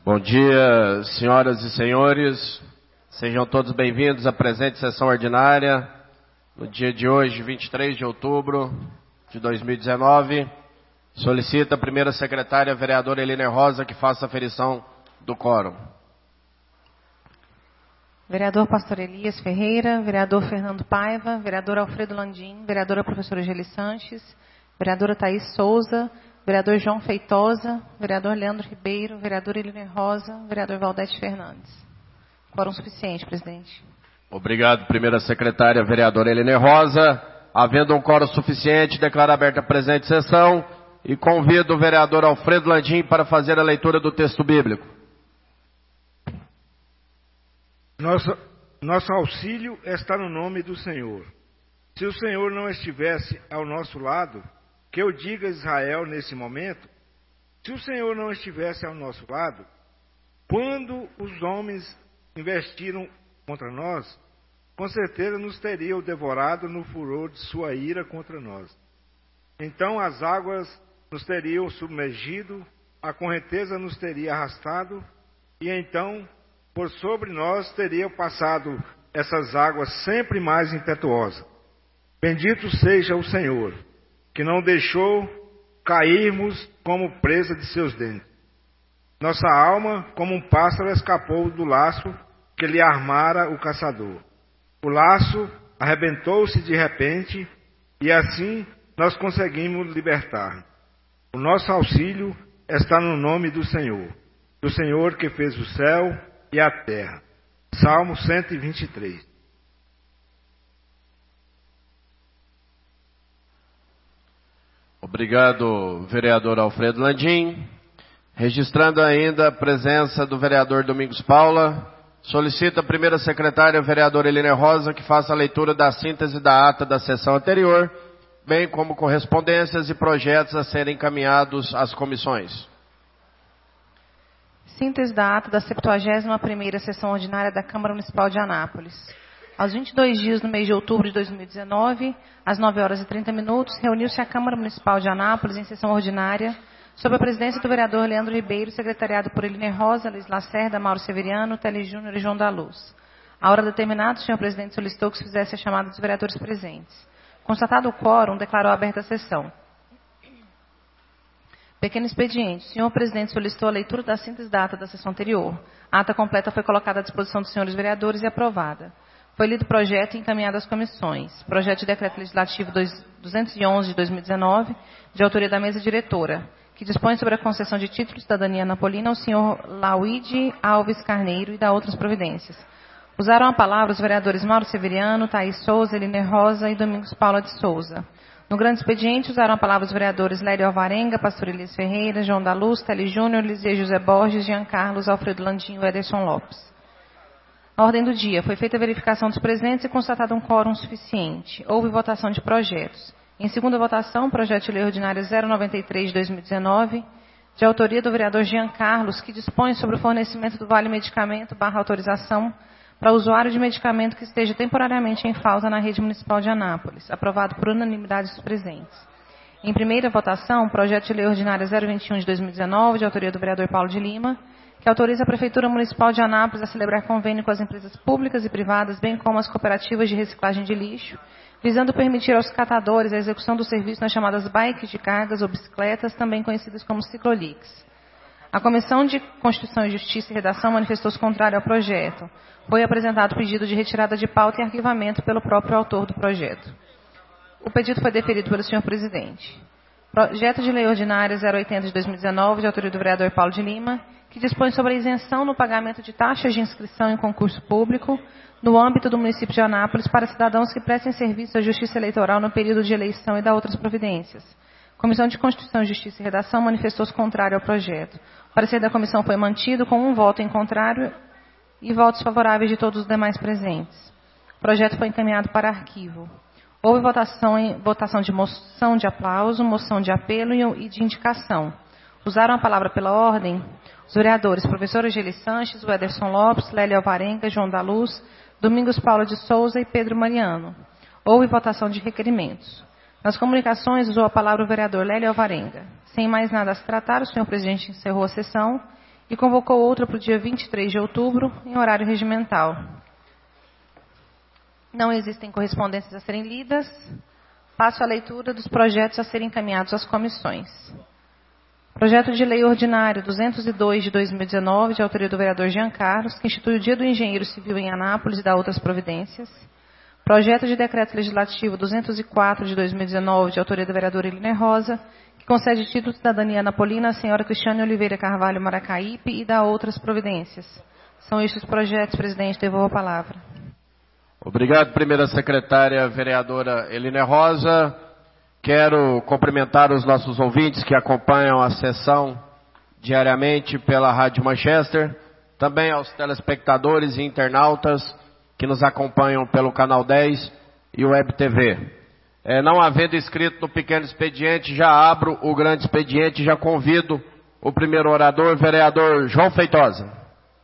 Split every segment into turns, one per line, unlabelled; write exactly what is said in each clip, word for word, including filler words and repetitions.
Bom dia, senhoras e senhores. Sejam todos bem-vindos à presente sessão ordinária, no dia de hoje, vinte e três de outubro de dois mil e dezenove. Solicita a primeira secretária, a vereadora Eliner Rosa, que faça a aferição do quórum.
Vereador Pastor Elias Ferreira, vereador Fernando Paiva, vereador Alfredo Landim, vereadora professora Geli Sanches, vereadora Thaís Souza, vereador João Feitosa, vereador Leandro Ribeiro, vereadora Eliner Rosa, vereador Valdete Fernandes. Quórum suficiente, presidente.
Obrigado, primeira secretária, vereadora Eliner Rosa. Havendo um quórum suficiente, declaro aberta a presente sessão e convido o vereador Alfredo Landim para fazer a leitura do texto bíblico.
Nosso, nosso auxílio está no nome do Senhor. Se o Senhor não estivesse ao nosso lado, que eu diga a Israel nesse momento, se o Senhor não estivesse ao nosso lado, quando os homens investiram contra nós, com certeza nos teriam devorado no furor de sua ira contra nós. Então as águas nos teriam submergido, a correnteza nos teria arrastado, e então por sobre nós teriam passado essas águas sempre mais impetuosas. Bendito seja o Senhor, que não deixou cairmos como presa de seus dentes. Nossa alma, como um pássaro, escapou do laço que lhe armara o caçador. O laço arrebentou-se de repente, e assim nós conseguimos libertar. O nosso auxílio está no nome do Senhor, do Senhor que fez o céu e a terra. Salmo cento e vinte e três.
Obrigado, vereador Alfredo Landim. Registrando ainda a presença do vereador Domingos Paula, solicita a primeira secretária, a vereadora Eliner Rosa, que faça a leitura da síntese da ata da sessão anterior, bem como correspondências e projetos a serem encaminhados às comissões.
Síntese da ata da septuagésima primeira sessão ordinária da Câmara Municipal de Anápolis. Aos vinte e dois dias do mês de outubro de dois mil e dezenove, às nove horas e trinta minutos, reuniu-se a Câmara Municipal de Anápolis em sessão ordinária, sob a presidência do vereador Leandro Ribeiro, secretariado por Eliner Rosa, Luiz Lacerda, Mauro Severiano, Tele Júnior e João da Luz. À hora determinada, o senhor presidente solicitou que se fizesse a chamada dos vereadores presentes. Constatado o quórum, declarou aberta a sessão. Pequeno expediente. O senhor presidente solicitou a leitura da síntese da ata da sessão anterior. A ata completa foi colocada à disposição dos senhores vereadores e aprovada. Foi lido o projeto e encaminhado às comissões. Projeto de decreto legislativo duzentos e onze de dois mil e dezenove, de autoria da mesa diretora, que dispõe sobre a concessão de título de cidadania napolina ao senhor Lauide Alves Carneiro e da outras providências. Usaram a palavra os vereadores Mauro Severiano, Thaís Souza, Eliner Rosa e Domingos Paula de Souza. No grande expediente, usaram a palavra os vereadores Lério Alvarenga, Pastor Elias Ferreira, João da Luz, Tele Júnior, Lisê José Borges, Jean Carlos, Alfredo Landim e Ederson Lopes. A ordem do dia. Foi feita a verificação dos presentes e constatado um quórum suficiente. Houve votação de projetos. Em segunda votação, projeto de lei ordinária zero noventa e três de dois mil e dezenove, de autoria do vereador Jean Carlos, que dispõe sobre o fornecimento do Vale Medicamento barra autorização para usuário de medicamento que esteja temporariamente em falta na rede municipal de Anápolis, aprovado por unanimidade dos presentes. Em primeira votação, projeto de lei ordinária zero vinte e um de dois mil e dezenove, de autoria do vereador Paulo de Lima, que autoriza a Prefeitura Municipal de Anápolis a celebrar convênio com as empresas públicas e privadas, bem como as cooperativas de reciclagem de lixo, visando permitir aos catadores a execução do serviço nas chamadas bikes de cargas ou bicicletas, também conhecidas como ciclolix. A Comissão de Constituição e Justiça e Redação manifestou-se contrária ao projeto. Foi apresentado pedido de retirada de pauta e arquivamento pelo próprio autor do projeto. O pedido foi deferido pelo senhor presidente. Projeto de lei ordinária zero oitenta de dois mil e dezenove, de autoria do vereador Paulo de Lima, que dispõe sobre a isenção no pagamento de taxas de inscrição em concurso público no âmbito do município de Anápolis para cidadãos que prestem serviço à Justiça Eleitoral no período de eleição e da outras providências. A Comissão de Constituição, Justiça e Redação manifestou-se contrário ao projeto. O parecer da comissão foi mantido com um voto em contrário e votos favoráveis de todos os demais presentes. O projeto foi encaminhado para arquivo. Houve votação, em, votação de moção de aplauso, moção de apelo e de indicação. Usaram a palavra pela ordem os vereadores professora Geli Sanches, o Ederson Lopes, Lélia Alvarenga, João da Luz, Domingos Paula de Souza e Pedro Mariano. Houve votação de requerimentos. Nas comunicações, usou a palavra o vereador Lélia Alvarenga. Sem mais nada a se tratar, o senhor presidente encerrou a sessão e convocou outra para o dia vinte e três de outubro, em horário regimental. Não existem correspondências a serem lidas. Passo a leitura dos projetos a serem encaminhados às comissões. Projeto de Lei Ordinário duzentos e dois de dois mil e dezenove, de autoria do vereador Jean Carlos, que institui o Dia do Engenheiro Civil em Anápolis e dá outras providências. Projeto de Decreto Legislativo duzentos e quatro de dois mil e dezenove, de autoria do vereador Eliner Rosa, que concede título de cidadania napolina à senhora Cristiane Oliveira Carvalho Maracaípe e dá outras providências. São estes os projetos, presidente. Devolvo a palavra.
Obrigado, primeira secretária, vereadora Eliner Rosa. Quero cumprimentar os nossos ouvintes que acompanham a sessão diariamente pela Rádio Manchester, também aos telespectadores e internautas que nos acompanham pelo Canal dez e o Web T V. É, não havendo inscrito no pequeno expediente, já abro o grande expediente e já convido o primeiro orador, vereador João Feitosa.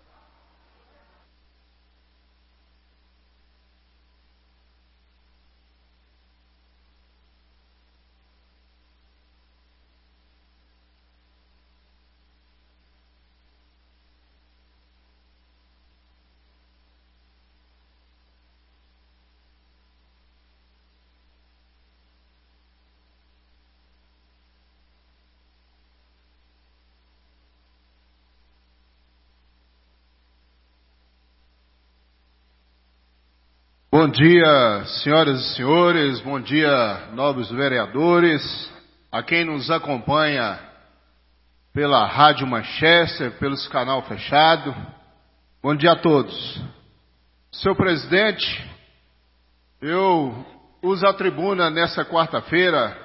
Bom dia, senhoras e senhores, bom dia, nobres vereadores, a quem nos acompanha pela Rádio Manchester, pelos canal fechado. Bom dia a todos. Senhor presidente, eu uso a tribuna nessa quarta-feira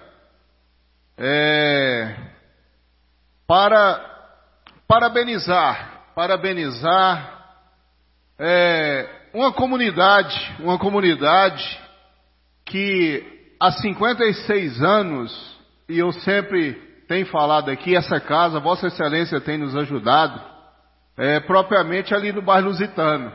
é, para parabenizar, parabenizar é, uma comunidade, uma comunidade que há cinquenta e seis anos, e eu sempre tenho falado aqui, essa casa, Vossa Excelência tem nos ajudado, é, propriamente ali no bairro Lusitano.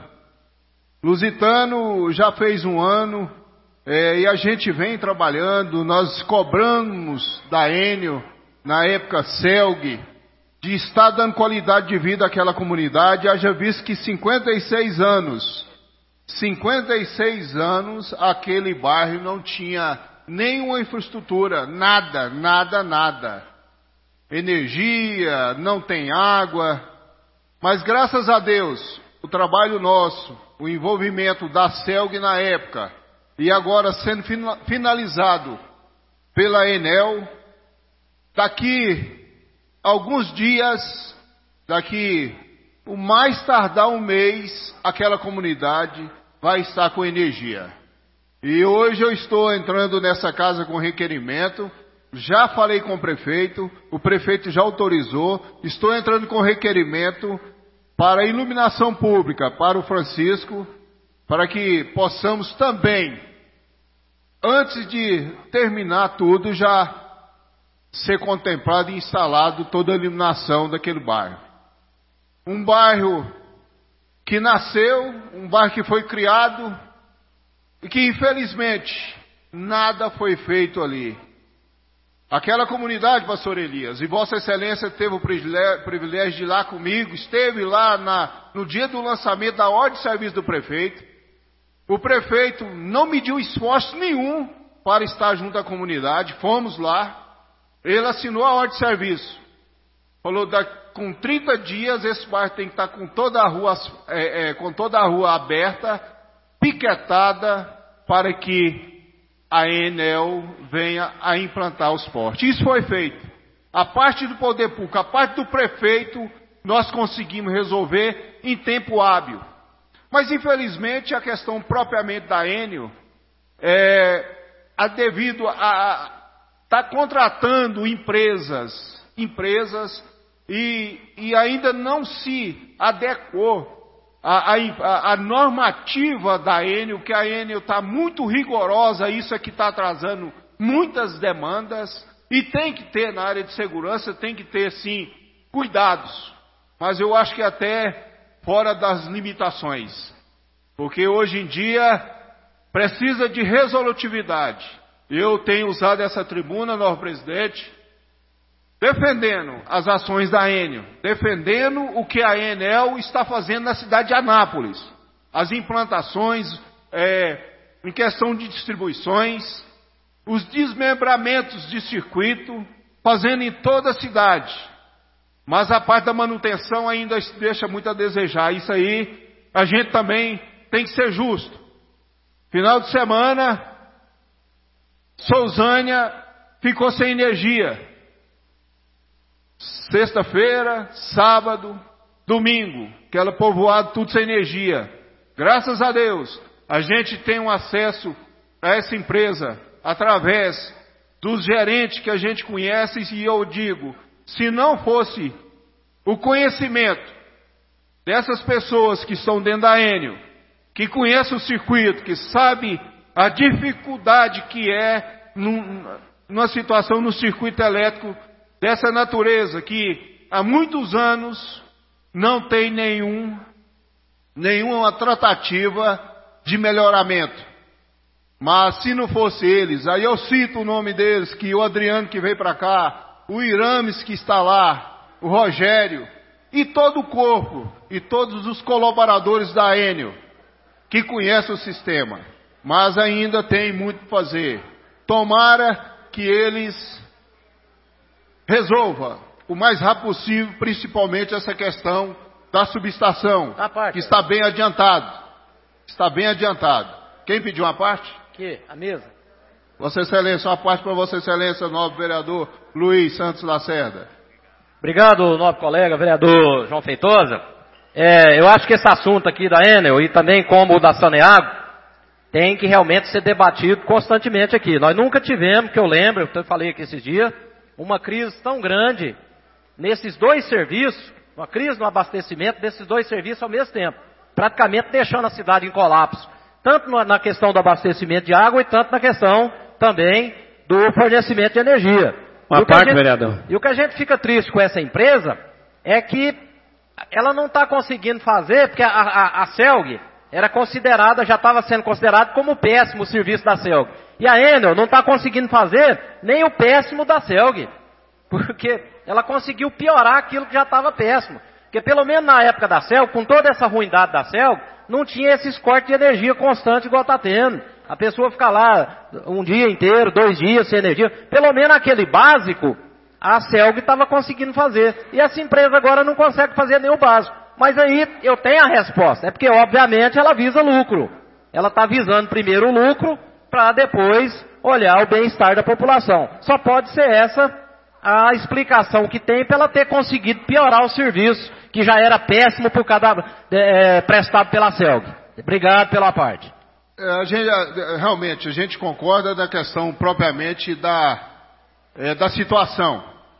Lusitano já fez um ano, é, e a gente vem trabalhando, nós cobramos da Enel, na época Celg, de estar dando qualidade de vida àquela comunidade, haja visto que cinquenta e seis anos, cinquenta e seis anos, aquele bairro não tinha nenhuma infraestrutura, nada, nada, nada. Energia, não tem água, mas graças a Deus, o trabalho nosso, o envolvimento da Celg na época, e agora sendo finalizado pela Enel, daqui alguns dias, daqui o mais tardar um mês, aquela comunidade vai estar com energia. E hoje eu estou entrando nessa casa com requerimento, já falei com o prefeito, o prefeito já autorizou, estou entrando com requerimento para iluminação pública, para o Francisco, para que possamos também, antes de terminar tudo, já ser contemplado e instalado toda a iluminação daquele bairro. Um bairro que nasceu, um bairro que foi criado e que infelizmente nada foi feito ali. Aquela comunidade, pastor Elias, e Vossa Excelência teve o privilégio de ir lá comigo, esteve lá na, no dia do lançamento da ordem de serviço do prefeito. O prefeito não mediu esforço nenhum para estar junto à comunidade, fomos lá, ele assinou a ordem de serviço, falou da com trinta dias esse bairro tem que estar com toda a rua, é, é, com toda a rua aberta, piquetada, para que a Enel venha a implantar os postes. Isso foi feito. A parte do poder público, a parte do prefeito, nós conseguimos resolver em tempo hábil. Mas infelizmente a questão propriamente da Enel, é, a devido a estar tá contratando empresas, empresas, E, e ainda não se adequou à, à, à normativa da Enel, que a Enel está muito rigorosa, isso é que está atrasando muitas demandas, e tem que ter na área de segurança, tem que ter sim cuidados, mas eu acho que até fora das limitações, porque hoje em dia precisa de resolutividade. Eu tenho usado essa tribuna, nosso presidente, defendendo as ações da Enel, defendendo o que a Enel está fazendo na cidade de Anápolis, as implantações é, em questão de distribuições, os desmembramentos de circuito, fazendo em toda a cidade. Mas a parte da manutenção ainda deixa muito a desejar. Isso aí a gente também tem que ser justo. Final de semana, Sousânia ficou sem energia. Sexta-feira, sábado, domingo, aquela povoada tudo sem energia. Graças a Deus, a gente tem um acesso a essa empresa através dos gerentes que a gente conhece, e eu digo, se não fosse o conhecimento dessas pessoas que estão dentro da Enel, que conhecem o circuito, que sabe a dificuldade que é num, numa situação no circuito elétrico dessa natureza, que há muitos anos não tem nenhum, nenhuma tratativa de melhoramento. Mas se não fosse eles, aí eu cito o nome deles, que o Adriano que veio para cá, o Irames que está lá, o Rogério, e todo o corpo, e todos os colaboradores da Enel, que conhecem o sistema. Mas ainda tem muito para fazer. Tomara que eles resolvam o mais rápido possível, principalmente essa questão da subestação, que está bem adiantado. Está bem adiantado. Quem pediu uma parte?
Aqui, a mesa.
Vossa Excelência, uma parte para Vossa Excelência, nobre vereador Luiz Santos Lacerda.
Obrigado, nobre colega, vereador João Feitosa. É, eu acho que esse assunto aqui da Enel, e também como o da Saneago, tem que realmente ser debatido constantemente aqui. Nós nunca tivemos, que eu lembro, eu falei aqui esses dias, uma crise tão grande nesses dois serviços, uma crise no abastecimento desses dois serviços ao mesmo tempo, praticamente deixando a cidade em colapso, tanto na questão do abastecimento de água e tanto na questão também do fornecimento de energia.
Uma parte,
gente,
vereador.
E o que a gente fica triste com essa empresa é que ela não está conseguindo fazer, porque a, a, a CELG era considerada, já estava sendo considerada como péssimo o serviço da CELG. E a Enel não está conseguindo fazer nem o péssimo da CELG, porque ela conseguiu piorar aquilo que já estava péssimo. Porque pelo menos na época da CELG, com toda essa ruindade da CELG, não tinha esses cortes de energia constantes igual está tendo. A pessoa fica lá um dia inteiro, dois dias sem energia. Pelo menos aquele básico, a CELG estava conseguindo fazer. E essa empresa agora não consegue fazer nem o básico. Mas aí eu tenho a resposta. É porque, obviamente, ela visa lucro. Ela está visando primeiro o lucro para depois olhar o bem-estar da população. Só pode ser essa a explicação que tem para ela ter conseguido piorar o serviço, que já era péssimo por cada, é, prestado pela CELG. Obrigado pela parte.
É, a gente, realmente, a gente concorda da questão propriamente da, é, da situação.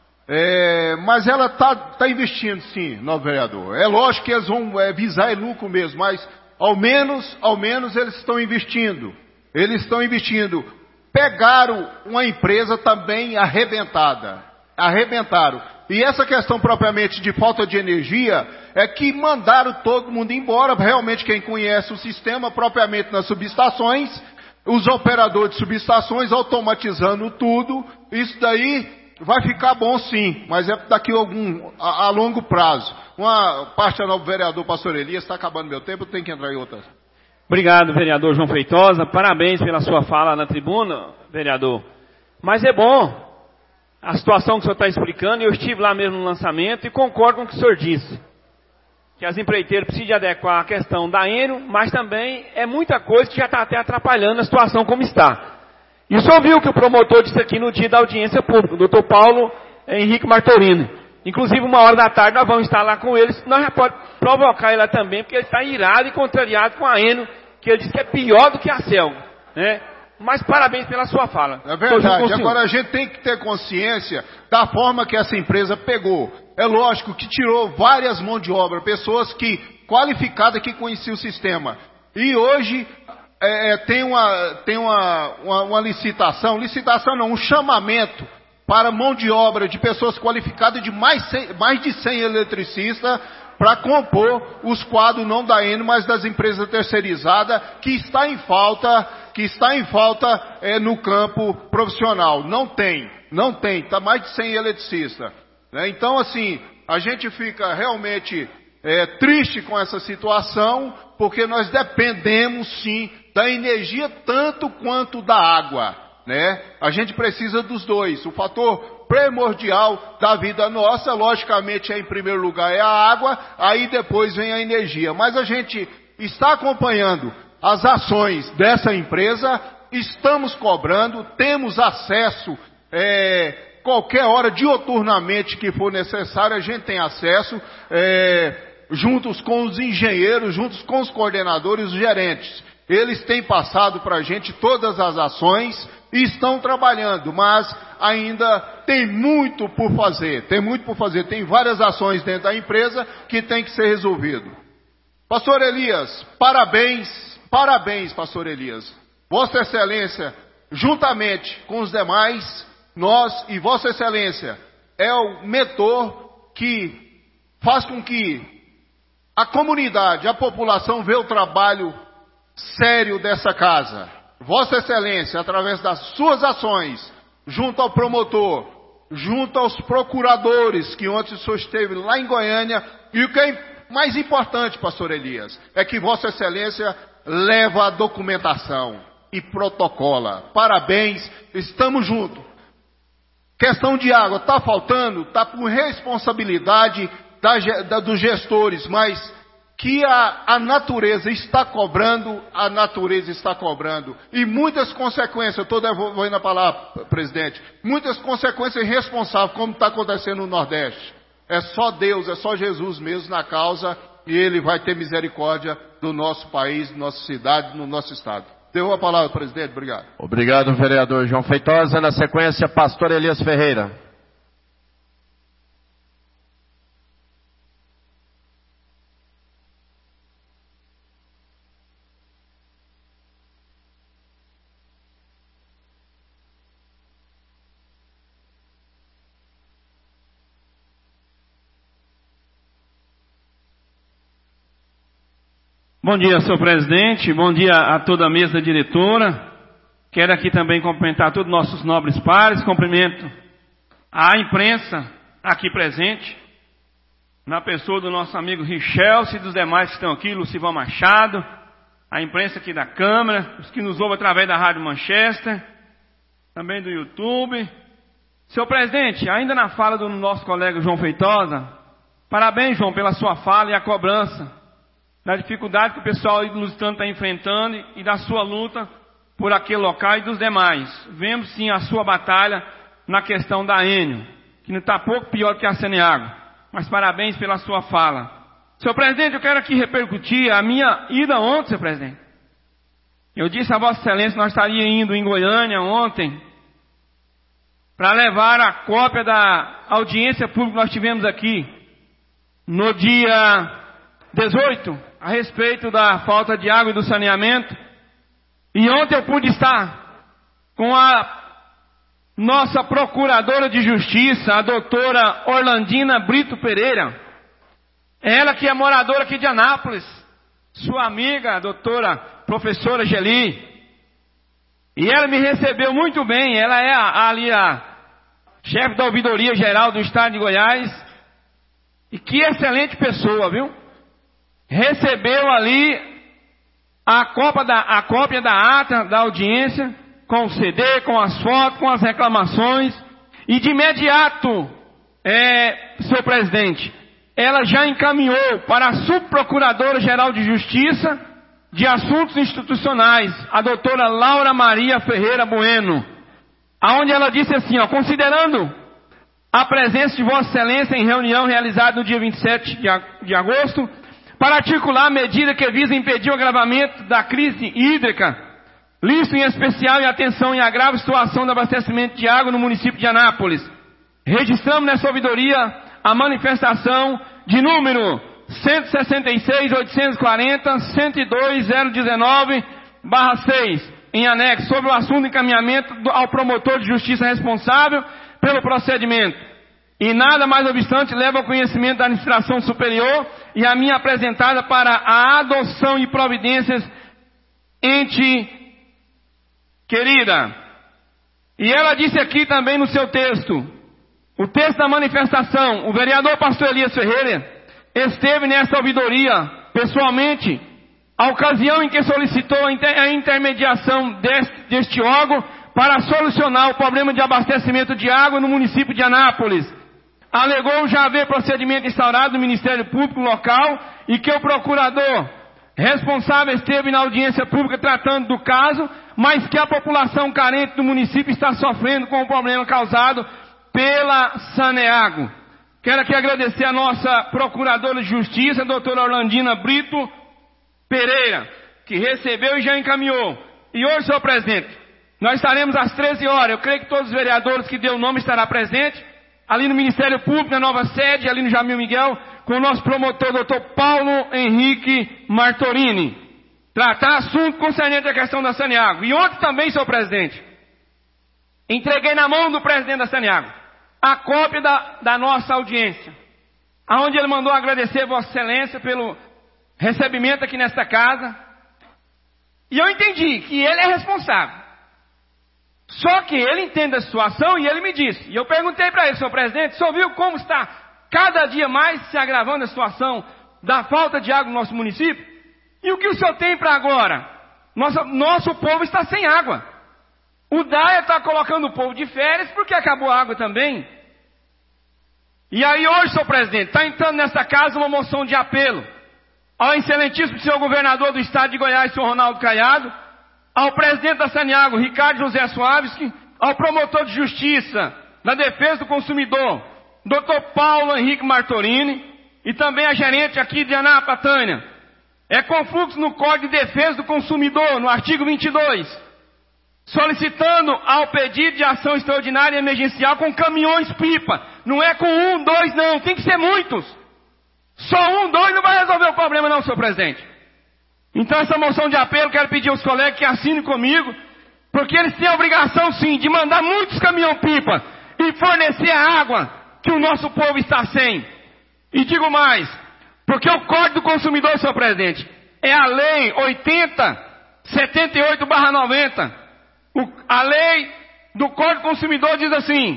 É, mas ela está tá investindo, sim, novo vereador. É lógico que eles vão é, visar lucro mesmo, mas ao menos, ao menos eles estão investindo. Eles estão investindo. Pegaram uma empresa também arrebentada. Arrebentaram. E essa questão propriamente de falta de energia é que mandaram todo mundo embora. Realmente quem conhece o sistema propriamente nas subestações, os operadores de subestações automatizando tudo, isso daí vai ficar bom sim, mas é daqui a algum, a, a longo prazo. Uma parte do novo vereador Pastor Elias, está acabando meu tempo, tem que entrar em outras.
Obrigado, vereador João Feitosa. Parabéns pela sua fala na tribuna, vereador. Mas é bom a situação que o senhor está explicando. Eu estive lá mesmo no lançamento e concordo com o que o senhor disse. Que as empreiteiras precisam adequar a questão da Enel, mas também é muita coisa que já está até atrapalhando a situação como está. E o senhor viu que o promotor disse aqui no dia da audiência pública, o doutor Paulo Henrique Martorino. Inclusive, uma hora da tarde, nós vamos estar lá com ele, nós já pode provocar ele também, porque ele está irado e contrariado com a Enel, que ele diz que é pior do que a CELG, né? Mas parabéns pela sua fala.
É verdade. Agora a gente tem que ter consciência da forma que essa empresa pegou. É lógico que tirou várias mãos de obra, pessoas que qualificadas que conheciam o sistema. E hoje é, tem, uma, tem uma, uma, uma licitação, licitação não, um chamamento para mão de obra de pessoas qualificadas de mais, mais de cem eletricistas para compor os quadros não da Enel, mas das empresas terceirizadas, que está em falta, que está em falta é, no campo profissional. Não tem. Não tem, está mais de cem eletricistas. Né? Então, assim, a gente fica realmente é, triste com essa situação, porque nós dependemos, sim, da energia tanto quanto da água. Né? A gente precisa dos dois. O fator primordial da vida nossa, logicamente, é, em primeiro lugar é a água, aí depois vem a energia. Mas a gente está acompanhando as ações dessa empresa, estamos cobrando, temos acesso é, qualquer hora, dioturnamente que for necessário, a gente tem acesso, é, juntos com os engenheiros, juntos com os coordenadores, os gerentes. Eles têm passado para a gente todas as ações e estão trabalhando, mas ainda tem muito por fazer, tem muito por fazer, tem várias ações dentro da empresa que tem que ser resolvido. Pastor Elias, parabéns, parabéns, Pastor Elias. Vossa Excelência, juntamente com os demais, nós e Vossa Excelência é o mentor que faz com que a comunidade, a população vê o trabalho sério dessa casa. Vossa Excelência, através das suas ações, junto ao promotor, junto aos procuradores, que ontem o senhor esteve lá em Goiânia, e o que é mais importante, Pastor Elias, é que Vossa Excelência leva a documentação e protocola. Parabéns, estamos juntos. Questão de água, está faltando, está por responsabilidade da, da, dos gestores, mas que a, a natureza está cobrando, a natureza está cobrando. E muitas consequências, eu estou devolvendo a palavra, presidente, muitas consequências irresponsáveis, como está acontecendo no Nordeste. É só Deus, é só Jesus mesmo na causa, e Ele vai ter misericórdia do nosso país, da nossa cidade, no nosso estado. Devolvo a palavra, presidente, obrigado.
Obrigado, vereador João Feitosa. Na sequência, pastor Elias Ferreira.
Bom dia, senhor presidente, bom dia a toda a mesa diretora. Quero aqui também cumprimentar todos os nossos nobres pares, cumprimento a imprensa aqui presente, na pessoa do nosso amigo Richelce e dos demais que estão aqui, Lucivão Machado, a imprensa aqui da Câmara, os que nos ouvem através da Rádio Manchester, também do YouTube. Senhor presidente, ainda na fala do nosso colega João Feitosa, parabéns, João, pela sua fala e a cobrança da dificuldade que o pessoal ilusitano está enfrentando e da sua luta por aquele local e dos demais. Vemos sim a sua batalha na questão da Enio, que não está pouco pior que a Saneago. Mas parabéns pela sua fala. Senhor presidente, eu quero aqui repercutir a minha ida ontem, senhor presidente. Eu disse a Vossa Excelência que nós estaríamos indo em Goiânia ontem para levar a cópia da audiência pública que nós tivemos aqui no dia dezoito, a respeito da falta de água e do saneamento. E ontem eu pude estar com a nossa procuradora de justiça, a doutora Orlandina Brito Pereira. Ela que é moradora aqui de Anápolis, sua amiga, a doutora professora Geli. E ela me recebeu muito bem. Ela é a, ali a chefe da ouvidoria geral do estado de Goiás. E que excelente pessoa, viu? Recebeu ali a cópia, da, a cópia da ata da audiência, com o C D, com as fotos, com as reclamações, e de imediato, é, senhor presidente, ela já encaminhou para a subprocuradora-geral de Justiça de Assuntos Institucionais, a doutora Laura Maria Ferreira Bueno, aonde ela disse assim, ó, considerando a presença de Vossa Excelência em reunião realizada no dia vinte e sete de agosto, para articular a medida que visa impedir o agravamento da crise hídrica, listo em especial em atenção em a grave situação do abastecimento de água no município de Anápolis. Registramos nessa ouvidoria a manifestação de número cento e sessenta e seis, oitocentos e quarenta, cento e dois, zero dezenove, barra seis, em anexo, sobre o assunto de encaminhamento ao promotor de justiça responsável pelo procedimento. E nada mais obstante leva ao conhecimento da administração superior e a minha apresentada para a adoção e providências ente querida. E ela disse aqui também no seu texto, o texto da manifestação, o vereador pastor Elias Ferreira esteve nessa ouvidoria pessoalmente, a ocasião em que solicitou a intermediação deste, deste órgão para solucionar o problema de abastecimento de água no município de Anápolis. Alegou já haver procedimento instaurado no Ministério Público local e que o procurador responsável esteve na audiência pública tratando do caso, mas que a população carente do município está sofrendo com o problema causado pela Saneago. Quero aqui agradecer a nossa procuradora de justiça, a doutora Orlandina Brito Pereira, que recebeu e já encaminhou. E hoje, senhor presidente, nós estaremos às treze horas, eu creio que todos os vereadores que deu o nome estarão presentes, ali no Ministério Público, na nova sede, ali no Jamil Miguel, com o nosso promotor, doutor Paulo Henrique Martorini, tratar assunto concernente à questão da Saneago. E ontem também, senhor presidente, entreguei na mão do presidente da Saneago a cópia da, da nossa audiência, aonde ele mandou agradecer Vossa Excelência pelo recebimento aqui nesta casa. E eu entendi que ele é responsável. Só que ele entende a situação e ele me disse. E eu perguntei para ele, senhor presidente, o senhor viu como está cada dia mais se agravando a situação da falta de água no nosso município? E o que o senhor tem para agora? Nosso, nosso povo está sem água. O D A E está colocando o povo de férias porque acabou a água também. E aí hoje, senhor presidente, está entrando nessa casa uma moção de apelo ao excelentíssimo senhor governador do estado de Goiás, senhor Ronaldo Caiado, ao presidente da Saneago, Ricardo José Suavski, ao promotor de justiça da defesa do consumidor, doutor Paulo Henrique Martorini, e também a gerente aqui de Anápolis, Tânia. É com fluxo no Código de Defesa do Consumidor, no artigo vinte e dois, solicitando ao pedido de ação extraordinária e emergencial com caminhões-pipa. Não é com um, dois, não. Tem que ser muitos. Só um, dois não vai resolver o problema, não, senhor presidente. Então, essa moção de apelo, quero pedir aos colegas que assinem comigo, porque eles têm a obrigação, sim, de mandar muitos caminhão-pipa e fornecer a água que o nosso povo está sem. E digo mais, porque o Código do Consumidor, senhor presidente, é a Lei oitenta, setenta e oito barra noventa. O, a lei do Código do Consumidor diz assim,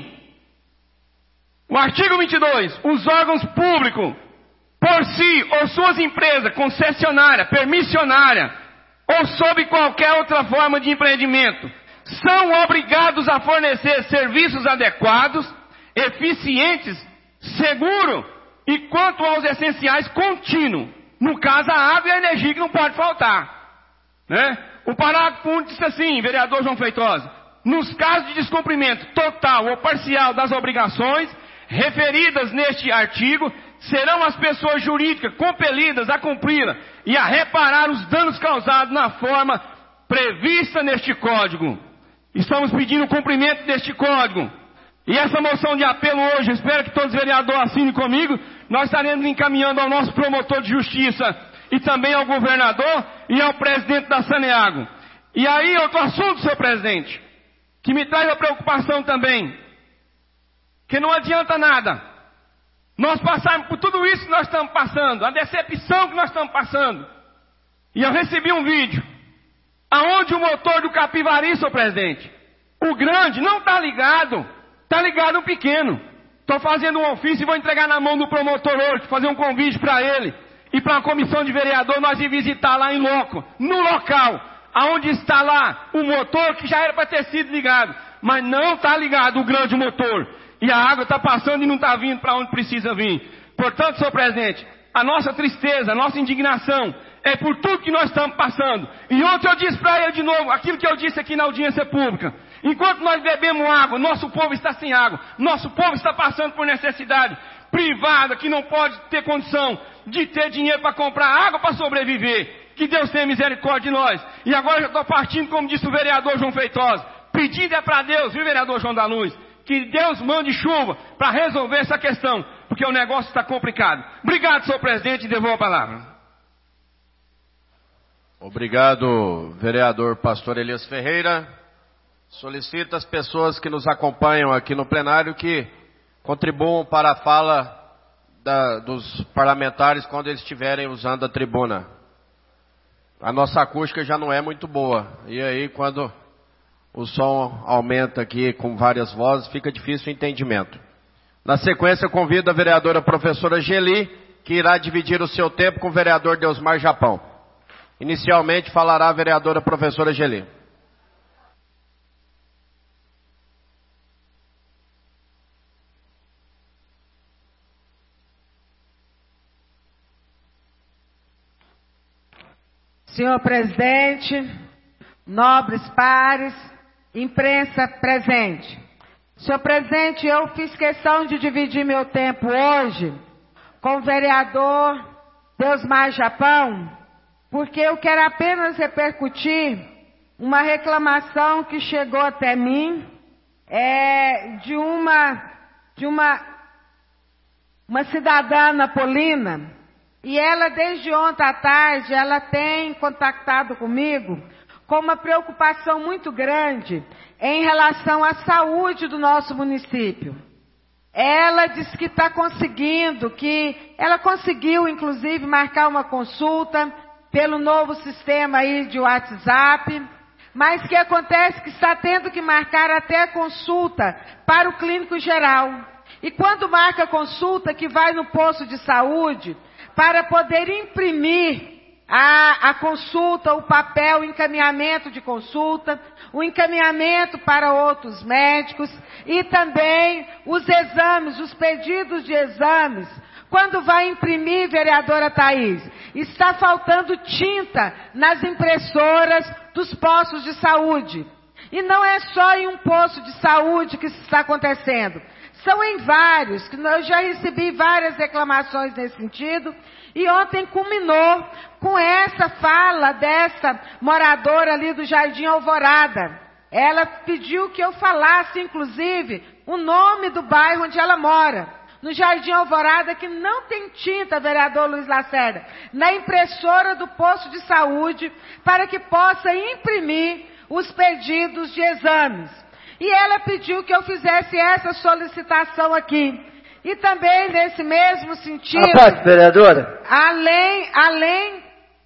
o artigo vinte e dois, os órgãos públicos, por si ou suas empresas, concessionária, permissionária, ou sob qualquer outra forma de empreendimento, são obrigados a fornecer serviços adequados, eficientes, seguros e, quanto aos essenciais, contínuo. No caso, a água e a energia que não pode faltar, né? O parágrafo único diz assim, vereador João Feitosa, nos casos de descumprimento total ou parcial das obrigações referidas neste artigo, serão as pessoas jurídicas compelidas a cumpri-la e a reparar os danos causados na forma prevista neste código. Estamos pedindo o cumprimento deste código. E essa moção de apelo hoje, espero que todos os vereadores assinem comigo, nós estaremos encaminhando ao nosso promotor de justiça e também ao governador e ao presidente da Saneago. E aí, outro assunto, senhor presidente, que me traz a preocupação também, que não adianta nada nós passarmos por tudo isso que nós estamos passando, a decepção que nós estamos passando. E eu recebi um vídeo, aonde o motor do Capivari, senhor presidente, o grande não está ligado, está ligado o pequeno. Estou fazendo um ofício e vou entregar na mão do promotor hoje, fazer um convite para ele e para a comissão de vereador, nós ir visitar lá em loco, no local, aonde está lá o motor que já era para ter sido ligado, mas não está ligado o grande motor. E a água está passando e não está vindo para onde precisa vir. Portanto, senhor presidente, a nossa tristeza, a nossa indignação é por tudo que nós estamos passando. E ontem eu disse para ele de novo, aquilo que eu disse aqui na audiência pública. Enquanto nós bebemos água, nosso povo está sem água. Nosso povo está passando por necessidade privada, que não pode ter condição de ter dinheiro para comprar água para sobreviver. Que Deus tenha misericórdia de nós. E agora eu já estou partindo, como disse o vereador João Feitosa. Pedindo é para Deus, viu, vereador João da Luz? Que Deus mande chuva para resolver essa questão, porque o negócio está complicado. Obrigado, senhor presidente, e devolvo a palavra.
Obrigado, vereador pastor Elias Ferreira. Solicito às pessoas que nos acompanham aqui no plenário que contribuam para a fala da, dos parlamentares quando eles estiverem usando a tribuna. A nossa acústica já não é muito boa. E aí, quando O som aumenta aqui com várias vozes, fica difícil o entendimento. Na sequência, eu convido a vereadora professora Geli, que irá dividir o seu tempo com o vereador Deusmar Japão. Inicialmente, falará a vereadora professora Geli.
Senhor presidente, nobres pares, imprensa presente. Senhor presidente, eu fiz questão de dividir meu tempo hoje com o vereador Deusmar Japão, porque eu quero apenas repercutir uma reclamação que chegou até mim, é, de uma, de uma, uma cidadã napolina. E ela, desde ontem à tarde, ela tem contactado comigo com uma preocupação muito grande em relação à saúde do nosso município. Ela disse que está conseguindo, que ela conseguiu, inclusive, marcar uma consulta pelo novo sistema aí de WhatsApp, mas que acontece que está tendo que marcar até a consulta para o clínico geral. E quando marca a consulta, que vai no posto de saúde, para poder imprimir a, a consulta, o papel, o encaminhamento de consulta, o encaminhamento para outros médicos e também os exames, os pedidos de exames. Quando vai imprimir, vereadora Thaís, está faltando tinta nas impressoras dos postos de saúde. E não é só em um posto de saúde que isso está acontecendo. São em vários, que eu já recebi várias reclamações nesse sentido, e ontem culminou com essa fala dessa moradora ali do Jardim Alvorada. Ela pediu que eu falasse, inclusive, o nome do bairro onde ela mora. No Jardim Alvorada, que não tem tinta, vereador Luiz Lacerda, na impressora do posto de saúde, para que possa imprimir os pedidos de exames. E ela pediu que eu fizesse essa solicitação aqui. E também, nesse mesmo sentido,
Rapaz, vereadora.
além, além,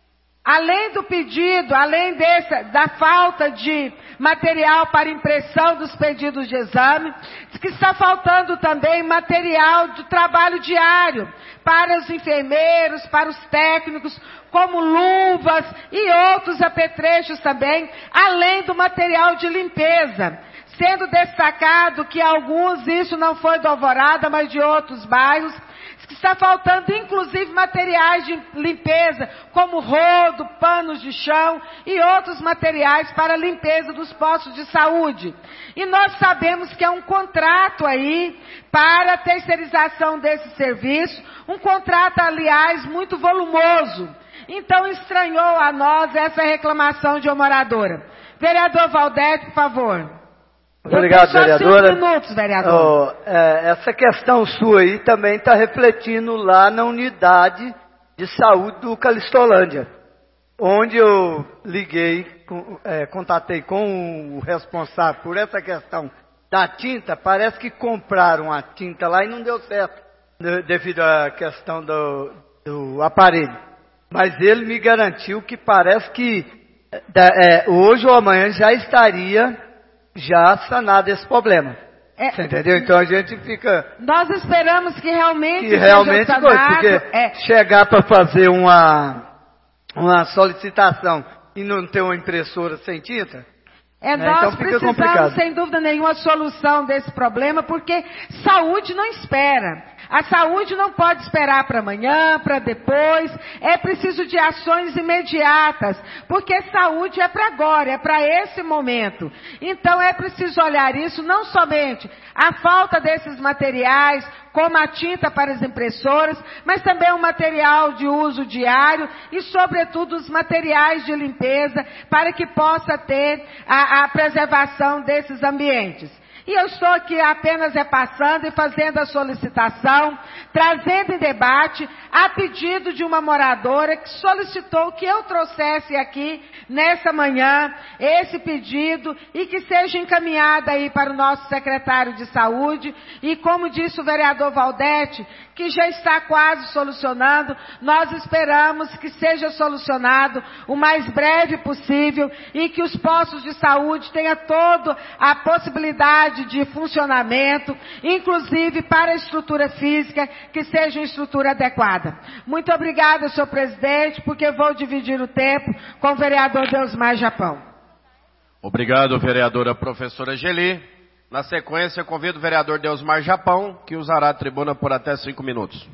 além do pedido, além dessa, da falta de material para impressão dos pedidos de exame, diz que está faltando também material de trabalho diário para os enfermeiros, para os técnicos, como luvas e outros apetrechos também, além do material de limpeza. Sendo destacado que alguns, isso não foi do Alvorada, mas de outros bairros, que está faltando inclusive materiais de limpeza, como rodo, panos de chão e outros materiais para limpeza dos postos de saúde. E nós sabemos que é um contrato aí para a terceirização desse serviço, um contrato, aliás, muito volumoso. Então estranhou a nós essa reclamação de uma moradora. Vereador Valdete, por favor.
Obrigado, vereadora.
Cinco minutos, vereador.
Oh, é, essa questão sua aí também está refletindo lá na unidade de saúde do Calistolândia, onde eu liguei, com, é, contatei com o responsável por essa questão da tinta. Parece que compraram a tinta lá e não deu certo, devido à questão do, do aparelho. Mas ele me garantiu que parece que é, hoje ou amanhã já estaria já sanado esse problema. É, você entendeu? Então a gente fica...
Nós esperamos que realmente...
Que realmente
seja
foi,
sanado,
porque
é.
chegar para fazer uma, uma solicitação e não ter uma impressora sem tinta...
É,
né?
nós
Então fica
precisamos,
complicado.
sem dúvida nenhuma, solução desse problema, porque saúde não espera. A saúde não pode esperar para amanhã, para depois. É preciso de ações imediatas, porque saúde é para agora, é para esse momento. Então é preciso olhar isso, não somente a falta desses materiais, como a tinta para as impressoras, mas também o material de uso diário e, sobretudo, os materiais de limpeza para que possa ter a, a preservação desses ambientes. E eu estou aqui apenas repassando e fazendo a solicitação, trazendo em debate a pedido de uma moradora que solicitou que eu trouxesse aqui nessa manhã esse pedido e que seja encaminhada aí para o nosso secretário de saúde. E como disse o vereador Valdete, que já está quase solucionando, nós esperamos que seja solucionado o mais breve possível e que os postos de saúde tenham toda a possibilidade de funcionamento, inclusive para a estrutura física, que seja uma estrutura adequada. Muito obrigada, senhor presidente, porque vou dividir o tempo com o vereador Deusmar Japão.
Obrigado, vereadora professora Geli. Na sequência, convido o vereador Deusmar Japão, que usará a tribuna por até cinco minutos.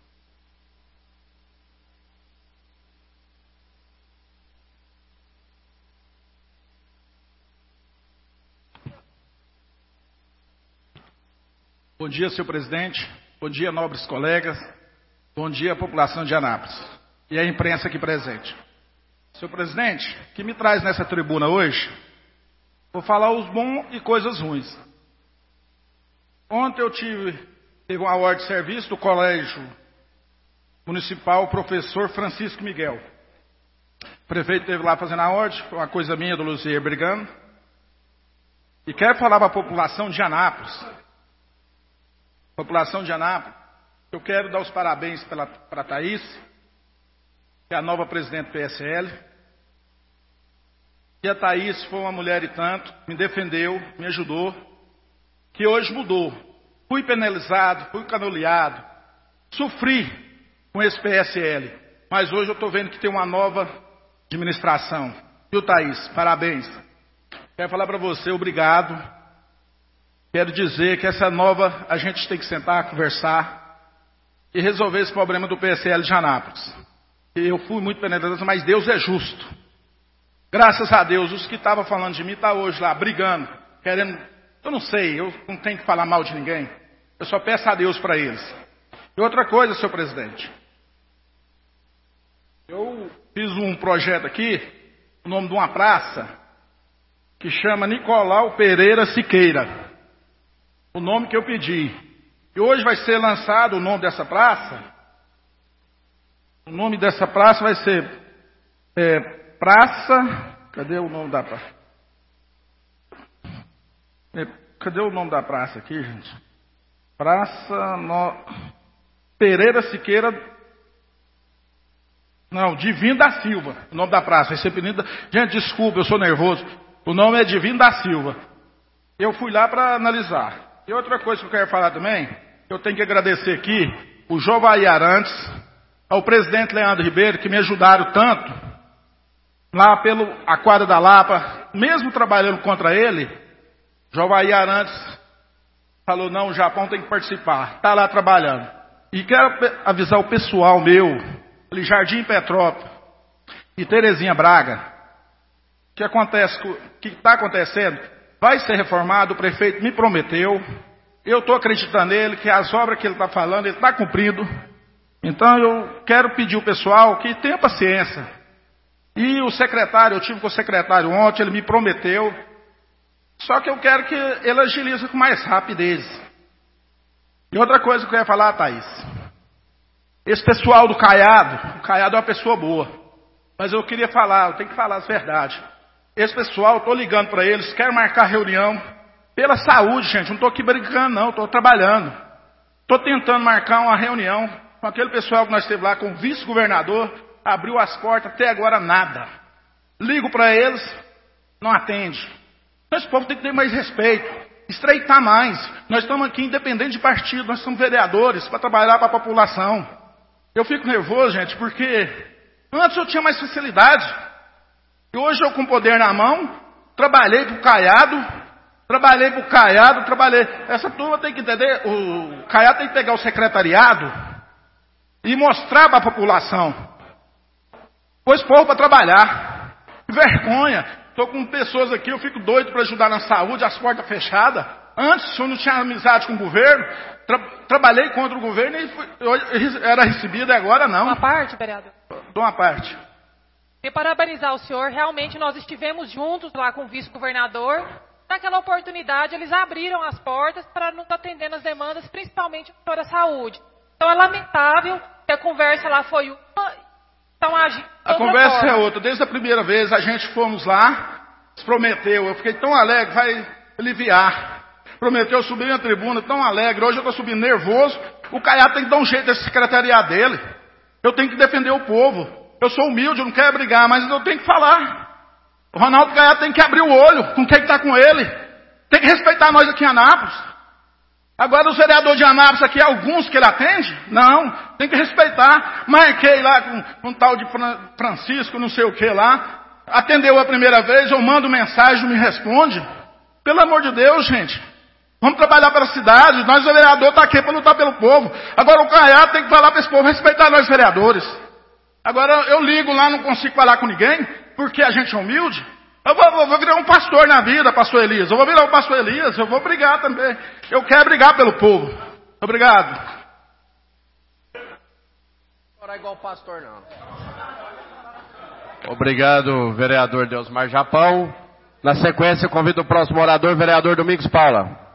Bom dia, senhor presidente. Bom dia, nobres colegas. Bom dia, população de Anápolis. E a imprensa aqui presente. Senhor presidente, o que me traz nessa tribuna hoje, vou falar os bons e coisas ruins. Ontem eu tive, teve uma ordem de serviço do Colégio Municipal Professor Francisco Miguel. O prefeito esteve lá fazendo a ordem, foi uma coisa minha do Luzier brigando. E quero falar para a população de Anápolis. População de Anápolis, eu quero dar os parabéns pela, para a Thaís, que é a nova presidente do P S L. E a Thaís foi uma mulher e tanto, me defendeu, me ajudou, que hoje mudou. Fui penalizado, fui canuleado, sofri com esse P S L, mas hoje eu estou vendo que tem uma nova administração. Viu, Thaís? Parabéns. Quero falar para você, obrigado. Quero dizer que essa nova, a gente tem que sentar, conversar e resolver esse problema do P S L de Anápolis. Eu fui muito penalizado, mas Deus é justo. Graças a Deus, os que estavam falando de mim estão hoje lá, brigando, querendo... Eu não sei, eu não tenho que falar mal de ninguém. Eu só peço a Deus para eles. E outra coisa, senhor presidente. Eu fiz um projeto aqui, o nome de uma praça, que chama Nicolau Pereira Siqueira. O nome que eu pedi. E hoje vai ser lançado o nome dessa praça. O nome dessa praça vai ser é, Praça... Cadê o nome da praça? É, cadê o nome da praça aqui, gente? Praça no... Pereira Siqueira... Não, Divino da Silva. O nome da praça vai ser Penida... Gente, desculpa, eu sou nervoso. O nome é Divino da Silva. Eu fui lá para analisar. E outra coisa que eu quero falar também, eu tenho que agradecer aqui o Jovaí Arantes, ao presidente Leandro Ribeiro, que me ajudaram tanto, lá pelo a quadra da Lapa, mesmo trabalhando contra ele, Jovaí Arantes falou, não, o Japão tem que participar, está lá trabalhando. E quero avisar o pessoal meu, ali Jardim Petrópolis e Terezinha Braga, que acontece, que está acontecendo, vai ser reformado, o prefeito me prometeu, eu estou acreditando nele, que as obras que ele está falando, ele está cumprindo. Então eu quero pedir ao pessoal que tenha paciência. E o secretário, eu tive com o secretário ontem, ele me prometeu, só que eu quero que ele agilize com mais rapidez. E outra coisa que eu quero falar, Thaís, esse pessoal do Caiado, o Caiado é uma pessoa boa, mas eu queria falar, eu tenho que falar as verdades. Esse pessoal, eu estou ligando para eles, quero marcar reunião pela saúde, gente. Não estou aqui brincando, não, estou trabalhando. Estou tentando marcar uma reunião com aquele pessoal que nós esteve lá, com o vice-governador, abriu as portas, até agora nada. Ligo para eles, não atende. Então esse povo tem que ter mais respeito, estreitar mais. Nós estamos aqui independente de partido, nós somos vereadores para trabalhar para a população. Eu fico nervoso, gente, porque antes eu tinha mais facilidade. E hoje eu com poder na mão, trabalhei para o Caiado, trabalhei para o Caiado, trabalhei... Essa turma tem que entender, o Caiado tem que pegar o secretariado e mostrar para a população. Pôs povo para trabalhar. Que vergonha. Estou com pessoas aqui, eu fico doido para ajudar na saúde, as portas fechadas. Antes eu não tinha amizade com o governo, tra trabalhei contra o governo e fui, eu era recebido, e agora não.
Uma parte, vereador.
Dou uma parte.
E parabenizar o senhor, realmente nós estivemos juntos lá com o vice-governador naquela oportunidade, eles abriram as portas para nos atender nas demandas, principalmente para a saúde. Então é lamentável que a conversa lá foi uma, estão agindo.
A conversa forma. é outra. Desde a primeira vez a gente fomos lá, se prometeu, eu fiquei tão alegre, vai aliviar. Prometeu subir na tribuna, tão alegre, hoje eu estou subindo nervoso. O Caiado tem que dar um jeito desse secretariado dele. Eu tenho que defender o povo. Eu sou humilde, eu não quero brigar, mas eu tenho que falar. O Ronaldo Caiado tem que abrir o olho com quem está com ele. Tem que respeitar nós aqui em Anápolis. Agora os vereadores de Anápolis aqui, alguns que ele atende, não, tem que respeitar. Marquei lá com, com um tal de Francisco, não sei o que lá. Atendeu a primeira vez, eu mando mensagem, me responde. Pelo amor de Deus, gente. Vamos trabalhar para a cidade. Nós, o vereador, está aqui para lutar pelo povo. Agora o Caiado tem que falar para esse povo, respeitar nós, vereadores. Agora eu ligo lá, não consigo falar com ninguém, porque a gente é humilde. Eu vou, eu vou virar um pastor na vida, pastor Elias. Eu vou virar um pastor Elias, eu vou brigar também. Eu quero brigar pelo povo. Obrigado.
Não é igual pastor, não. Obrigado, vereador Deusmar Japão. Na sequência, eu convido o próximo orador, vereador Domingos Paula.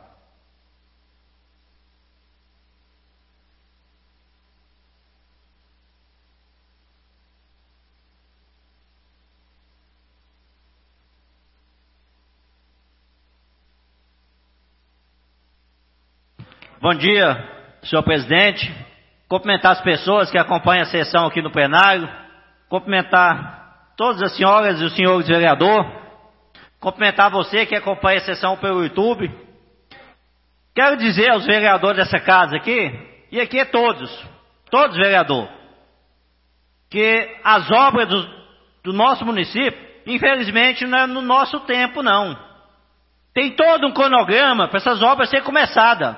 Bom dia, senhor presidente. Cumprimentar as pessoas que acompanham a sessão aqui no plenário. Cumprimentar todas as senhoras e os senhores vereadores. Cumprimentar você que acompanha a sessão pelo YouTube. Quero dizer aos vereadores dessa casa aqui, e aqui é todos, todos vereadores, que as obras do, do nosso município, infelizmente, não é no nosso tempo, não. Tem todo um cronograma para essas obras serem começadas.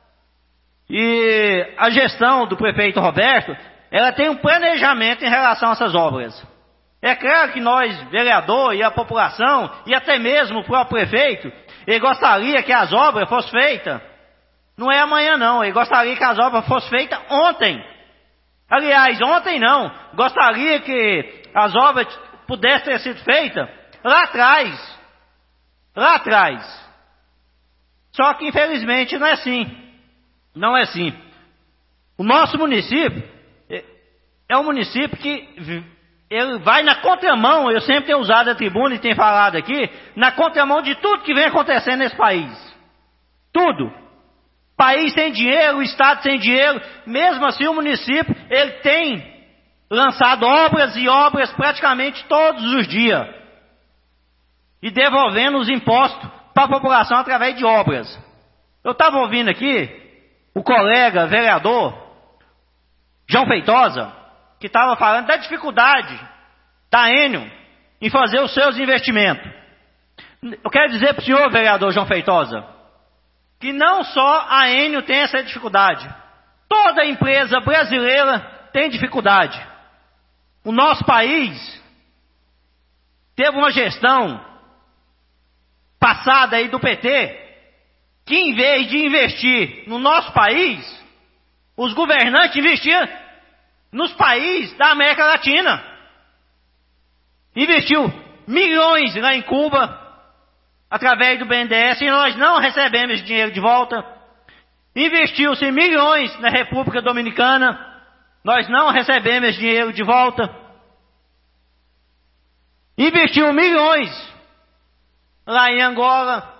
E a gestão do prefeito Roberto, ela tem um planejamento em relação a essas obras. É claro que nós, vereador, e a população, e até mesmo o próprio prefeito, ele gostaria que as obras fossem feitas, não é amanhã não, ele gostaria que as obras fossem feitas ontem. Aliás, ontem não, gostaria que as obras pudessem ter sido feitas lá atrás, lá atrás. Só que infelizmente não é assim. Não é assim. O nosso município é um município que ele vai na contramão, eu sempre tenho usado a tribuna e tenho falado aqui, na contramão de tudo que vem acontecendo nesse país. Tudo. País sem dinheiro, Estado sem dinheiro, mesmo assim o município, ele tem lançado obras e obras praticamente todos os dias. E devolvendo os impostos para a população através de obras. Eu estava ouvindo aqui o colega vereador João Feitosa, que estava falando da dificuldade da Enio em fazer os seus investimentos. Eu quero dizer para o senhor, vereador João Feitosa, que não só a Enio tem essa dificuldade. Toda empresa brasileira tem dificuldade. O nosso país teve uma gestão passada aí do P T, que em vez de investir no nosso país, os governantes investiam nos países da América Latina. Investiu milhões lá em Cuba, através do B N D E S, e nós não recebemos esse dinheiro de volta. Investiu-se milhões na República Dominicana, nós não recebemos esse dinheiro de volta. Investiu milhões lá em Angola,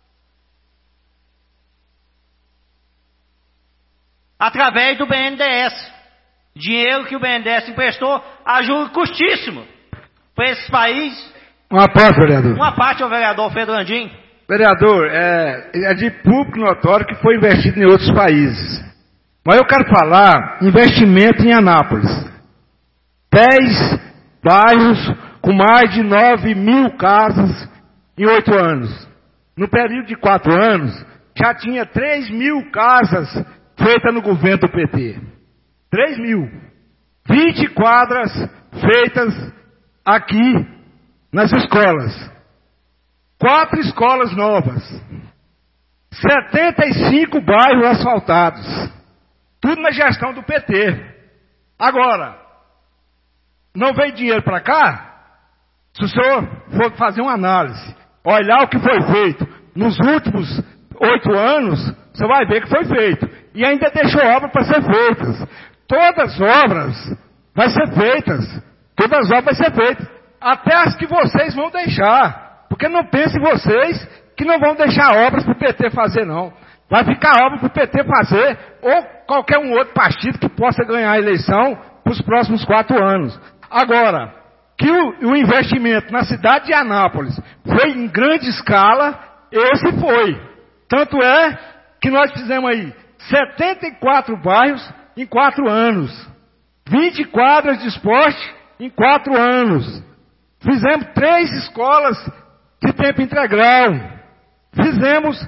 através do B N D E S. Dinheiro que o B N D E S emprestou a juros custíssimo para esses países.
Uma parte, vereador.
Uma parte ao vereador Pedro Landim.
Vereador, é, é de público notório que foi investido em outros países. Mas eu quero falar investimento em Anápolis. Dez bairros com mais de nove mil casas em oito anos. No período de quatro anos, já tinha três mil casas feita no governo do P T. três mil. vinte quadras feitas aqui nas escolas. Quatro escolas novas. setenta e cinco bairros asfaltados. Tudo na gestão do P T. Agora, não veio dinheiro para cá? Se o senhor for fazer uma análise, olhar o que foi feito nos últimos oito anos, você vai ver que foi feito. E ainda deixou obra para ser feitas. Todas as obras vão ser feitas. Todas as obras vão ser feitas. Até as que vocês vão deixar. Porque não pensem vocês que não vão deixar obras para o P T fazer, não. Vai ficar obra para o P T fazer, ou qualquer um outro partido que possa ganhar a eleição para os próximos quatro anos. Agora, que o, o investimento na cidade de Anápolis foi em grande escala, esse foi. Tanto é que nós fizemos aí setenta e quatro bairros em quatro anos. vinte quadras de esporte em quatro anos. Fizemos três escolas de tempo integral. Fizemos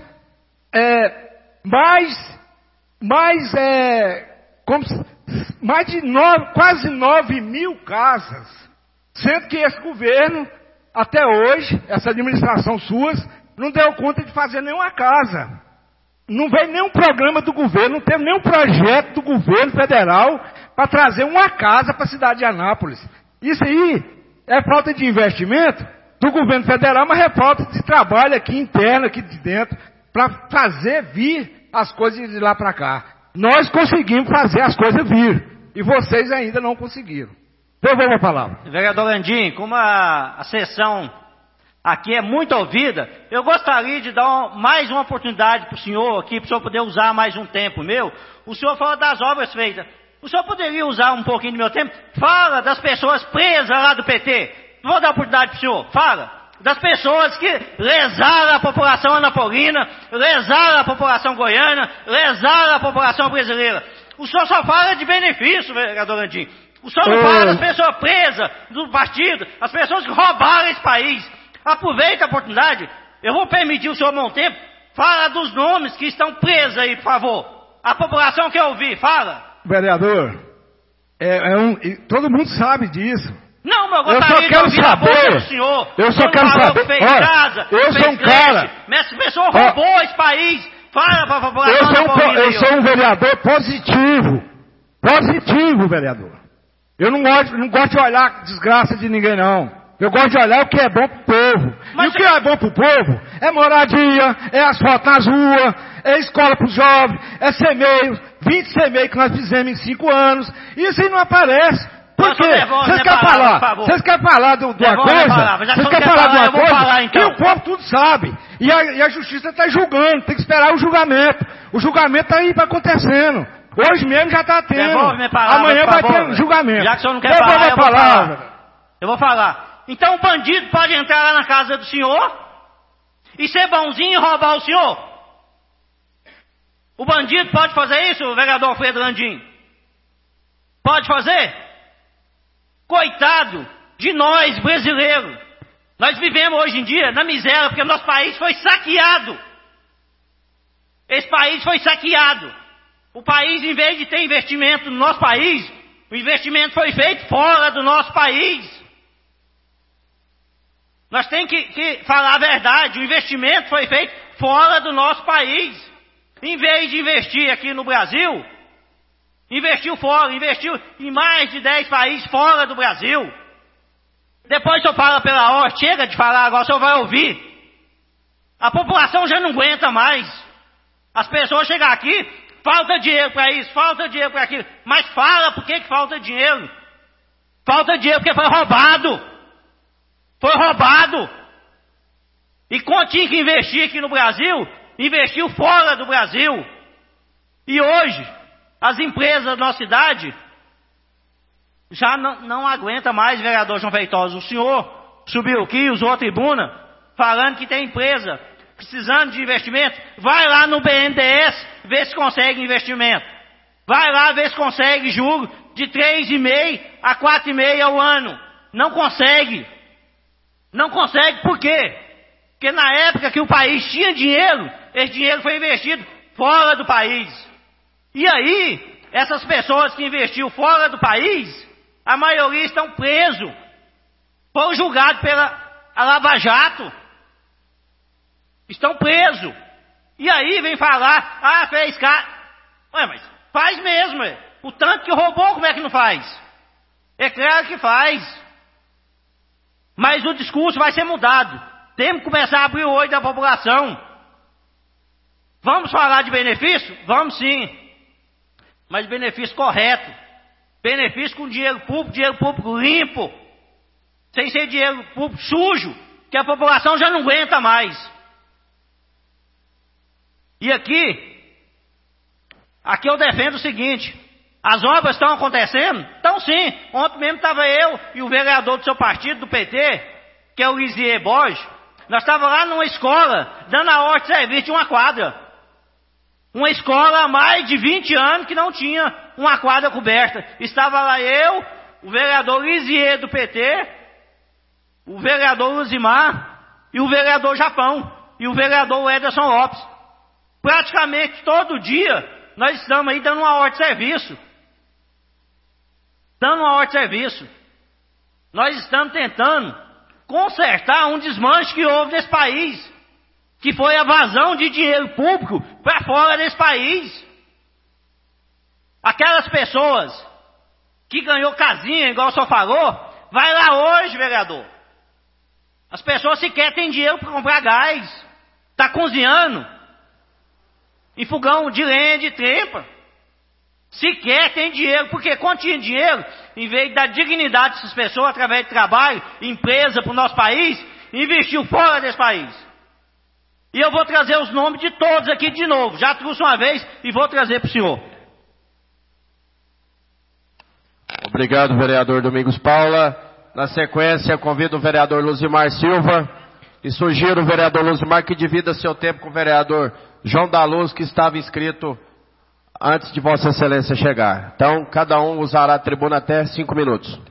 é, mais, mais, é, como, mais de nove, quase nove mil casas. Sendo que esse governo, até hoje, essa administração suas, não deu conta de fazer nenhuma casa. Não veio nenhum programa do governo, não teve nenhum projeto do governo federal para trazer uma casa para a cidade de Anápolis. Isso aí é falta de investimento do governo federal, mas é falta de trabalho aqui interno, aqui de dentro, para fazer vir as coisas de lá para cá. Nós conseguimos fazer as coisas vir, e vocês ainda não conseguiram. Devolvo a palavra.
Vereador Landim, como a, a sessão aqui é muito ouvida, eu gostaria de dar um, mais uma oportunidade para o senhor aqui, para o senhor poder usar mais um tempo meu. O senhor fala das obras feitas. O senhor poderia usar um pouquinho do meu tempo? Fala das pessoas presas lá do P T. Vou dar oportunidade para o senhor. Fala das pessoas que lesaram a população anapolina, lesaram a população goiana, lesaram a população brasileira. O senhor só fala de benefício, vereador Landim. O senhor não fala das pessoas presas do partido, as pessoas que roubaram esse país. Aproveita a oportunidade. Eu vou permitir o senhor um tempo. Fala dos nomes que estão presos aí, por favor. A população quer ouvir. Fala.
Vereador, é, é um, todo mundo sabe disso.
Não, mas eu gostaria
eu só quero
de ouvir
saber,
a boca do senhor.
Eu só quero saber.
Fez
Olha,
casa,
eu
fez
sou um
creche,
cara.
Essa pessoa roubou
ó,
esse país. Fala para a população.
Eu sou, um, eu
aí,
sou um vereador positivo. Positivo, vereador. Eu não gosto, não gosto de olhar desgraça de ninguém, não. Eu gosto de olhar o que é bom pro povo. Mas e o que é bom pro povo é moradia, é asfalto nas ruas, é escola pros jovens, é semeio, vinte semeios que nós fizemos em cinco anos. Isso aí não aparece. Por quê? Vocês querem falar? Vocês querem falar de uma coisa? Vocês querem falar de uma coisa que o povo tudo sabe. E a, e a justiça está julgando, tem que esperar o julgamento. O julgamento está aí acontecendo. Hoje mesmo já está tendo. Amanhã vai ter julgamento.
Já que o senhor não quer falar, eu vou falar. Eu vou falar. Então o bandido pode entrar lá na casa do senhor e ser bonzinho e roubar o senhor? O bandido pode fazer isso, vereador Alfredo Landim? Pode fazer? Coitado de nós, brasileiros. Nós vivemos hoje em dia na miséria porque nosso país foi saqueado. Esse país foi saqueado. O país, em vez de ter investimento no nosso país, o investimento foi feito fora do nosso país. Nós temos que, que falar a verdade. O investimento foi feito fora do nosso país. Em vez de investir aqui no Brasil, investiu fora, investiu em mais de dez países fora do Brasil. Depois o senhor fala pela hora, chega de falar, agora o senhor vai ouvir. A população já não aguenta mais. As pessoas chegam aqui, falta dinheiro para isso, falta dinheiro para aquilo. Mas fala por que, que falta dinheiro. Falta dinheiro porque foi roubado. Foi roubado. E quando tinha que investir aqui no Brasil, investiu fora do Brasil. E hoje, as empresas da nossa cidade já não, não aguentam mais, vereador João Feitosa. O senhor subiu aqui, usou a tribuna, falando que tem empresa precisando de investimento. Vai lá no B N D E S, vê se consegue investimento. Vai lá ver se consegue juro de três vírgula cinco a quatro vírgula cinco ao ano. Não consegue. Não consegue por quê? Porque na época que o país tinha dinheiro, esse dinheiro foi investido fora do país. E aí, essas pessoas que investiram fora do país, a maioria estão presos. Foram julgados pela a Lava Jato. Estão presos. E aí vem falar, ah, fez cara. Ué, mas faz mesmo. É. O tanto que roubou, como é que não faz? É claro que faz. Mas o discurso vai ser mudado. Temos que começar a abrir o olho da população. Vamos falar de benefício? Vamos sim. Mas benefício correto. Benefício com dinheiro público, dinheiro público limpo. Sem ser dinheiro público sujo, que a população já não aguenta mais. E aqui, aqui eu defendo o seguinte: as obras estão acontecendo? Então sim. Ontem mesmo estava eu e o vereador do seu partido, do P T, que é o Lisier Borges. Nós estávamos lá numa escola, dando a ordem de serviço de uma quadra. Uma escola há mais de vinte anos que não tinha uma quadra coberta. Estava lá eu, o vereador Lisier do P T, o vereador Luzimar e o vereador Japão e o vereador Ederson Lopes. Praticamente todo dia nós estamos aí dando uma ordem de serviço. Dando uma ordem de serviço. Nós estamos tentando consertar um desmanche que houve nesse país, que foi a vazão de dinheiro público para fora desse país. Aquelas pessoas que ganhou casinha, igual o senhor falou, vai lá hoje, vereador. As pessoas sequer têm dinheiro para comprar gás. Está cozinhando em fogão de lenha de trempa. Sequer tem dinheiro, porque quando tinha dinheiro, em vez de dar dignidade a essas pessoas através de trabalho, empresa para o nosso país, investiu fora desse país. E eu vou trazer os nomes de todos aqui de novo. Já trouxe uma vez e vou trazer para o senhor.
Obrigado, vereador Domingos Paula. Na sequência, convido o vereador Luzimar Silva e sugiro o vereador Luzimar que divida seu tempo com o vereador João da Luz, que estava inscrito antes de Vossa Excelência chegar. Então, cada um usará a tribuna até cinco minutos.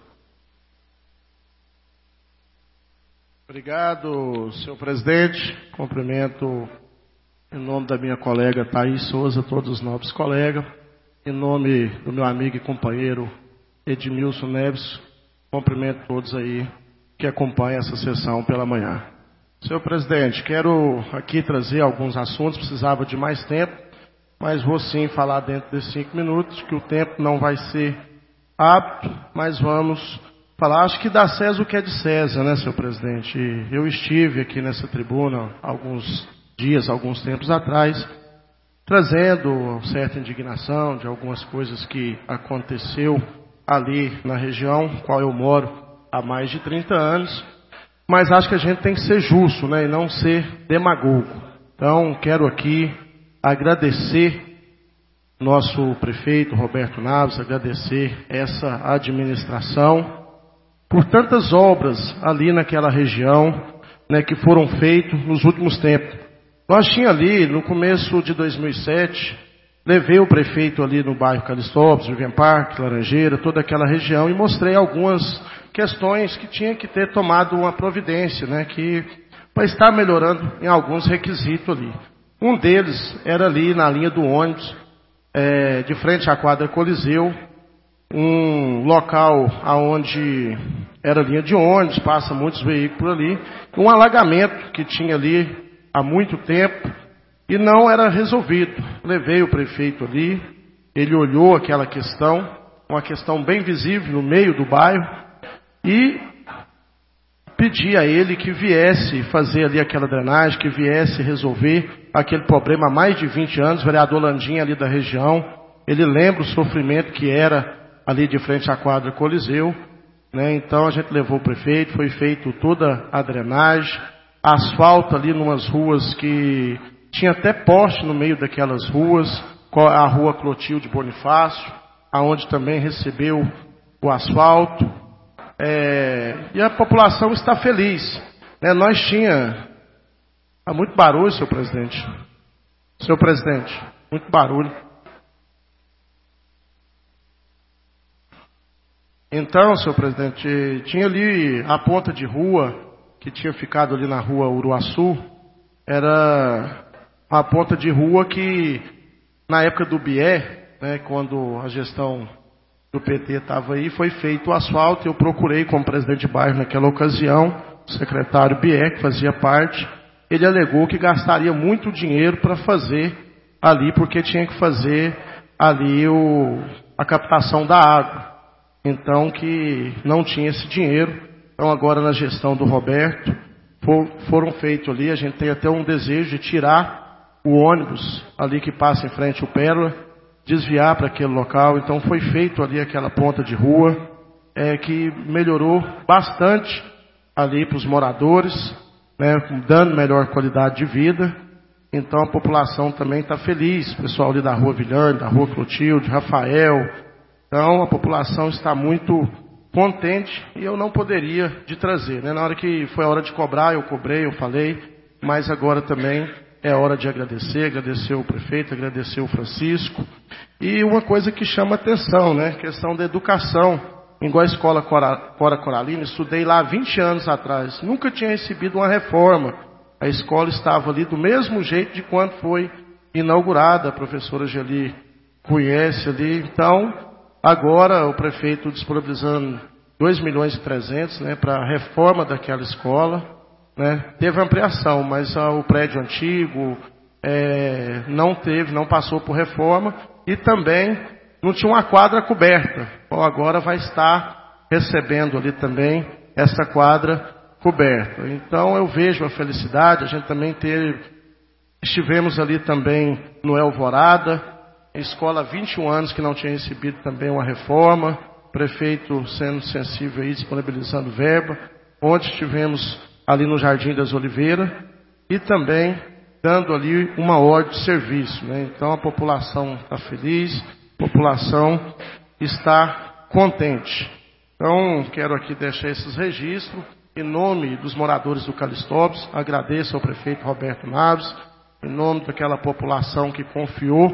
Obrigado, senhor presidente. Cumprimento em nome da minha colega Thaís Souza, todos os nobres colegas. Em nome do meu amigo e companheiro Edmilson Neves, cumprimento todos aí que acompanham essa sessão pela manhã. Senhor presidente, quero aqui trazer alguns assuntos, precisava de mais tempo, mas vou sim falar dentro desses cinco minutos, que o tempo não vai ser apto, mas vamos falar, acho que dá César o que é de César, né, senhor presidente? Eu estive aqui nessa tribuna alguns dias, alguns tempos atrás, trazendo certa indignação de algumas coisas que aconteceu ali na região, qual eu moro há mais de trinta anos, mas acho que a gente tem que ser justo, né, e não ser demagogo. Então, quero aqui agradecer nosso prefeito Roberto Naves, agradecer essa administração por tantas obras ali naquela região, né, que foram feitas nos últimos tempos. Nós tínhamos ali, no começo de dois mil e sete, levei o prefeito ali no bairro Calistópolis, Vivian Park, Laranjeira, toda aquela região, e mostrei algumas questões que tinha que ter tomado uma providência, né, que para estar melhorando em alguns requisitos ali. Um deles era ali na linha do ônibus, é, de frente à quadra Coliseu, um local onde era linha de ônibus, passa muitos veículos ali, um alagamento que tinha ali há muito tempo e não era resolvido. Levei o prefeito ali, ele olhou aquela questão, uma questão bem visível no meio do bairro, e pedi a ele que viesse fazer ali aquela drenagem, que viesse resolver aquele problema há mais de vinte anos. O vereador Landim ali da região, ele lembra o sofrimento que era ali de frente à quadra Coliseu, né? Então a gente levou o prefeito, foi feito toda a drenagem, asfalto ali numas ruas que tinha até poste no meio daquelas ruas, a rua Clotilde Bonifácio, aonde também recebeu o asfalto, é, e a população está feliz, né? Nós tinha há muito barulho, senhor presidente, senhor presidente, muito barulho. Então, senhor presidente, tinha ali a ponta de rua, que tinha ficado ali na rua Uruaçu, era a ponta de rua que, na época do Bié, né, quando a gestão do P T estava aí, foi feito o asfalto. Eu procurei como presidente de bairro naquela ocasião, o secretário Bié, que fazia parte, ele alegou que gastaria muito dinheiro para fazer ali, porque tinha que fazer ali o, a captação da água. Então, que não tinha esse dinheiro. Então, agora na gestão do Roberto, for, foram feitos ali, a gente tem até um desejo de tirar o ônibus ali que passa em frente ao Pérola, desviar para aquele local. Então foi feito ali aquela ponta de rua, é, que melhorou bastante ali para os moradores, né, dando melhor qualidade de vida. Então a população também está feliz, o pessoal ali da Rua Vilhane, da Rua Clotilde, Rafael. Então a população está muito contente e eu não poderia de trazer, né? Na hora que foi a hora de cobrar, eu cobrei, eu falei, mas agora também é hora de agradecer, agradecer o prefeito, agradecer o Francisco. E uma coisa que chama atenção, né? Questão da educação. Igual a escola Cora, Cora Coralina, estudei lá há vinte anos atrás, nunca tinha recebido uma reforma. A escola estava ali do mesmo jeito de quando foi inaugurada, a professora Geli conhece ali. Então, agora o prefeito disponibilizando dois milhões e trezentos, né, para a reforma daquela escola, né. Teve ampliação, mas ah, o prédio antigo é, não teve, não passou por reforma e também não tinha uma quadra coberta. Bom, agora vai estar recebendo ali também essa quadra coberta. Então eu vejo a felicidade. A gente também teve, estivemos ali também no Alvorada, escola há vinte e um anos que não tinha recebido também uma reforma, prefeito sendo sensível aí, disponibilizando verba. Ontem estivemos ali no Jardim das Oliveiras e também dando ali uma ordem de serviço, né? Então a população está feliz, a população está contente. Então quero aqui deixar esses registros. Em nome dos moradores do Calistópolis, agradeço ao prefeito Roberto Naves, em nome daquela população que confiou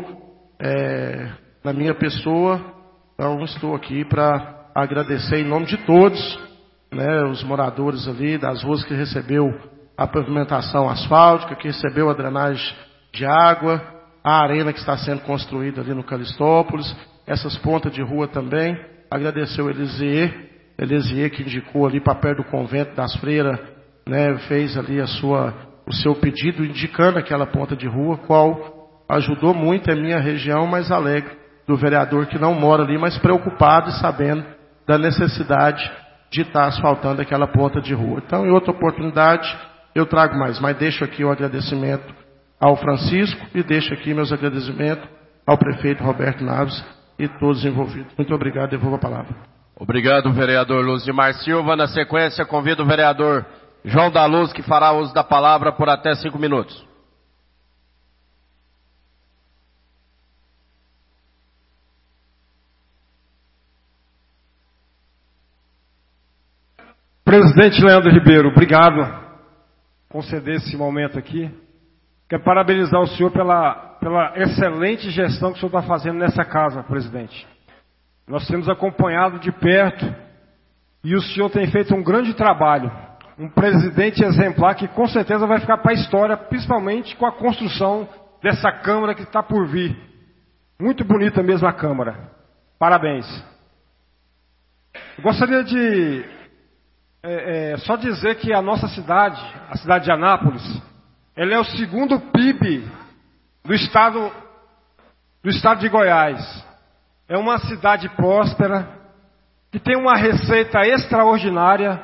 é, na minha pessoa. Então estou aqui para agradecer em nome de todos, né, os moradores ali das ruas que recebeu a pavimentação asfáltica, que recebeu a drenagem de água, a arena que está sendo construída ali no Calistópolis, essas pontas de rua também. Agradecer o Elisier, Elisier que indicou ali para perto do convento das freiras, né, fez ali a sua, o seu pedido, indicando aquela ponta de rua, qual ajudou muito a minha região, mas alegre do vereador que não mora ali, mas preocupado e sabendo da necessidade de estar asfaltando aquela ponta de rua. Então, em outra oportunidade, eu trago mais, mas deixo aqui o agradecimento ao Francisco e deixo aqui meus agradecimentos ao prefeito Roberto Naves e todos os envolvidos. Muito obrigado, devolvo a palavra.
Obrigado, vereador Luzimar Silva. Na sequência, convido o vereador João da Luz, que fará uso da palavra por até cinco minutos.
Presidente Leandro Ribeiro, obrigado por conceder esse momento aqui. Quero parabenizar o senhor pela, pela excelente gestão que o senhor está fazendo nessa casa, presidente. Nós temos acompanhado de perto e o senhor tem feito um grande trabalho. Um presidente exemplar que com certeza vai ficar para a história, principalmente com a construção dessa Câmara que está por vir. Muito bonita mesmo a Câmara. Parabéns. Eu gostaria de é, é, só dizer que a nossa cidade, a cidade de Anápolis, ela é o segundo P I B do estado, do estado de Goiás. É uma cidade próspera, que tem uma receita extraordinária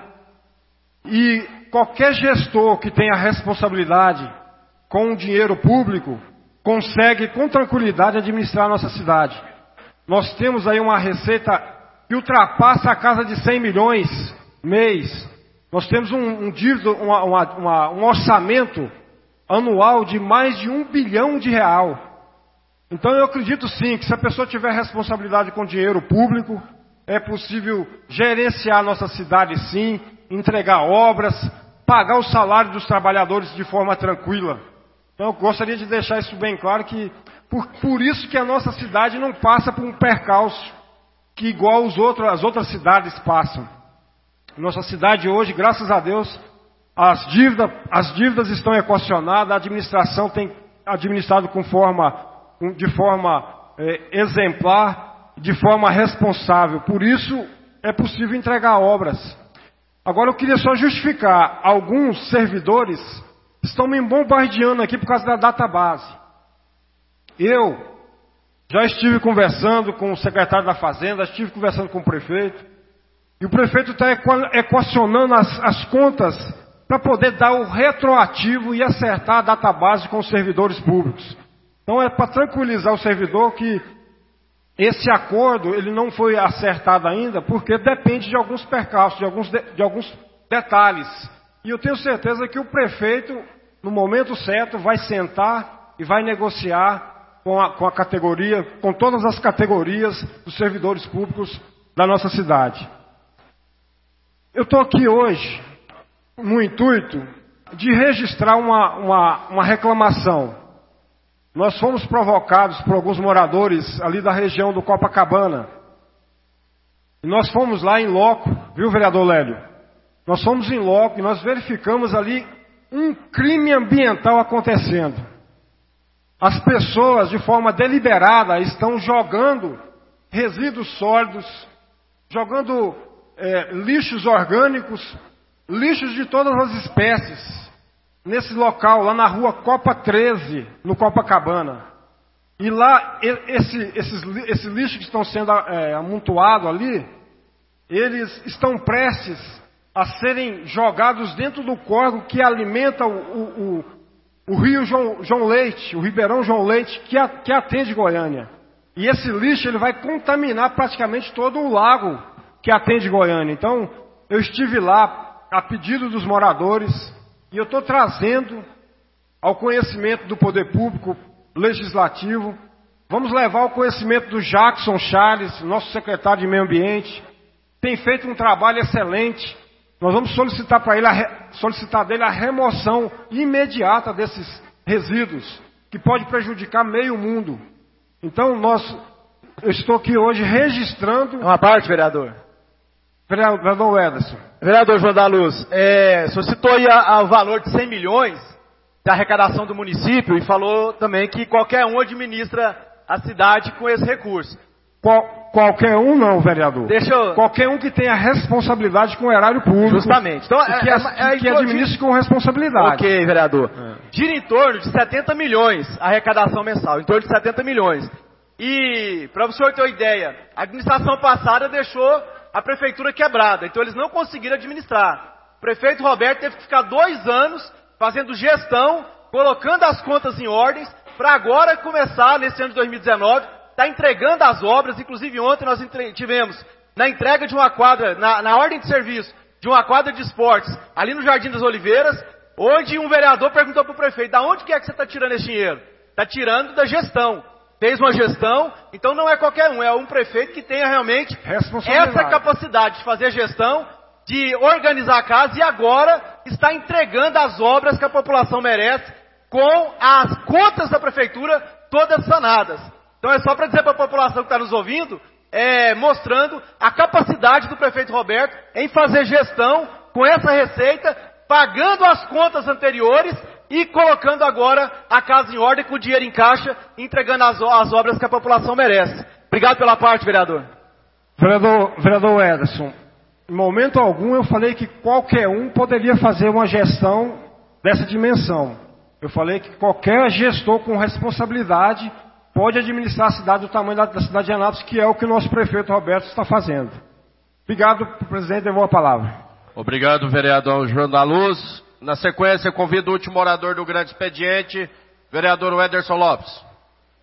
e qualquer gestor que tenha responsabilidade com o dinheiro público consegue com tranquilidade administrar a nossa cidade. Nós temos aí uma receita que ultrapassa a casa de cem milhões mês. Nós temos um, um, dívida, uma, uma, uma, um orçamento anual de mais de um bilhão de real. Então eu acredito sim que se a pessoa tiver responsabilidade com dinheiro público, é possível gerenciar a nossa cidade sim, entregar obras, pagar o salário dos trabalhadores de forma tranquila. Então eu gostaria de deixar isso bem claro, que por, por isso que a nossa cidade não passa por um percalço que igual os outros, as outras cidades passam. Nossa cidade hoje, graças a Deus, as dívidas, as dívidas estão equacionadas, a administração tem administrado com forma... de forma é, exemplar, de forma responsável. Por isso, é possível entregar obras. Agora, eu queria só justificar. Alguns servidores estão me bombardeando aqui por causa da database. Eu já estive conversando com o secretário da Fazenda, estive conversando com o prefeito, e o prefeito está equacionando as, as contas para poder dar o retroativo e acertar a database com os servidores públicos. Então é para tranquilizar o servidor que esse acordo ele não foi acertado ainda, porque depende de alguns percalços, de alguns, de, de alguns detalhes. E eu tenho certeza que o prefeito, no momento certo, vai sentar e vai negociar com a, com a categoria, com todas as categorias dos servidores públicos da nossa cidade. Eu estou aqui hoje no intuito de registrar uma, uma, uma reclamação. Nós fomos provocados por alguns moradores ali da região do Copacabana. E nós fomos lá em loco, viu, vereador Lélio? Nós fomos em loco e nós verificamos ali um crime ambiental acontecendo. As pessoas, de forma deliberada, estão jogando resíduos sólidos, jogando é, lixos orgânicos, lixos de todas as espécies, nesse local, lá na rua Copa treze, no Copacabana. E lá, esse, esses, esses lixos que estão sendo é, amontoados ali, eles estão prestes a serem jogados dentro do córrego que alimenta o, o, o, o rio João, João Leite, o Ribeirão João Leite, que, a, que atende Goiânia. E esse lixo ele vai contaminar praticamente todo o lago que atende Goiânia. Então, eu estive lá a pedido dos moradores e eu estou trazendo ao conhecimento do poder público legislativo. Vamos levar ao conhecimento do Jackson Charles, nosso secretário de Meio Ambiente. Tem feito um trabalho excelente. Nós vamos solicitar para ele, a re... solicitar dele a remoção imediata desses resíduos, que pode prejudicar meio mundo. Então, nós, eu estou aqui hoje registrando...
Uma parte, vereador.
Vereador Ederson.
Vereador João da Luz, é, o senhor citou aí o valor de cem milhões da arrecadação do município e falou também que qualquer um administra a cidade com esse recurso.
Qual, qualquer um não, vereador.
Deixa eu...
Qualquer um que tenha responsabilidade com o erário público.
Justamente. Então,
é, que, é, é, que administre com responsabilidade.
Ok, vereador. É. Gira em torno de setenta milhões a arrecadação mensal, em torno de setenta milhões. E, para o senhor ter uma ideia, a administração passada deixou a prefeitura quebrada, então eles não conseguiram administrar. O prefeito Roberto teve que ficar dois anos fazendo gestão, colocando as contas em ordens, para agora começar, nesse ano de dois mil e dezenove, está entregando as obras. Inclusive ontem nós entre... tivemos na entrega de uma quadra, na, na ordem de serviço, de uma quadra de esportes, ali no Jardim das Oliveiras, onde um vereador perguntou para o prefeito, da onde que é que você está tirando esse dinheiro? Está tirando da gestão. Fez uma gestão, então não é qualquer um, é um prefeito que tenha realmente essa capacidade de fazer gestão, de organizar a casa e agora está entregando as obras que a população merece com as contas da prefeitura todas sanadas. Então é só para dizer para a população que está nos ouvindo, é, mostrando a capacidade do prefeito Roberto em fazer gestão com essa receita, pagando as contas anteriores e colocando agora a casa em ordem com o dinheiro em caixa, entregando as, as obras que a população merece. Obrigado pela parte, vereador.
Vereador, vereador Ederson, em momento algum eu falei que qualquer um poderia fazer uma gestão dessa dimensão. Eu falei que qualquer gestor com responsabilidade pode administrar a cidade do tamanho da, da cidade de Anápolis, que é o que o nosso prefeito Roberto está fazendo. Obrigado, presidente, devolvo a palavra.
Obrigado, vereador João da Luz. Na sequência, eu convido o último orador do grande expediente, vereador Ederson Lopes.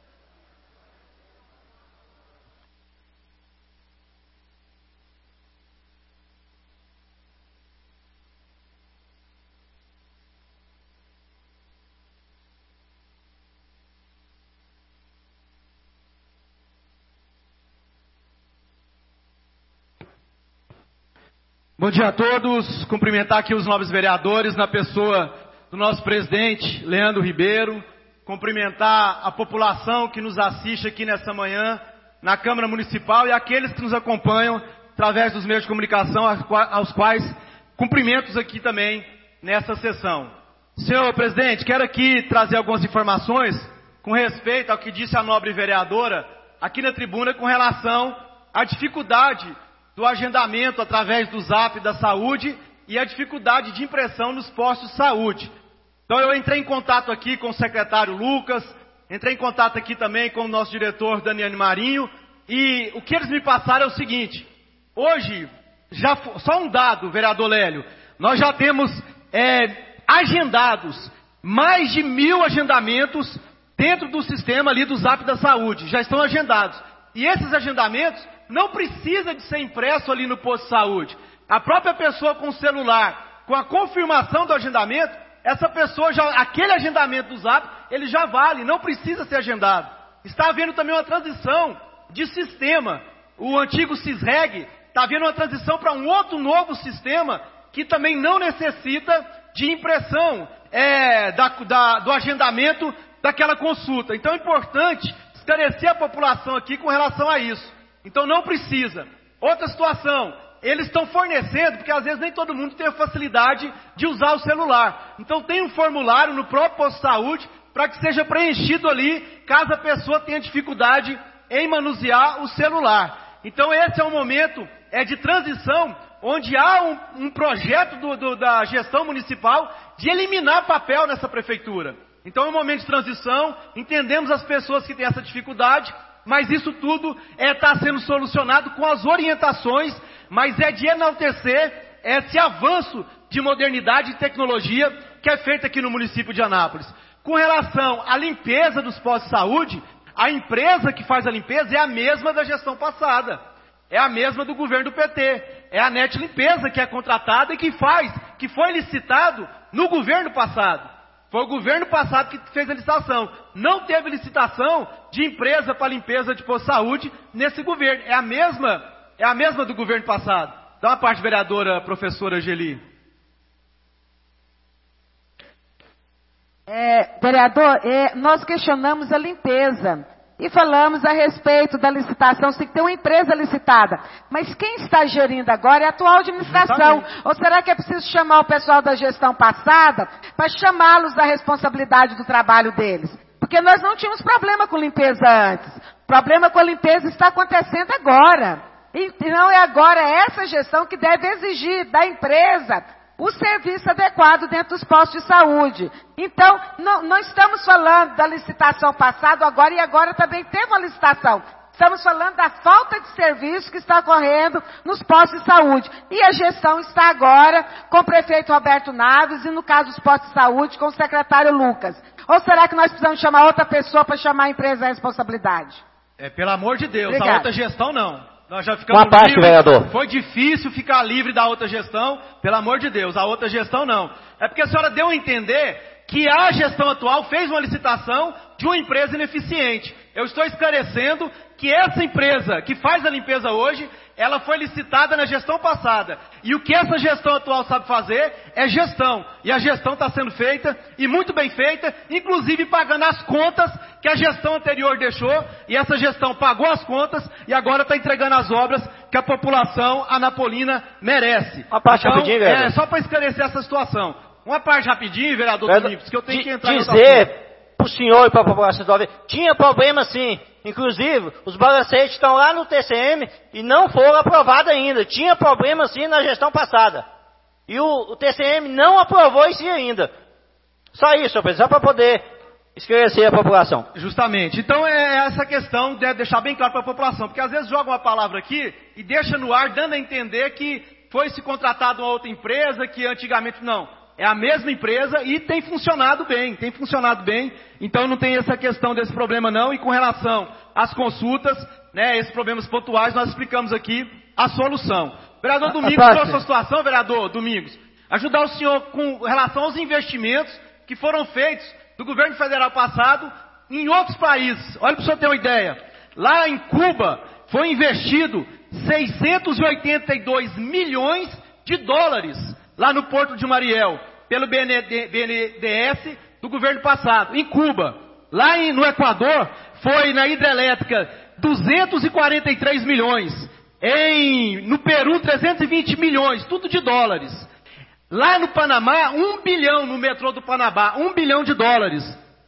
Bom dia a todos, cumprimentar aqui os nobres vereadores na pessoa do nosso presidente, Leandro Ribeiro, cumprimentar a população que nos assiste aqui nessa manhã na Câmara Municipal e aqueles que nos acompanham através dos meios de comunicação, aos quais cumprimentos aqui também nessa sessão. Senhor presidente, quero aqui trazer algumas informações com respeito ao que disse a nobre vereadora aqui na tribuna com relação à dificuldade do agendamento através do Zap da Saúde e a dificuldade de impressão nos postos de saúde. Então eu entrei em contato aqui com o secretário Lucas, entrei em contato aqui também com o nosso diretor Daniel Marinho, e o que eles me passaram é o seguinte: hoje, já, só um dado, vereador Lélio, nós já temos é, agendados, mais de mil agendamentos dentro do sistema ali do Zap da Saúde, já estão agendados. E esses agendamentos não precisa de ser impresso ali no posto de saúde. A própria pessoa com o celular, com a confirmação do agendamento, essa pessoa já, aquele agendamento do Zap, ele já vale, não precisa ser agendado. Está havendo também uma transição de sistema. O antigo SISREG está havendo uma transição para um outro novo sistema que também não necessita de impressão é, da, da, do agendamento daquela consulta. Então é importante esclarecer a população aqui com relação a isso. Então não precisa. Outra situação, eles estão fornecendo, porque às vezes nem todo mundo tem a facilidade de usar o celular. Então tem um formulário no próprio posto de saúde para que seja preenchido ali, caso a pessoa tenha dificuldade em manusear o celular. Então esse é um momento é, de transição, onde há um, um projeto do, do, da gestão municipal de eliminar papel nessa prefeitura. Então é um momento de transição, entendemos as pessoas que têm essa dificuldade, mas isso tudo está é, sendo solucionado com as orientações, mas é de enaltecer esse avanço de modernidade e tecnologia que é feito aqui no município de Anápolis. Com relação à limpeza dos postos de saúde, a empresa que faz a limpeza é a mesma da gestão passada. É a mesma do governo do P T. É a Net Limpeza que é contratada e que faz, que foi licitado no governo passado. Foi o governo passado que fez a licitação. Não teve licitação de empresa para limpeza de posto de saúde nesse governo. É a mesma, é a mesma do governo passado. Dá uma parte, vereadora professora Geli.
É, vereador, é, nós questionamos a limpeza e falamos a respeito da licitação, se tem que ter uma empresa licitada. Mas quem está gerindo agora é a atual administração. Justamente. Ou será que é preciso chamar o pessoal da gestão passada para chamá-los da responsabilidade do trabalho deles? Porque nós não tínhamos problema com limpeza antes. O problema com a limpeza está acontecendo agora. Então é agora essa gestão que deve exigir da empresa o serviço adequado dentro dos postos de saúde. Então, não, não estamos falando da licitação passada agora, e agora também teve uma licitação. Estamos falando da falta de serviço que está ocorrendo nos postos de saúde. E a gestão está agora com o prefeito Roberto Naves e, no caso dos postos de saúde, com o secretário Lucas. Ou será que nós precisamos chamar outra pessoa para chamar a empresa à responsabilidade?
É, pelo amor de Deus,
Obrigada.
A outra gestão não. Nós já ficamos
Uma parte,
livres.
vereador.
Foi difícil ficar livre da outra gestão, pelo amor de Deus, a outra gestão não. É porque a senhora deu a entender que a gestão atual fez uma licitação de uma empresa ineficiente. Eu estou esclarecendo que essa empresa que faz a limpeza hoje, ela foi licitada na gestão passada. E o que essa gestão atual sabe fazer é gestão. E a gestão está sendo feita, e muito bem feita, inclusive pagando as contas que a gestão anterior deixou. E essa gestão pagou as contas e agora está entregando as obras que a população anapolina merece.
Uma parte
então,
rapidinho, vereador.
É, só para esclarecer essa situação. Uma parte rapidinho, vereador
vereador
Domingos, que eu tenho que entrar em
dizer para o senhor e para a população do Alves, tinha problema sim. Inclusive, os balancetes estão lá no T C M e não foram aprovados ainda. Tinha problema sim na gestão passada. E o, o T C M não aprovou isso ainda. Só isso, senhor presidente, só para poder esclarecer a população.
Justamente. Então é essa questão de deixar bem claro para a população. Porque às vezes joga uma palavra aqui e deixa no ar, dando a entender que foi se contratado uma outra empresa, que antigamente não. É a mesma empresa e tem funcionado bem, tem funcionado bem, então não tem essa questão desse problema não. E com relação às consultas, né, esses problemas pontuais, nós explicamos aqui a solução. Vereador Domingos trouxe a situação, vereador Domingos, ajudar o senhor com relação aos investimentos que foram feitos do governo federal passado em outros países. Olha para o senhor ter uma ideia, lá em Cuba foi investido seiscentos e oitenta e dois milhões de dólares lá no Porto de Mariel, pelo B N D E S do governo passado, em Cuba. Lá em, no Equador, foi na hidrelétrica duzentos e quarenta e três milhões. Em, no Peru, trezentos e vinte milhões, tudo de dólares. Lá no Panamá, um bilhão no metrô do Panamá, um bilhão de dólares.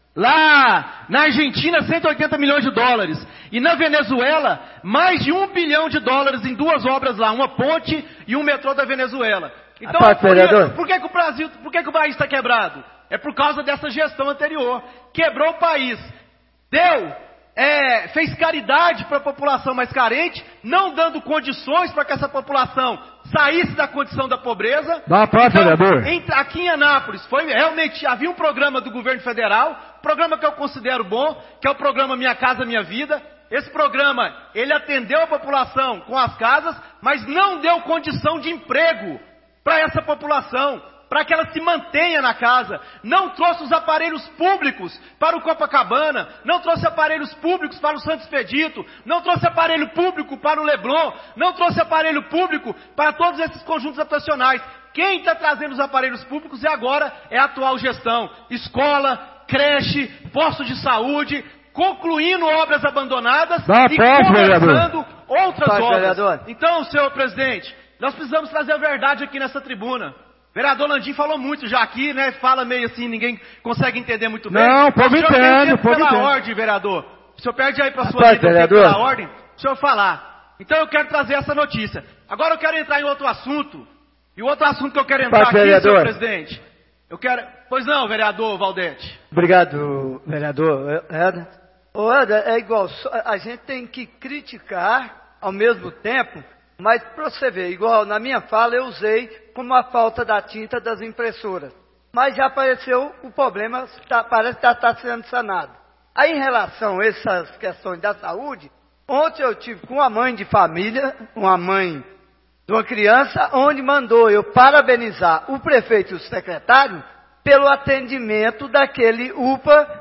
Lá na Argentina, cento e oitenta milhões de dólares. E na Venezuela, mais de um bilhão de dólares em duas obras lá, uma ponte e um metrô da Venezuela. Então,
parte,
por,
vereador.
por que, que o Brasil, por que, que o país está quebrado? É por causa dessa gestão anterior. Quebrou o país. Deu é, fez caridade para a população mais carente, não dando condições para que essa população saísse da condição da pobreza.
Dá uma parte,
então,
vereador.
em, aqui em Anápolis, foi, realmente havia um programa do governo federal, programa que eu considero bom, que é o programa Minha Casa Minha Vida. Esse programa, ele atendeu a população com as casas, mas não deu condição de emprego para essa população, para que ela se mantenha na casa. Não trouxe os aparelhos públicos para o Copacabana, não trouxe aparelhos públicos para o Santo Expedito, não trouxe aparelho público para o Leblon, não trouxe aparelho público para todos esses conjuntos habitacionais. Quem está trazendo os aparelhos públicos é agora é a atual gestão. Escola, creche, posto de saúde, concluindo obras abandonadas
Dá
e
parte,
começando outras
Parte,
obras.
vereador.
Então, senhor presidente, nós precisamos trazer a verdade aqui nessa tribuna. Vereador Landim falou muito já aqui, né? Fala meio assim, ninguém consegue entender muito bem.
Não, o povo
senhor
entende,
tem tempo
o povo
pela
entende.
ordem, vereador. O senhor perde aí para sua
Parte,
lei, tem tempo
vereador.
pela ordem, o senhor falar. Então eu quero trazer essa notícia. Agora eu quero entrar em outro assunto. E o outro assunto que eu quero entrar
Parte,
aqui,
vereador.
senhor presidente. Eu quero... Pois não, vereador Valdete.
Obrigado, vereador Éder. Ô, Éder, é igual, só- a gente tem que criticar ao mesmo tempo, mas para você ver, igual na minha fala eu usei como a falta da tinta das impressoras. Mas já apareceu o problema, tá- parece que está sendo sanado. Aí em relação a essas questões da saúde, ontem eu tive com uma mãe de família, uma mãe de uma criança, onde mandou eu parabenizar o prefeito e o secretário pelo atendimento daquele U P A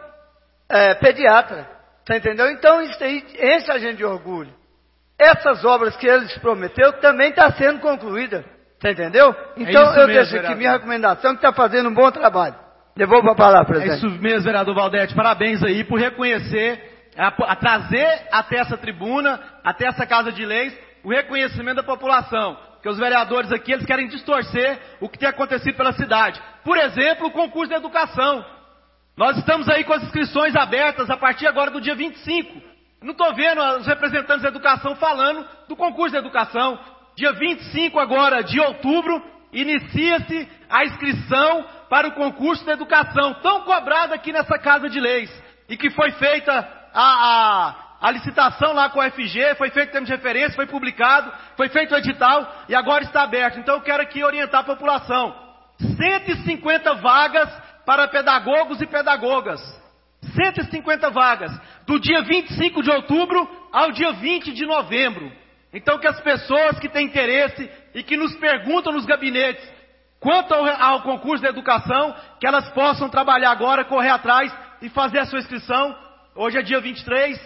é, pediatra. Você entendeu? Então isso aí enche a gente de orgulho. Essas obras que eles prometeram também estão sendo concluídas. Você entendeu? Então
isso
eu
mesmo,
deixo aqui
vereador.
minha recomendação, que está fazendo um bom trabalho. Devolvo a palavra,
É
presidente.
isso mesmo, vereador Valdete. Parabéns aí por reconhecer, a, a trazer até essa tribuna, até essa Casa de Leis, o reconhecimento da população. Porque os vereadores aqui, eles querem distorcer o que tem acontecido pela cidade. Por exemplo, o concurso da educação. Nós estamos aí com as inscrições abertas a partir agora do dia vinte e cinco. Não estou vendo os representantes da educação falando do concurso da educação. Dia vinte e cinco agora de outubro, inicia-se a inscrição para o concurso da educação, tão cobrado aqui nessa Casa de Leis. E que foi feita a, a, a licitação lá com a F G, foi feito termo de referência, foi publicado, foi feito o edital e agora está aberto. Então eu quero aqui orientar a população. cento e cinquenta vagas para pedagogos e pedagogas. cento e cinquenta vagas. Do dia vinte e cinco de outubro ao dia vinte de novembro. Então que as pessoas que têm interesse e que nos perguntam nos gabinetes quanto ao, ao concurso da educação, que elas possam trabalhar agora, correr atrás e fazer a sua inscrição. Hoje é dia vinte e três,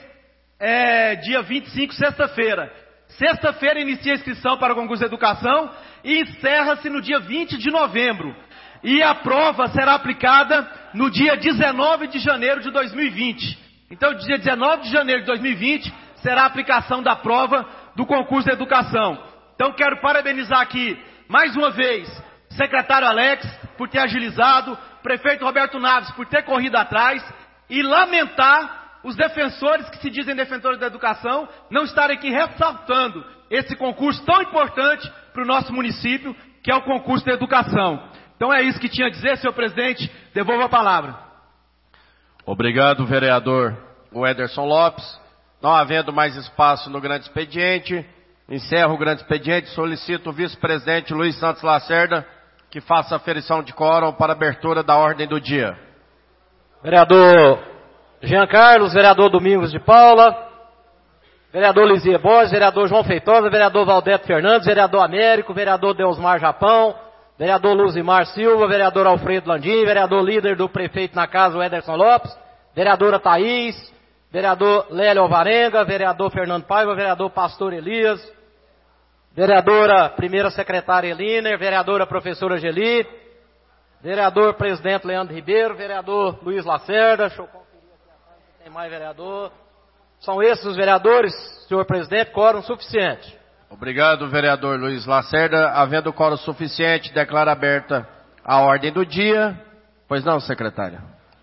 é dia vinte e cinco, sexta-feira. Sexta-feira inicia a inscrição para o concurso da educação e encerra-se no dia vinte de novembro. E a prova será aplicada no dia dezenove de janeiro de dois mil e vinte. Então, dia dezenove de janeiro de dois mil e vinte será a aplicação da prova do concurso da educação. Então, quero parabenizar aqui, mais uma vez, o secretário Alex por ter agilizado, o prefeito Roberto Naves por ter corrido atrás e lamentar os defensores que se dizem defensores da educação não estarem aqui ressaltando esse concurso tão importante para o nosso município, que é o concurso da educação. Então é isso que tinha a dizer, senhor presidente. Devolvo a palavra.
Obrigado, vereador o Ederson Lopes. Não havendo mais espaço no grande expediente, encerro o grande expediente. Solicito o vice-presidente Luiz Santos Lacerda que faça a aferição de quórum para abertura da ordem do dia.
Vereador Jean Carlos, vereador Domingos de Paula, vereador Lizia Borges, vereador João Feitosa, vereador Valdete Fernandes, vereador Américo, vereador Deusmar Japão, vereador Luzimar Silva, vereador Alfredo Landim, vereador líder do prefeito na casa, o Ederson Lopes, vereadora Thaís, vereador Lélio Alvarenga, vereador Fernando Paiva, vereador Pastor Elias, vereadora primeira secretária Eliner, vereadora professora Geli, vereador presidente Leandro Ribeiro, vereador Luiz Lacerda, deixa eu conferir aqui atrás se tem mais vereador. São esses os vereadores, senhor presidente, quórum suficiente.
Obrigado, vereador Luiz Lacerda. Havendo quórum suficiente, declaro aberta a ordem do dia. Pois não, secretária?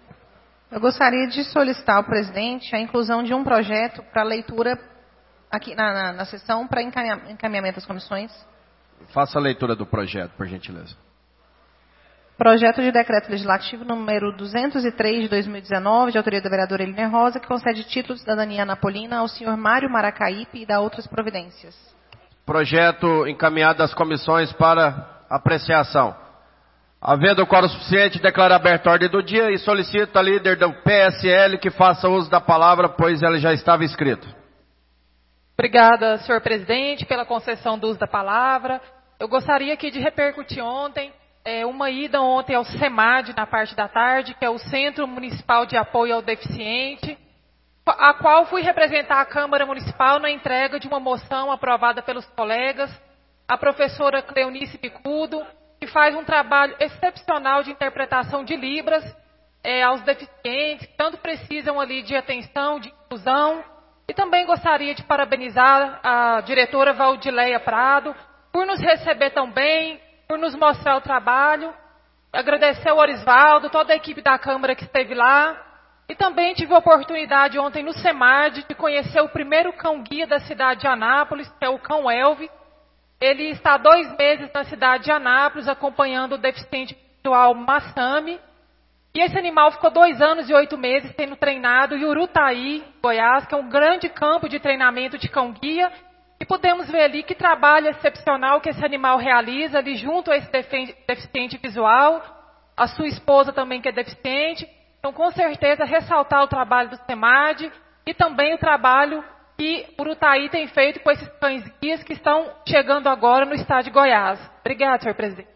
Eu gostaria de solicitar ao presidente a inclusão de um projeto para leitura aqui na, na, na sessão para encaminha, encaminhamento das comissões.
Faça a leitura do projeto, por gentileza.
Projeto de decreto legislativo número duzentos e três de dois mil e dezenove, de autoria da vereadora Eliner Rosa, que concede título de cidadania anapolina ao senhor Mário Maracaípe e dá outras providências.
Projeto encaminhado às comissões para apreciação. Havendo quórum suficiente, declaro aberta a ordem do dia e solicito a líder do P S L que faça uso da palavra, pois ela já estava escrita.
Obrigada, senhor presidente, pela concessão do uso da palavra. Eu gostaria aqui de repercutir ontem, é, uma ida ontem ao CEMAD, na parte da tarde, que é o Centro Municipal de Apoio ao Deficiente, a qual fui representar a Câmara Municipal na entrega de uma moção aprovada pelos colegas, a professora Cleonice Picudo, que faz um trabalho excepcional de interpretação de Libras é, aos deficientes, que tanto precisam ali de atenção, de inclusão. E também gostaria de parabenizar a diretora Valdileia Prado por nos receber tão bem, por nos mostrar o trabalho. Agradecer ao Orisvaldo, toda a equipe da Câmara que esteve lá. E também tive a oportunidade ontem no CEMAD de conhecer o primeiro cão-guia da cidade de Anápolis, que é o cão Elvis. Ele está há dois meses na cidade de Anápolis, acompanhando o deficiente visual Massami. E esse animal ficou dois anos e oito meses sendo treinado em Urutaí, Goiás, que é um grande campo de treinamento de cão-guia. E podemos ver ali que trabalho excepcional que esse animal realiza ali junto a esse deficiente visual, a sua esposa também que é deficiente. Então, com certeza, ressaltar o trabalho do CEMAD e também o trabalho que Urutaí tem feito com esses cães-guias que estão chegando agora no estado de Goiás. Obrigada, senhor presidente.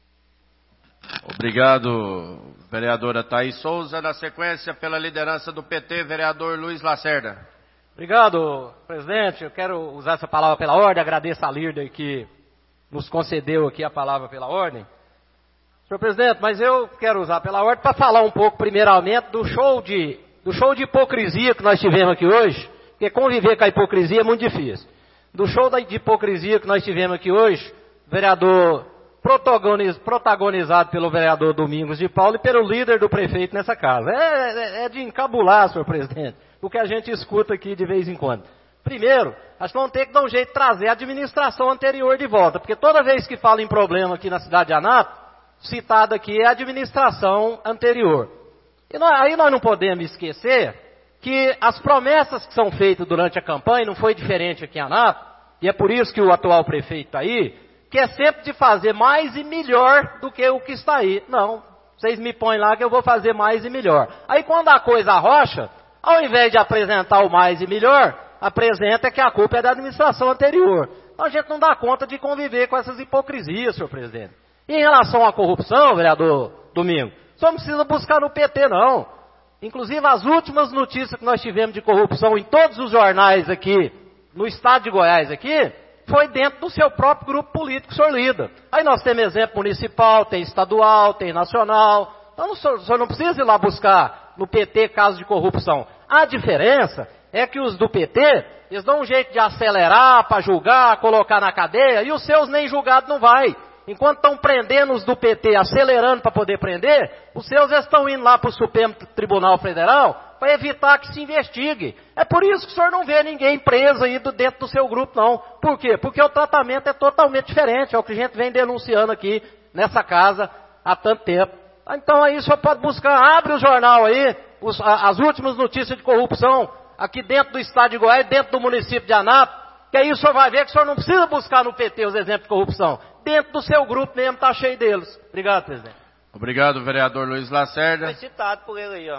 Obrigado, vereadora Thaís Souza. Na sequência, pela liderança do P T, vereador Luiz Lacerda.
Obrigado, presidente. Eu quero usar essa palavra pela ordem. Agradeço a líder que nos concedeu aqui a palavra pela ordem. Senhor presidente, mas eu quero usar pela ordem para falar um pouco, primeiramente, do show de, do show de hipocrisia que nós tivemos aqui hoje, porque conviver com a hipocrisia é muito difícil. Do show de hipocrisia que nós tivemos aqui hoje, vereador protagoniz, protagonizado pelo vereador Domingos de Paulo e pelo líder do prefeito nessa casa. É, é, é de encabular, senhor presidente, o que a gente escuta aqui de vez em quando. Primeiro, acho que vamos ter que dar um jeito de trazer a administração anterior de volta, porque toda vez que fala em problema aqui na cidade de Anápolis, citado aqui é a administração anterior. E nós, aí nós não podemos esquecer que as promessas que são feitas durante a campanha não foi diferente aqui em Anápolis, e é por isso que o atual prefeito está aí, que é sempre de fazer mais e melhor do que o que está aí. Não, vocês me põem lá que eu vou fazer mais e melhor. Aí quando a coisa arrocha, ao invés de apresentar o mais e melhor, apresenta que a culpa é da administração anterior. Então a gente não dá conta de conviver com essas hipocrisias, senhor presidente. E em relação à corrupção, vereador Domingo, só não precisa buscar no P T, não. Inclusive, as últimas notícias que nós tivemos de corrupção em todos os jornais aqui, no estado de Goiás aqui, foi dentro do seu próprio grupo político, o senhor lida. Aí nós temos exemplo municipal, tem estadual, tem nacional. Então o senhor, o senhor não precisa ir lá buscar no P T casos de corrupção. A diferença é que os do P T, eles dão um jeito de acelerar para julgar, colocar na cadeia, e os seus nem julgado não vai. Enquanto estão prendendo os do P T, acelerando para poder prender, os seus estão indo lá para o Supremo Tribunal Federal para evitar que se investigue. É por isso que o senhor não vê ninguém preso aí dentro do seu grupo, não. Por quê? Porque o tratamento é totalmente diferente, é o que a gente vem denunciando aqui nessa casa há tanto tempo. Então aí o senhor pode buscar, abre o jornal aí, os, as últimas notícias de corrupção aqui dentro do estado de Goiás, dentro do município de Anápolis, que aí o senhor vai ver que o senhor não precisa buscar no P T os exemplos de corrupção. Dentro do seu grupo mesmo está cheio deles. Obrigado, presidente.
Obrigado, vereador Luiz Lacerda.
Foi citado por ele aí, ó.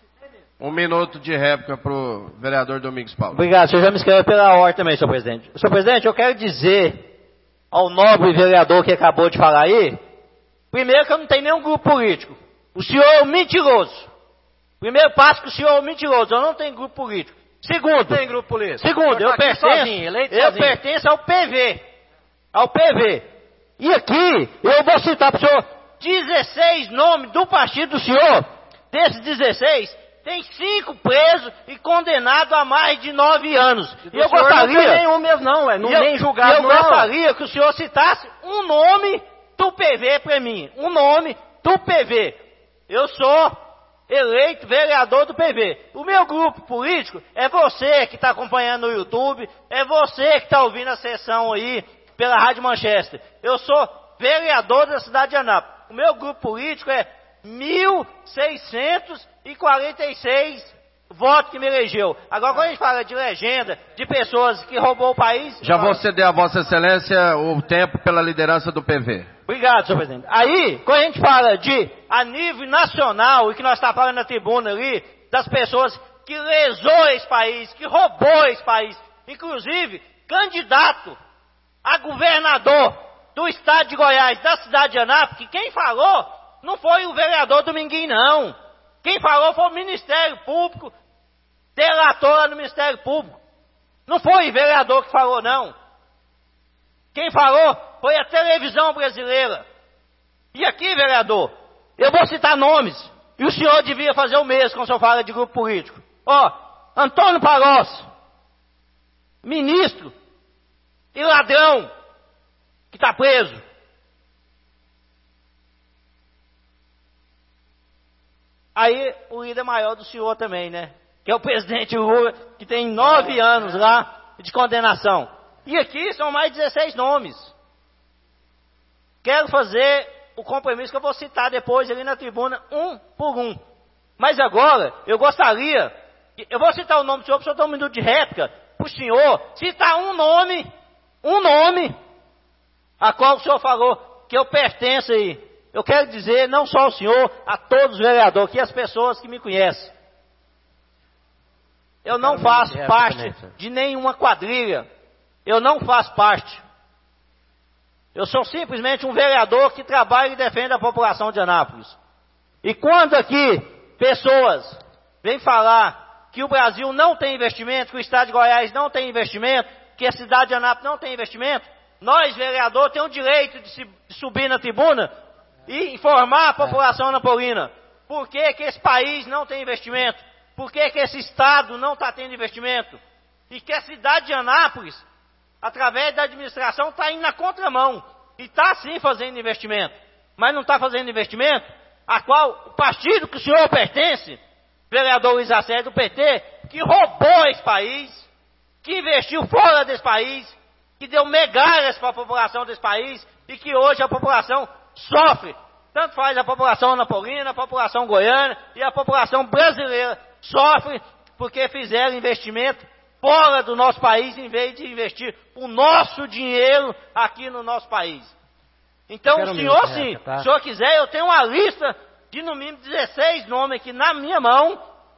Um minuto de réplica para o vereador Domingos Paulo.
Obrigado, o senhor já me escreveu pela ordem também, senhor presidente. Senhor presidente, eu quero dizer ao nobre vereador que acabou de falar aí, primeiro que eu não tenho nenhum grupo político. O senhor é um mentiroso. Primeiro passo que o senhor é um mentiroso, eu não tenho grupo político. Segundo,
tem grupo político.
Segundo, eu pertenço, sozinho, eleito eu sozinho. pertenço ao P V. Ao P V. E aqui, eu vou citar para o senhor dezesseis nomes do partido do senhor. Desses dezesseis, tem cinco presos e condenados a mais de nove anos. E eu gostaria...
Não tem nenhum mesmo não, é, não
eu,
nem julgado
eu
não.
Eu gostaria que o senhor citasse um nome do P V para mim. Um nome do P V. Eu sou eleito vereador do P V. O meu grupo político é você que está acompanhando no YouTube, é você que está ouvindo a sessão aí pela Rádio Manchester. Eu sou vereador da cidade de Anápolis. o meu grupo político é mil seiscentos e quarenta e seis votos que me elegeu. Agora, quando a gente fala de legenda, de pessoas que roubou o país...
Já vou ceder a Vossa Excelência o tempo pela liderança do P V.
Obrigado, senhor presidente. Aí, quando a gente fala de, a nível nacional, e que nós estamos falando na tribuna ali, das pessoas que lesou esse país, que roubou esse país, inclusive, candidato a governador do estado de Goiás, da cidade de Anápolis, que quem falou não foi o vereador Dominguinho, não. Quem falou foi o Ministério Público, delator lá no Ministério Público. Não foi o vereador que falou, não. Quem falou foi a televisão brasileira. E aqui, vereador, eu vou citar nomes, e o senhor devia fazer o mesmo quando o senhor fala de grupo político. Ó, Antônio Palocci, ministro e ladrão, que está preso. Aí o líder maior do senhor também, né? Que é o presidente Lula, que tem nove anos lá de condenação. E aqui são mais dezesseis nomes. Quero fazer o compromisso que eu vou citar depois ali na tribuna, um por um. Mas agora, eu gostaria, eu vou citar o nome do senhor, para o senhor dar um minuto de réplica, para o senhor citar um nome, um nome, a qual o senhor falou que eu pertenço aí. Eu quero dizer, não só ao senhor, a todos os vereadores, aqui as pessoas que me conhecem. Eu não faço parte de nenhuma quadrilha. Eu não faço parte. Eu sou simplesmente um vereador que trabalha e defende a população de Anápolis. E quando aqui pessoas vêm falar que o Brasil não tem investimento, que o estado de Goiás não tem investimento, que a cidade de Anápolis não tem investimento, nós, vereadores, temos o direito de, se, de subir na tribuna e informar a população anapolina. Por que que esse país não tem investimento? Por que que esse estado não está tendo investimento? E que a cidade de Anápolis, através da administração, está indo na contramão. E está sim fazendo investimento. Mas não está fazendo investimento, a qual o partido que o senhor pertence, vereador Luiz Lacerda do P T, que roubou esse país, que investiu fora desse país, que deu migalhas para a população desse país, e que hoje a população sofre. Tanto faz a população anapolina, a população goiana e a população brasileira sofre porque fizeram investimento fora do nosso país em vez de investir o nosso dinheiro aqui no nosso país. Então, o senhor, sim, se o senhor quiser, eu tenho uma lista de no mínimo dezesseis nomes aqui na minha mão,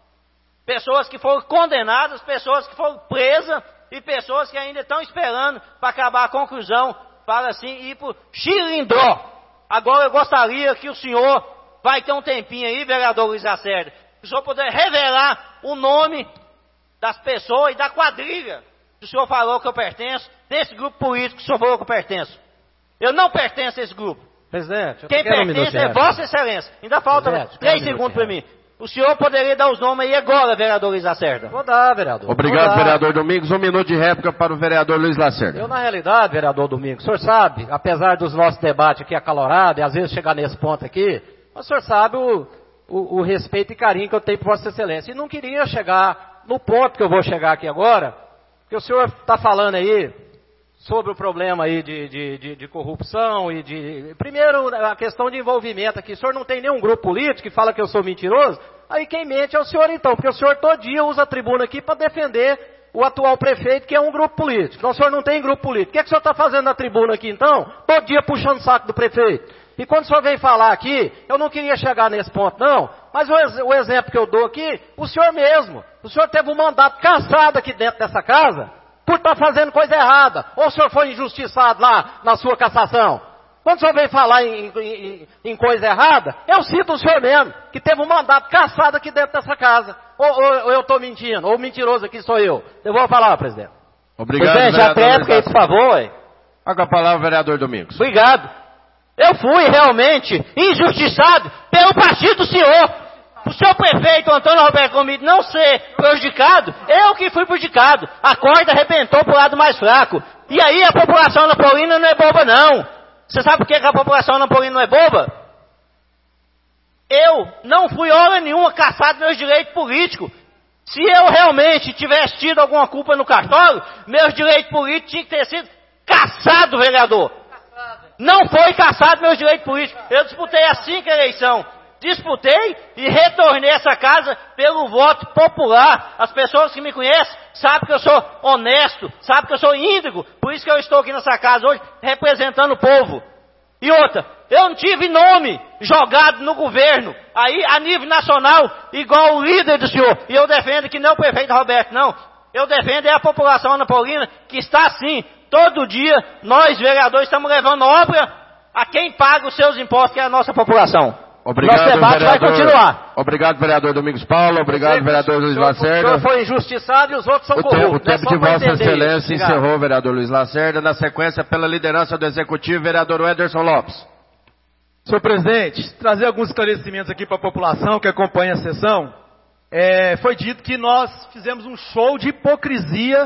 pessoas que foram condenadas, pessoas que foram presas e pessoas que ainda estão esperando para acabar a conclusão, para assim ir para o Xilindró. Agora eu gostaria que o senhor, vai ter um tempinho aí, vereador Luiz Lacerda, que o senhor puder revelar o nome das pessoas e da quadrilha que o senhor falou que eu pertenço, desse grupo político que o senhor falou que eu pertenço. Eu não pertenço a esse grupo.
Presidente,
quem pertence é Vossa Excelência. Ainda falta Presidente, três um segundos para mim. O senhor poderia dar os nomes aí agora, vereador Luiz Lacerda?
Vou dar, vereador.
Obrigado,
dar.
vereador Domingos. Um minuto de réplica para o vereador Luiz Lacerda.
Eu, na realidade, vereador Domingos, o senhor sabe, apesar dos nossos debates aqui acalorados, e às vezes chegar nesse ponto aqui, o senhor sabe o, o, o respeito e carinho que eu tenho por Vossa Excelência. E não queria chegar no ponto que eu vou chegar aqui agora, porque o senhor está falando aí sobre o problema aí de, de, de, de corrupção e de... Primeiro, a questão de envolvimento aqui. O senhor não tem nenhum grupo político que fala que eu sou mentiroso? Aí quem mente é o senhor então, porque o senhor todo dia usa a tribuna aqui para defender o atual prefeito, que é um grupo político. Então o senhor não tem grupo político. O que, é que o senhor está fazendo na tribuna aqui então? Todo dia puxando o saco do prefeito. E quando o senhor vem falar aqui, eu não queria chegar nesse ponto não, mas o, ex o exemplo que eu dou aqui, o senhor mesmo, o senhor teve um mandato cassado aqui dentro dessa casa, por estar fazendo coisa errada. Ou o senhor foi injustiçado lá na sua cassação? Quando o senhor vem falar em, em, em coisa errada, eu cito o senhor mesmo, que teve um mandato cassado aqui dentro dessa casa. Ou, ou, ou eu estou mentindo, ou o mentiroso aqui sou eu. Eu vou falar, presidente.
Obrigado,
presidente,
vereador.
Já réplica aí, por favor. Ué.
Com a palavra, vereador Domingos.
Obrigado. Eu fui realmente injustiçado pelo partido do senhor. O senhor prefeito Antônio Roberto Gomide não ser prejudicado, eu que fui prejudicado. A corda arrebentou pro lado mais fraco. E aí a população anapolina não é boba não. Você sabe por que a população anapolina não é boba? Eu não fui hora nenhuma caçado meus direitos políticos. Se eu realmente tivesse tido alguma culpa no cartório, meus direitos políticos tinham que ter sido caçados, vereador. Caçado. Não foi cassado meus direitos políticos. Eu disputei a cinco eleição. Disputei e retornei essa casa pelo voto popular. As pessoas que me conhecem sabem que eu sou honesto, sabem que eu sou íntegro. Por isso que eu estou aqui nessa casa hoje representando o povo. E outra, eu não tive nome jogado no governo, aí a nível nacional, igual o líder do senhor. E eu defendo que não o prefeito Roberto, não. Eu defendo é a população anapolina que está assim. Todo dia, nós vereadores estamos levando obra a quem paga os seus impostos, que é a nossa população.
Obrigado,
Nosso debate
vereador,
vai continuar.
Obrigado, vereador Domingos Paulo. Obrigado, vereador Luiz Lacerda.
O senhor foi injustiçado e os outros são
o
corruptos.
Tempo, o tempo de Vossa Excelência
isso.
encerrou, vereador Luiz Lacerda. Na sequência, pela liderança do Executivo, vereador Ederson Lopes.
Senhor presidente, trazer alguns esclarecimentos aqui para a população que acompanha a sessão. É, foi dito que nós fizemos um show de hipocrisia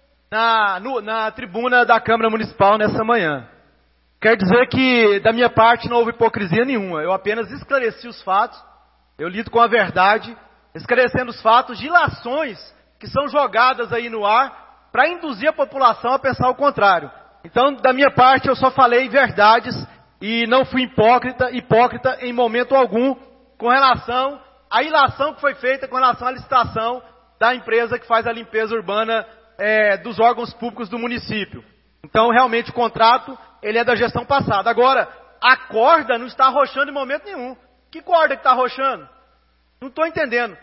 na, no, na tribuna da Câmara Municipal nessa manhã. Quer dizer que, da minha parte, não houve hipocrisia nenhuma. Eu apenas esclareci os fatos, eu lido com a verdade, esclarecendo os fatos de ilações que são jogadas aí no ar para induzir a população a pensar o contrário. Então, da minha parte, eu só falei verdades e não fui hipócrita, hipócrita em momento algum com relação à ilação que foi feita com relação à licitação da empresa que faz a limpeza urbana é, dos órgãos públicos do município. Então, realmente, o contrato ele é da gestão passada. Agora, a corda não está arrochando em momento nenhum. Que corda que está arrochando? Não estou entendendo.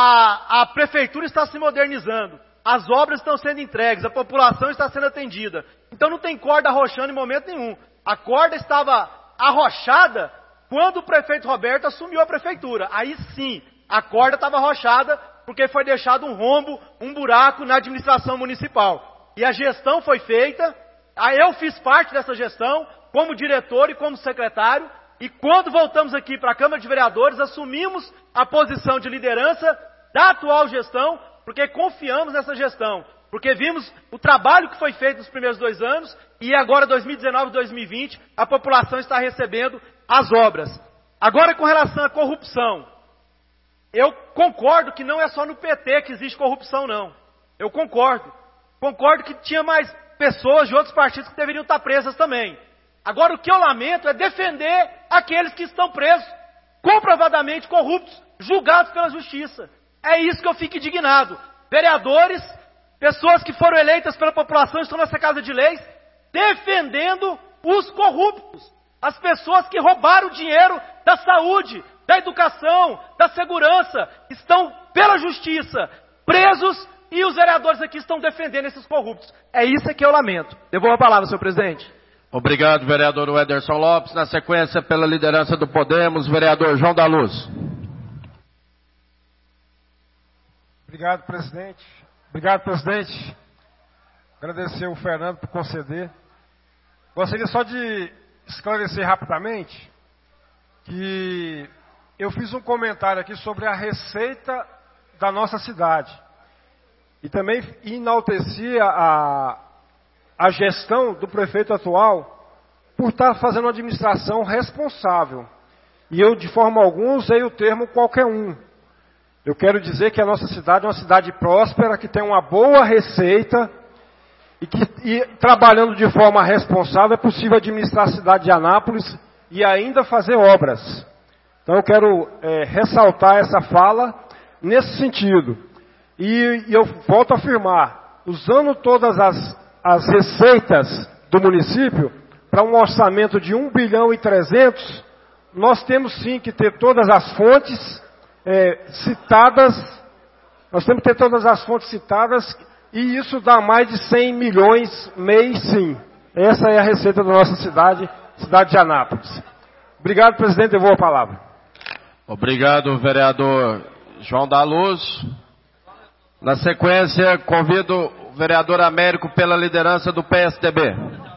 A, a prefeitura está se modernizando. As obras estão sendo entregues. A população está sendo atendida. Então não tem corda arrochando em momento nenhum. A corda estava arrochada quando o prefeito Roberto assumiu a prefeitura. Aí sim, a corda estava arrochada porque foi deixado um rombo, um buraco na administração municipal. E a gestão foi feita. Eu fiz parte dessa gestão, como diretor e como secretário, e quando voltamos aqui para a Câmara de Vereadores, assumimos a posição de liderança da atual gestão, porque confiamos nessa gestão, porque vimos o trabalho que foi feito nos primeiros dois anos, e agora, dois mil e dezenove e dois mil e vinte, a população está recebendo as obras. Agora, com relação à corrupção, eu concordo que não é só no P T que existe corrupção, não. Eu concordo. Concordo que tinha mais pessoas de outros partidos que deveriam estar presas também. Agora, o que eu lamento é defender aqueles que estão presos, comprovadamente corruptos, julgados pela justiça. É isso que eu fico indignado. Vereadores, pessoas que foram eleitas pela população, estão nessa casa de leis, defendendo os corruptos, as pessoas que roubaram o dinheiro da saúde, da educação, da segurança, estão pela justiça, presos. E os vereadores aqui estão defendendo esses corruptos. É isso que eu lamento. Devolvo a palavra, senhor presidente.
Obrigado, vereador Ederson Lopes. Na sequência, pela liderança do Podemos, vereador João da Luz.
Obrigado, presidente. Obrigado, presidente. Agradecer o Fernando por conceder. Gostaria só de esclarecer rapidamente que eu fiz um comentário aqui sobre a receita da nossa cidade. E também enaltecia a, a gestão do prefeito atual por estar fazendo uma administração responsável. E eu, de forma alguma, usei o termo qualquer um. Eu quero dizer que a nossa cidade é uma cidade próspera, que tem uma boa receita e que, e, trabalhando de forma responsável, é possível administrar a cidade de Anápolis e ainda fazer obras. Então eu quero é, ressaltar essa fala nesse sentido. E, e eu volto a afirmar, usando todas as, as receitas do município, para um orçamento de um bilhão e trezentos, nós temos sim que ter todas as fontes é, citadas, nós temos que ter todas as fontes citadas, e isso dá mais de cem milhões mês sim. Essa é a receita da nossa cidade, cidade de Anápolis. Obrigado, presidente, devolvo a palavra.
Obrigado, vereador João da Luz. Na sequência, convido o vereador Américo pela liderança do P S D B.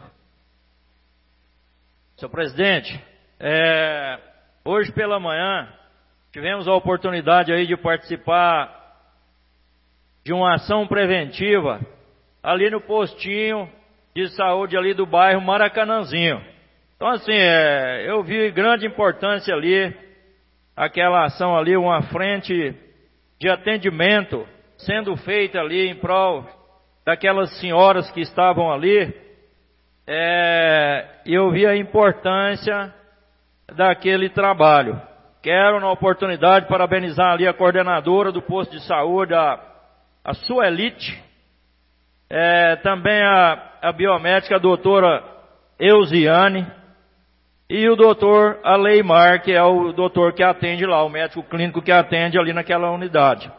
Senhor presidente, é, hoje pela manhã tivemos a oportunidade aí de participar de uma ação preventiva ali no postinho de saúde ali do bairro Maracanãzinho. Então assim, é, eu vi grande importância ali, aquela ação ali, uma frente de atendimento sendo feita ali em prol daquelas senhoras que estavam ali é, eu vi a importância daquele trabalho. Quero, na oportunidade, parabenizar ali a coordenadora do posto de saúde, a, a Suelite, é, também a, a biomédica, a doutora Eusiane, e o doutor Aleimar, que é o doutor que atende lá, o médico clínico que atende ali naquela unidade.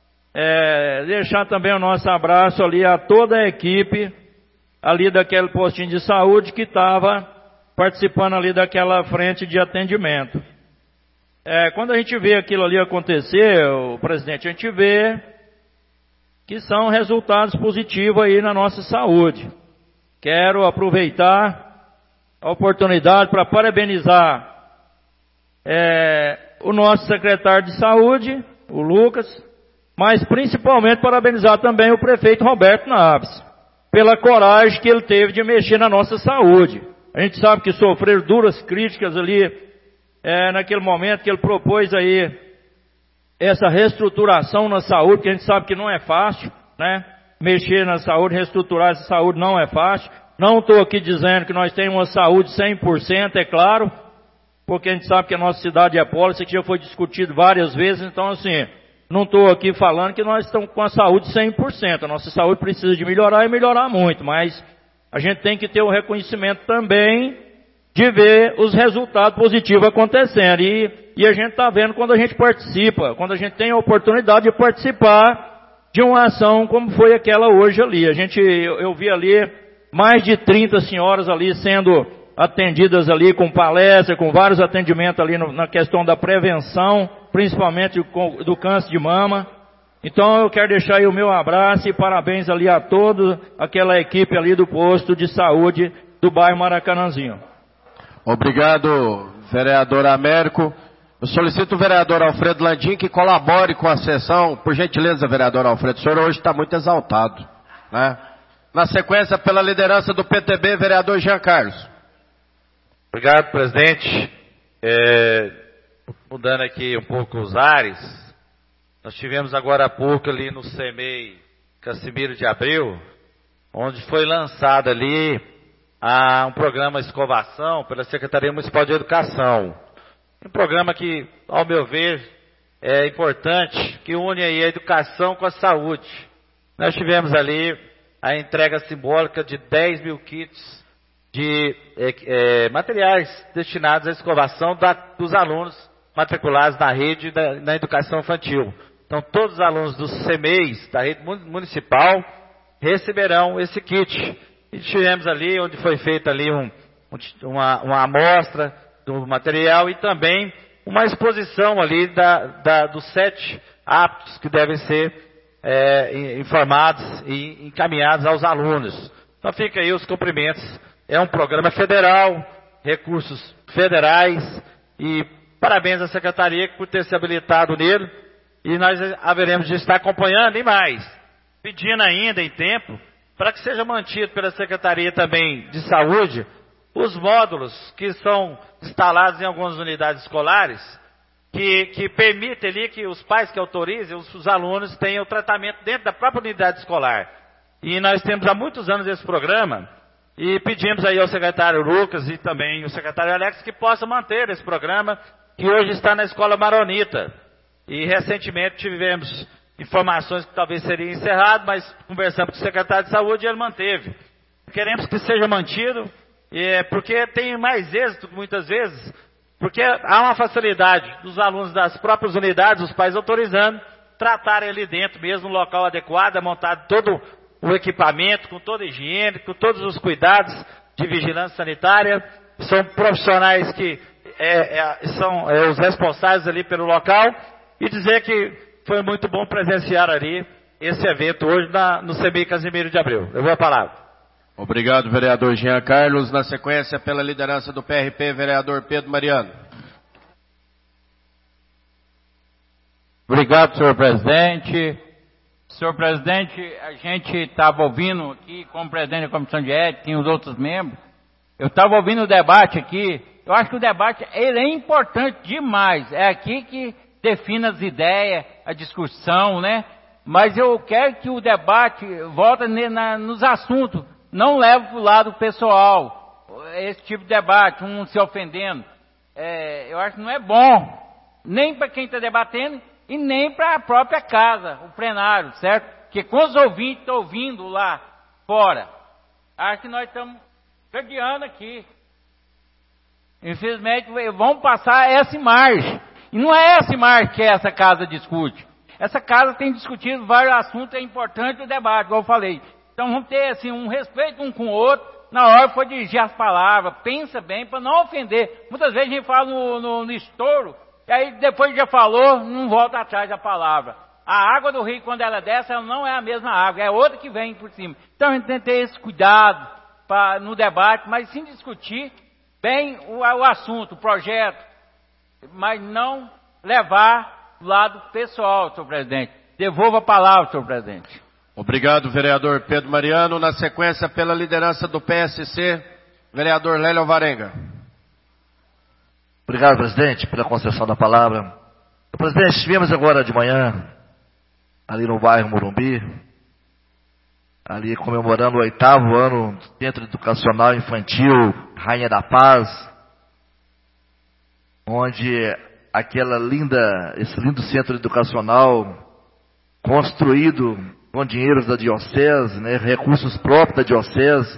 É, deixar também o nosso abraço ali a toda a equipe ali daquele postinho de saúde que estava participando ali daquela frente de atendimento. É, quando a gente vê aquilo ali acontecer, o presidente, a gente vê que são resultados positivos aí na nossa saúde. Quero aproveitar a oportunidade para parabenizar é, o nosso secretário de saúde, o Lucas, mas principalmente parabenizar também o prefeito Roberto Naves, pela coragem que ele teve de mexer na nossa saúde. A gente sabe que sofreram duras críticas ali, é, naquele momento que ele propôs aí essa reestruturação na saúde, que a gente sabe que não é fácil, né? Mexer na saúde, reestruturar essa saúde não é fácil. Não estou aqui dizendo que nós temos uma saúde cem por cento, é claro, porque a gente sabe que a nossa cidade é pobre, isso aqui já foi discutido várias vezes, então assim, não estou aqui falando que nós estamos com a saúde cem por cento, a nossa saúde precisa de melhorar e melhorar muito, mas a gente tem que ter o reconhecimento também de ver os resultados positivos acontecendo, e, e a gente está vendo quando a gente participa, quando a gente tem a oportunidade de participar de uma ação como foi aquela hoje ali. A gente, eu, eu vi ali mais de trinta senhoras ali sendo atendidas ali com palestra, com vários atendimentos ali no, na questão da prevenção, principalmente do, do câncer de mama. Então eu quero deixar aí o meu abraço e parabéns ali a toda aquela equipe ali do posto de saúde do bairro Maracanãzinho.
Obrigado, vereador Américo. Eu solicito o vereador Alfredo Landim que colabore com a sessão. Por gentileza, vereador Alfredo, o senhor hoje está muito exaltado, né? Na sequência, pela liderança do P T B, vereador Jean Carlos.
Obrigado, presidente. É, mudando aqui um pouco os ares, nós tivemos agora há pouco ali no CEMEI Casimiro de Abreu, onde foi lançado ali a, um programa Escovação pela Secretaria Municipal de Educação. Um programa que, ao meu ver, é importante, que une aí a educação com a saúde. Nós tivemos ali a entrega simbólica de dez mil kits de é, é, materiais destinados à escovação da, dos alunos matriculados na rede da, na educação infantil. Então, todos os alunos dos CEMEIs da rede municipal receberão esse kit. E tivemos ali, onde foi feita ali um, um, uma, uma amostra do material e também uma exposição ali da, da, dos sete hábitos que devem ser É, informados e encaminhados aos alunos. Então fica aí os cumprimentos. É um programa federal, recursos federais, e parabéns à secretaria por ter se habilitado nele, e nós haveremos de estar acompanhando e mais, pedindo ainda em tempo, para que seja mantido pela Secretaria também de Saúde, os módulos que são instalados em algumas unidades escolares, Que, que permite ali que os pais que autorizem, os, os alunos tenham o tratamento dentro da própria unidade escolar. E nós temos há muitos anos esse programa, e pedimos aí ao secretário Lucas e também ao secretário Alex que possa manter esse programa, que hoje está na Escola Maronita. E recentemente tivemos informações que talvez seria encerrado, mas conversamos com o secretário de Saúde e ele manteve. Queremos que seja mantido, é, porque tem mais êxito muitas vezes, porque há uma facilidade dos alunos das próprias unidades, os pais autorizando, tratarem ali dentro mesmo, no local adequado, montado todo o equipamento, com toda a higiene, com todos os cuidados de vigilância sanitária. São profissionais que é, é, são é, os responsáveis ali pelo local. E dizer que foi muito bom presenciar ali esse evento hoje na, no CEMEI Casimiro de Abreu. Eu vou a palavra.
Obrigado, vereador Jean Carlos. Na sequência, pela liderança do P R P, vereador Pedro Mariano.
Obrigado, senhor presidente. Senhor presidente, a gente estava ouvindo aqui, como presidente da Comissão de Ética e os outros membros, eu estava ouvindo o debate aqui. Eu acho que o debate ele é importante demais. É aqui que define as ideias, a discussão, né? Mas eu quero que o debate volte na, nos assuntos não leve para o lado pessoal esse tipo de debate, um se ofendendo. É, eu acho que não é bom, nem para quem está debatendo e nem para a própria casa, o plenário, certo? Porque com os ouvintes estão ouvindo lá fora, acho que nós estamos gagueando aqui. Infelizmente, vamos passar essa imagem. E não é essa imagem que essa casa discute. Essa casa tem discutido vários assuntos, é importante o debate, igual eu falei. Então vamos ter assim, um respeito um com o outro, na hora que for dirigir as palavras, pensa bem, para não ofender. Muitas vezes a gente fala no, no, no estouro, e aí depois que já falou, não volta atrás da palavra. A água do rio, quando ela desce, ela não é a mesma água, é outra que vem por cima. Então a gente tem que ter esse cuidado pra, no debate, mas sim discutir bem o, o assunto, o projeto, mas não levar do lado pessoal, senhor presidente. Devolva a palavra, senhor presidente.
Obrigado, vereador Pedro Mariano. Na sequência, pela liderança do P S C, vereador Lélio Alvarenga.
Obrigado, presidente, pela concessão da palavra. Presidente, estivemos agora de manhã, ali no bairro Morumbi, ali comemorando o oitavo ano do Centro Educacional Infantil Rainha da Paz, onde aquela linda, esse lindo centro educacional construído com dinheiros da diocese, né, recursos próprios da diocese,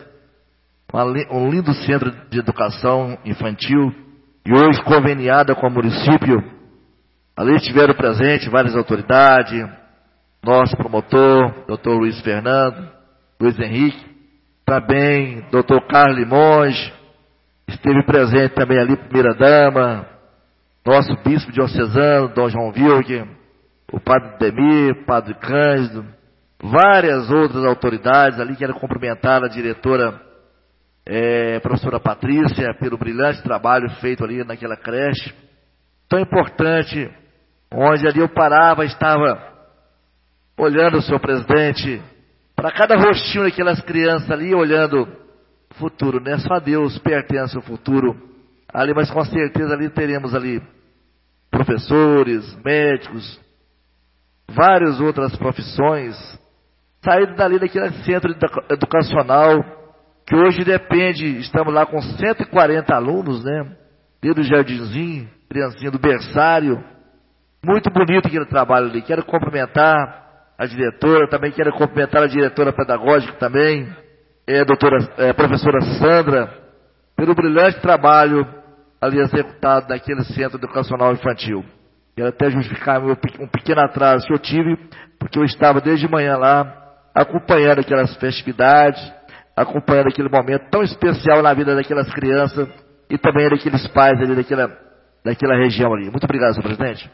um lindo centro de educação infantil, e hoje conveniada com o município. Ali estiveram presentes várias autoridades, nosso promotor, doutor Luiz Fernando, Luiz Henrique, também doutor Carlos Limonge, esteve presente também ali, primeira dama, nosso bispo diocesano, Dom João Vilque, o padre Demir, o padre Cândido, várias outras autoridades ali. Quero cumprimentar a diretora, é, professora Patrícia, pelo brilhante trabalho feito ali naquela creche, tão importante, onde ali eu parava, estava olhando, senhor presidente, para cada rostinho daquelas crianças ali, olhando o futuro, né? Só Deus pertence ao futuro ali, mas com certeza ali teremos ali professores, médicos, várias outras profissões, saído dali daquele centro educacional, que hoje depende, estamos lá com cento e quarenta alunos, né? Desde o jardinzinho, criancinha do berçário, muito bonito aquele trabalho ali. Quero cumprimentar a diretora, também quero cumprimentar a diretora pedagógica também, é, a doutora, é, a professora Sandra, pelo brilhante trabalho ali executado naquele centro educacional infantil. Quero até justificar meu, um pequeno atraso que eu tive, porque eu estava desde manhã lá, acompanhando aquelas festividades, acompanhando aquele momento tão especial na vida daquelas crianças e também daqueles pais ali daquela, daquela região ali. Muito obrigado, senhor presidente.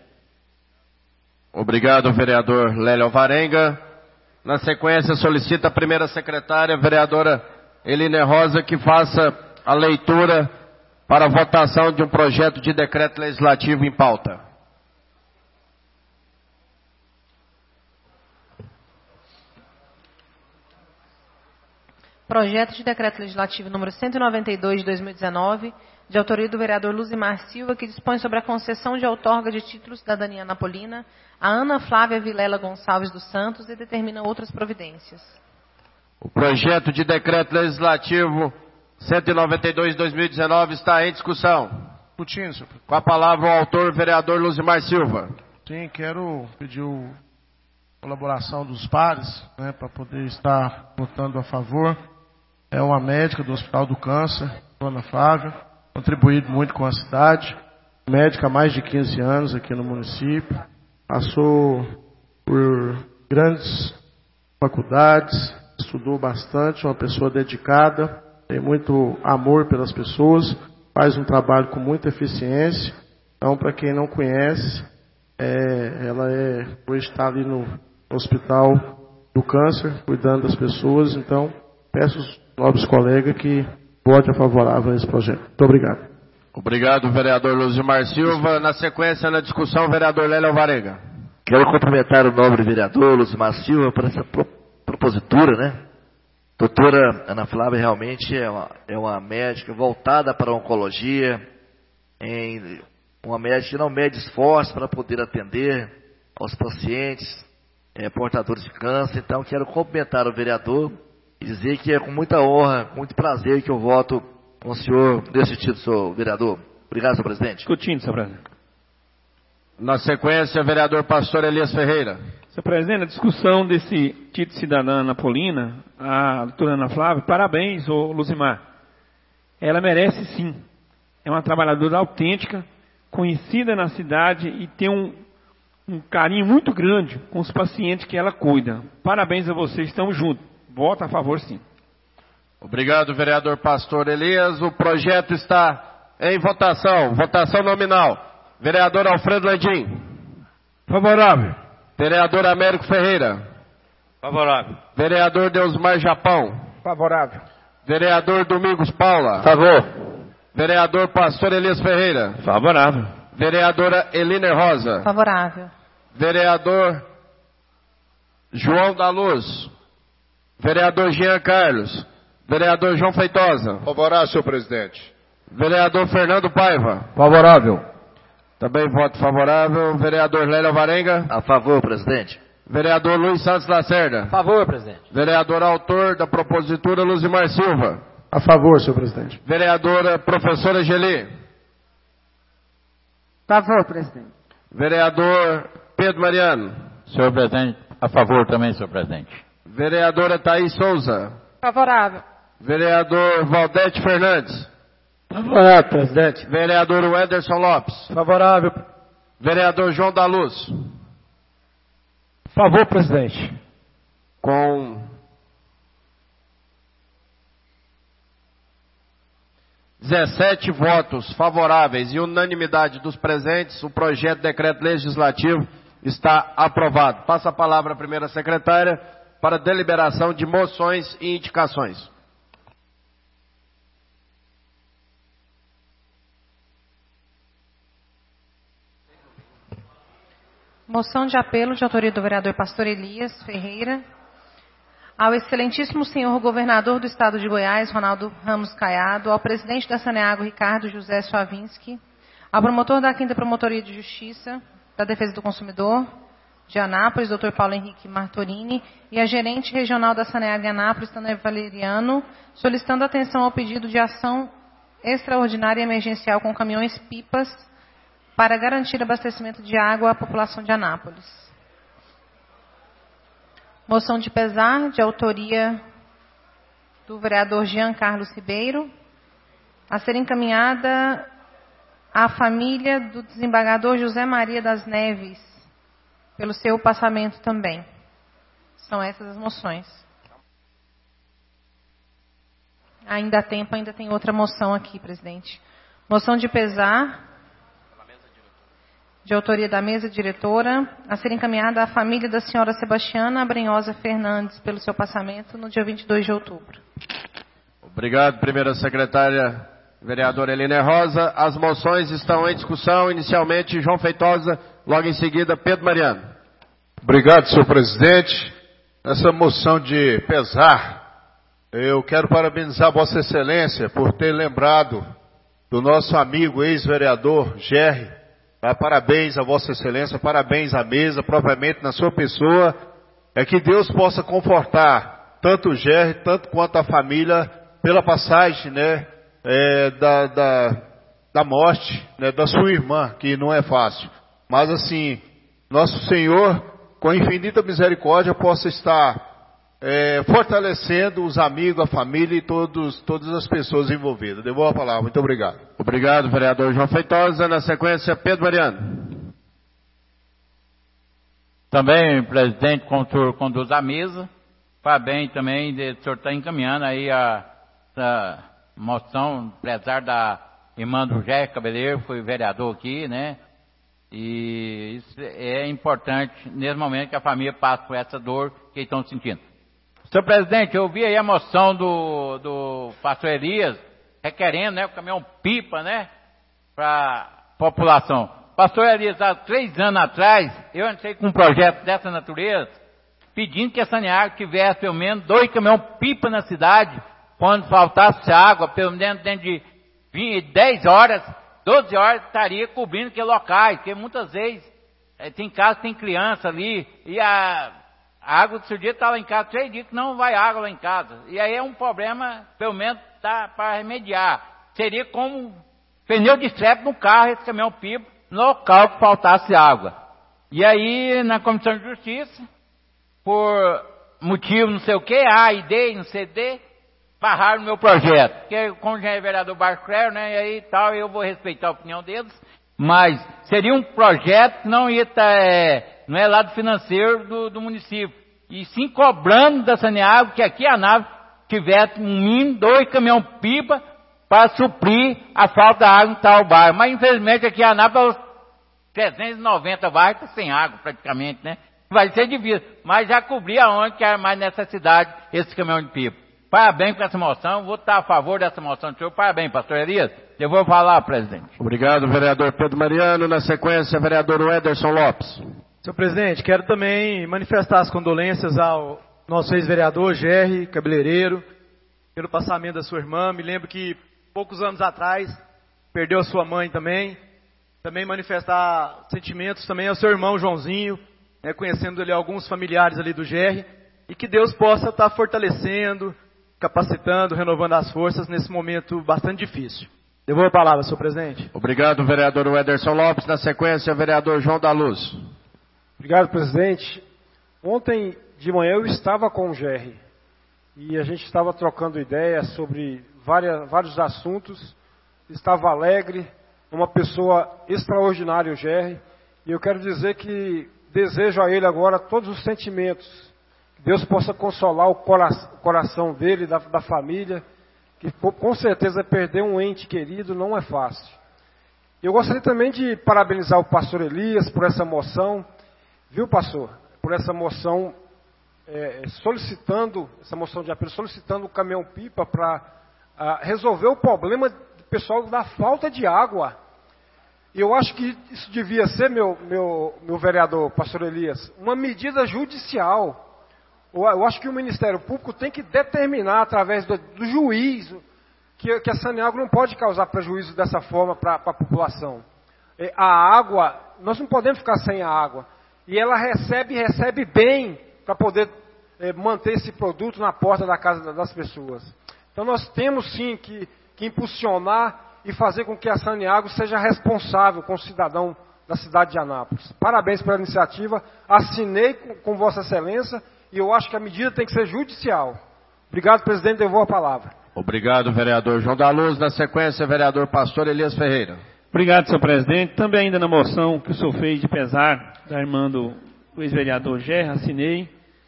Obrigado, vereador Lélio Alvarenga. Na sequência, solicita a primeira secretária, vereadora Eline Rosa, que faça a leitura para a votação de um projeto de decreto legislativo em pauta.
Projeto de decreto legislativo número cento e noventa e dois de dois mil e dezenove, de autoria do vereador Luzimar Silva, que dispõe sobre a concessão de outorga de título cidadania napolina a Ana Flávia Vilela Gonçalves dos Santos e determina outras providências.
O projeto de decreto legislativo cento e noventa e dois de dois mil e dezenove está em discussão.
Putinho, senhor.
Com a palavra o autor, vereador Luzimar Silva.
Sim, quero pedir a colaboração dos pares, né, para poder estar votando a favor. É uma médica do Hospital do Câncer, Ana Flávia, contribuído muito com a cidade, médica há mais de quinze anos aqui no município, passou por grandes faculdades, estudou bastante, uma pessoa dedicada, tem muito amor pelas pessoas, faz um trabalho com muita eficiência. Então, para quem não conhece, é, ela é, hoje está ali no Hospital do Câncer, cuidando das pessoas. Então, peço aos nobres colegas que votem a favorável a esse projeto. Muito obrigado.
Obrigado, vereador Luzimar Silva. Na sequência, na discussão, vereador Lélio Alvarenga.
Quero cumprimentar o nobre vereador Luzimar Silva por essa pro, propositura, né? Doutora Ana Flávia realmente é uma, é uma médica voltada para a oncologia, em, uma médica que não mede esforço para poder atender aos pacientes é, portadores de câncer. Então, quero cumprimentar o vereador e dizer que é com muita honra, com muito prazer que eu voto com o senhor nesse título, senhor vereador. Obrigado, senhor presidente.
Discutindo, senhor presidente.
Na sequência, vereador Pastor Elias Ferreira.
Senhor presidente, a discussão desse título cidadã Napolina, a doutora Ana Flávia, parabéns, ô Luzimar. Ela merece sim. É uma trabalhadora autêntica, conhecida na cidade e tem um, um carinho muito grande com os pacientes que ela cuida. Parabéns a vocês, estamos juntos. Voto a favor, sim.
Obrigado, vereador Pastor Elias. O projeto está em votação. Votação nominal. Vereador Alfredo Landim.
Favorável.
Vereador Américo Ferreira.
Favorável.
Vereador Deusmar Japão.
Favorável.
Vereador Domingos Paula.
Favor.
Vereador Pastor Elias Ferreira.
Favorável.
Vereadora Eliner Rosa.
Favorável.
Vereador João da Luz. Vereador Jean Carlos. Vereador João Feitosa.
Favorável, senhor presidente.
Vereador Fernando Paiva.
Favorável.
Também voto favorável. Vereador Lélia Varenga.
A favor, presidente.
Vereador Luiz Santos Lacerda.
A favor, presidente.
Vereador autor da propositura Luzimar Silva.
A favor, senhor presidente.
Vereadora professora Geli.
A favor, presidente.
Vereador Pedro Mariano.
Senhor presidente, a favor também, senhor presidente.
Vereadora Thaís Souza.
Favorável.
Vereador Valdete Fernandes.
Favorável, presidente.
Vereador Wederson Lopes.
Favorável.
Vereador João da Luz.
Favor, presidente.
Com dezessete votos favoráveis e unanimidade dos presentes, o projeto de decreto legislativo está aprovado. Passa a palavra à primeira secretária para deliberação de moções e indicações.
Moção de apelo de autoria do vereador Pastor Elias Ferreira ao excelentíssimo senhor governador do estado de Goiás, Ronaldo Ramos Caiado, ao presidente da Saneago, Ricardo José Swavinski, ao promotor da quinta Promotoria de Justiça da Defesa do Consumidor de Anápolis, doutor Paulo Henrique Martorini, e a gerente regional da Saneago em Anápolis, Tânia Valeriano, solicitando atenção ao pedido de ação extraordinária e emergencial com caminhões-pipas para garantir abastecimento de água à população de Anápolis. Moção de pesar, de autoria do vereador Jean Carlos Ribeiro, a ser encaminhada à família do desembargador José Maria das Neves, pelo seu passamento também. São essas as moções. Ainda há tempo, ainda tem outra moção aqui, presidente. Moção de pesar, de autoria da mesa diretora, a ser encaminhada à família da senhora Sebastiana Abrenhosa Fernandes, pelo seu passamento, no dia vinte e dois de outubro.
Obrigado, primeira secretária, vereadora Eliner Rosa. As moções estão em discussão. Inicialmente, João Feitosa, logo em seguida, Pedro Mariano.
Obrigado, senhor presidente. Nessa moção de pesar, eu quero parabenizar Vossa Excelência por ter lembrado do nosso amigo ex-vereador Gerry. Parabéns a Vossa Excelência, parabéns à mesa, propriamente na sua pessoa. É que Deus possa confortar tanto o Gerry, tanto quanto a família, pela passagem, né, é, da, da, da morte, né, da sua irmã, que não é fácil. Mas assim, nosso Senhor, com infinita misericórdia, possa estar é, fortalecendo os amigos, a família e todos, todas as pessoas envolvidas. Devolvo a palavra. Muito obrigado.
Obrigado, vereador João Feitosa. Na sequência, Pedro Mariano.
Também, presidente, como o senhor conduz a mesa, parabéns também, de, o senhor está encaminhando aí a, a moção, apesar da irmã do Jé Cabeleiro, foi vereador aqui, né? E isso é importante nesse momento que a família passa por essa dor que eles estão sentindo. Senhor presidente, eu vi aí a moção do, do pastor Elias requerendo, né, o caminhão-pipa, né, para a população. Pastor Elias, há três anos atrás, eu entrei com um projeto dessa natureza, pedindo que a Saneago tivesse pelo menos dois caminhão-pipa na cidade, quando faltasse água, pelo menos dentro de vinte, dez horas, doze horas, estaria cobrindo aqueles locais, porque muitas vezes é, tem casa, tem criança ali, e a... a água do seu dia está lá em casa, três dias que não vai água lá em casa. E aí é um problema, pelo menos, tá, para remediar. Seria como pneu de strepe no carro, esse caminhão-pipa, no local que faltasse água. E aí, na Comissão de Justiça, por motivo não sei o que, A e D, não sei D, barraram o meu projeto. Porque, como já é vereador Barclero, né, e aí tal, eu vou respeitar a opinião deles, mas seria um projeto que não ia estar, é, não é lado financeiro do, do município, e sim cobrando da Saneago que aqui a nave tivesse um mínimo, dois caminhão-pipa para suprir a falta da água em tal bairro. Mas, infelizmente, aqui a nave, os trezentos e noventa bairros, está sem água praticamente, né? Vai ser difícil, mas já cobri aonde que é mais necessidade esse caminhão de pipa. Parabéns por essa moção, vou estar a favor dessa moção do senhor. Parabéns, pastor Elias. Eu vou falar, presidente.
Obrigado, vereador Pedro Mariano. Na sequência, vereador Ederson Lopes.
Senhor presidente, quero também manifestar as condolências ao nosso ex-vereador, Gerry Cabeleireiro, pelo passamento da sua irmã. Me lembro que poucos anos atrás perdeu a sua mãe também. Também manifestar sentimentos também ao seu irmão Joãozinho, né, conhecendo ali alguns familiares ali do Gerry, e que Deus possa estar fortalecendo, capacitando, renovando as forças nesse momento bastante difícil. Devolvo a palavra, senhor presidente.
Obrigado, vereador Ederson Lopes. Na sequência, vereador João da Luz.
Obrigado, presidente. Ontem de manhã eu estava com o Gerry e a gente estava trocando ideias sobre várias, vários assuntos. Estava alegre, uma pessoa extraordinária, o Gerry, e eu quero dizer que desejo a ele agora todos os sentimentos, que Deus possa consolar o coração dele, da, da família, que com certeza perder um ente querido não é fácil. Eu gostaria também de parabenizar o pastor Elias por essa moção, viu, pastor? Por essa moção é, solicitando, essa moção de apelo, solicitando o caminhão-pipa para resolver o problema do pessoal da falta de água. E eu acho que isso devia ser, meu, meu, meu vereador, pastor Elias, uma medida judicial. Eu acho que o Ministério Público tem que determinar, através do, do juiz, que, que a Saneago não pode causar prejuízo dessa forma para a população. A água, nós não podemos ficar sem a água. E ela recebe, recebe bem para poder é, manter esse produto na porta da casa das pessoas. Então nós temos sim que, que impulsionar e fazer com que a Saneago seja responsável com o cidadão da cidade de Anápolis. Parabéns pela iniciativa, assinei com, com Vossa Excelência e eu acho que a medida tem que ser judicial. Obrigado, presidente, devolvo a palavra.
Obrigado, vereador João da Luz. Na sequência, vereador pastor Elias Ferreira.
Obrigado, senhor presidente. Também ainda na moção que o senhor fez de pesar da irmã do ex-vereador Gerry, assinei.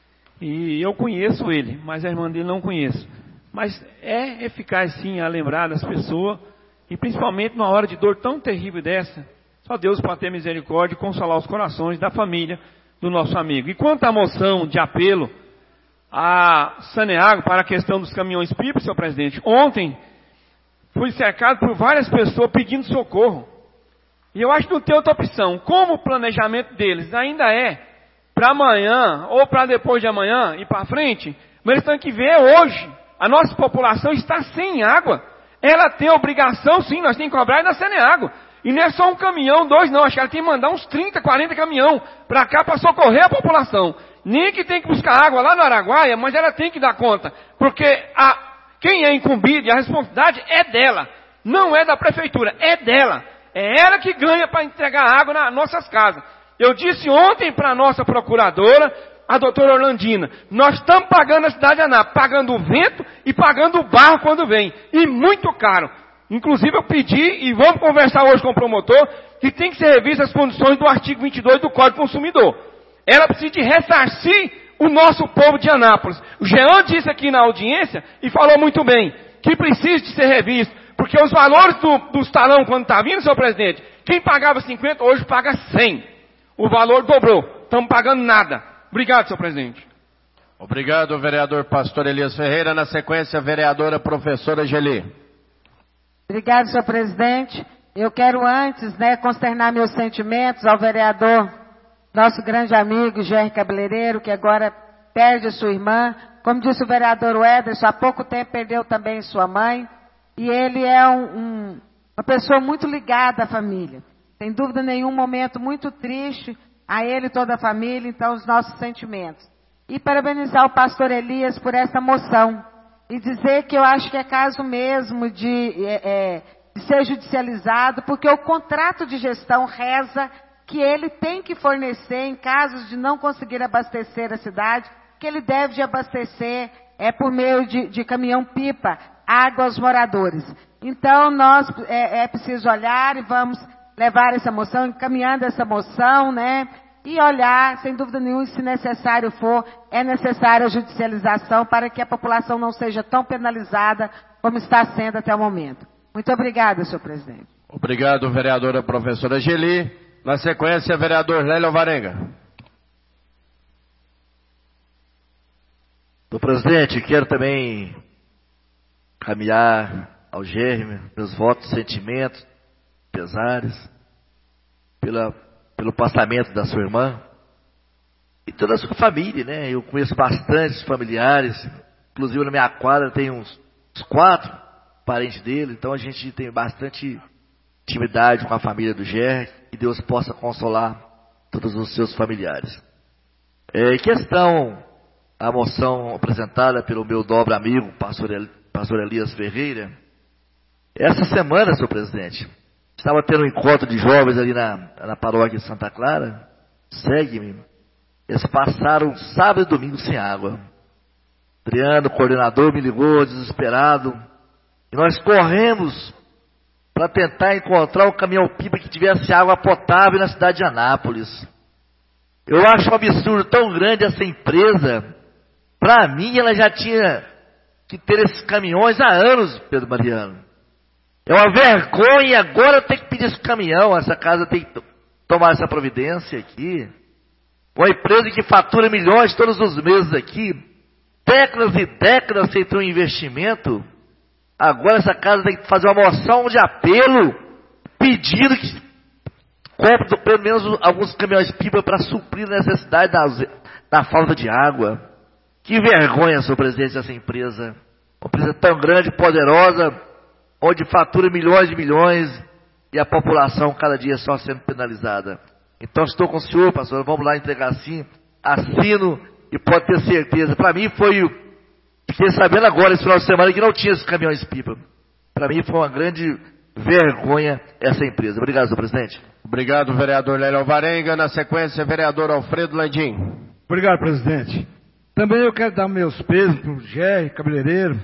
E eu conheço ele, mas a irmã dele não conheço. Mas é eficaz sim a lembrar das pessoas, e principalmente numa hora de dor tão terrível dessa, só Deus pode ter misericórdia e consolar os corações da família do nosso amigo. E quanto à moção de apelo a Saneago para a questão dos caminhões-pipa, senhor presidente, ontem fui cercado por várias pessoas pedindo socorro. E eu acho que não tem outra opção. Como o planejamento deles ainda é para amanhã ou para depois de amanhã e para frente, mas eles têm que ver hoje, a nossa população está sem água. Ela tem obrigação, sim, nós temos que cobrar da Saneago. E não é só um caminhão, dois não, acho que ela tem que mandar uns trinta, quarenta caminhão para cá para socorrer a população. Nem que tem que buscar água lá no Araguaia, mas ela tem que dar conta. Porque a, quem é incumbido e a responsabilidade é dela. Não é da prefeitura, é dela. É ela que ganha para entregar água nas nossas casas. Eu disse ontem para a nossa procuradora, a doutora Orlandina, nós estamos pagando a cidade de Anápolis, pagando o vento e pagando o barro quando vem. E muito caro. Inclusive eu pedi, e vamos conversar hoje com o promotor, que tem que ser revista as condições do artigo vinte e dois do Código do Consumidor. Ela precisa de ressarcir o nosso povo de Anápolis. O Jean disse aqui na audiência, e falou muito bem, que precisa de ser revisto, porque os valores do, dos talão quando está vindo, senhor presidente, quem pagava cinquenta, hoje paga cem. O valor dobrou, estamos pagando nada. Obrigado, senhor presidente.
Obrigado, vereador pastor Elias Ferreira. Na sequência, vereadora professora Geli.
Obrigado, senhor presidente. Eu quero antes, né, consternar meus sentimentos ao vereador, nosso grande amigo Gerry Cabeleireiro, que agora perde a sua irmã. Como disse o vereador Ederson, há pouco tempo perdeu também sua mãe. E ele é um, um, uma pessoa muito ligada à família. Sem dúvida nenhum, um momento muito triste a ele e toda a família, então os nossos sentimentos. e parabenizar o pastor Elias por essa moção. E dizer que eu acho que é caso mesmo de, é, é, de ser judicializado, porque o contrato de gestão reza que ele tem que fornecer, em casos de não conseguir abastecer a cidade, que ele deve de abastecer é, por meio de, de caminhão-pipa, água aos moradores. Então, nós é, é preciso olhar e vamos levar essa moção, encaminhando essa moção, né? E olhar, sem dúvida nenhuma, se necessário for, é necessária a judicialização para que a população não seja tão penalizada como está sendo até o momento. Muito obrigada, senhor presidente.
Obrigado, vereadora professora Geli. Na sequência, vereador Lélio Alvarenga.
Senhor presidente, quero também caminhar ao Germe, meus votos, sentimentos, pesares, pela, pelo passamento da sua irmã e toda a sua família, né? Eu conheço bastantes familiares, inclusive na minha quadra tem uns, uns quatro parentes dele, então a gente tem bastante intimidade com a família do Germe, que Deus possa consolar todos os seus familiares. É, em questão a moção apresentada pelo meu dobre amigo, pastor, El, pastor Elias Ferreira, essa semana, senhor presidente, estava tendo um encontro de jovens ali na, na paróquia de Santa Clara, segue-me, eles passaram sábado e domingo sem água. Adriano, o coordenador, me ligou desesperado, e nós corremos para tentar encontrar um caminhão-pipa que tivesse água potável na cidade de Anápolis. Eu acho um absurdo tão grande essa empresa. Para mim, ela já tinha que ter esses caminhões há anos, Pedro Mariano. É uma vergonha, agora tem que pedir esse caminhão, essa casa tem que tomar essa providência aqui. Uma empresa que fatura milhões todos os meses aqui, décadas e décadas sem ter um investimento, agora essa casa tem que fazer uma moção de apelo, pedindo que compre pelo menos alguns caminhões-pipa para suprir a necessidade da, da falta de água. Que vergonha, senhor presidente, dessa empresa. Uma empresa tão grande, poderosa, onde fatura milhões de milhões e a população cada dia só sendo penalizada. Então estou com o senhor, pastor, vamos lá entregar assim, assino e pode ter certeza. Para mim foi, fiquei sabendo agora esse final de semana que não tinha esses caminhões-pipa. Para mim foi uma grande vergonha essa empresa. Obrigado, senhor presidente.
Obrigado, vereador Lélio Alvarenga. Na sequência, vereador Alfredo Landim.
Obrigado, presidente. Também eu quero dar meus pesos para o Gerry, cabeleireiro.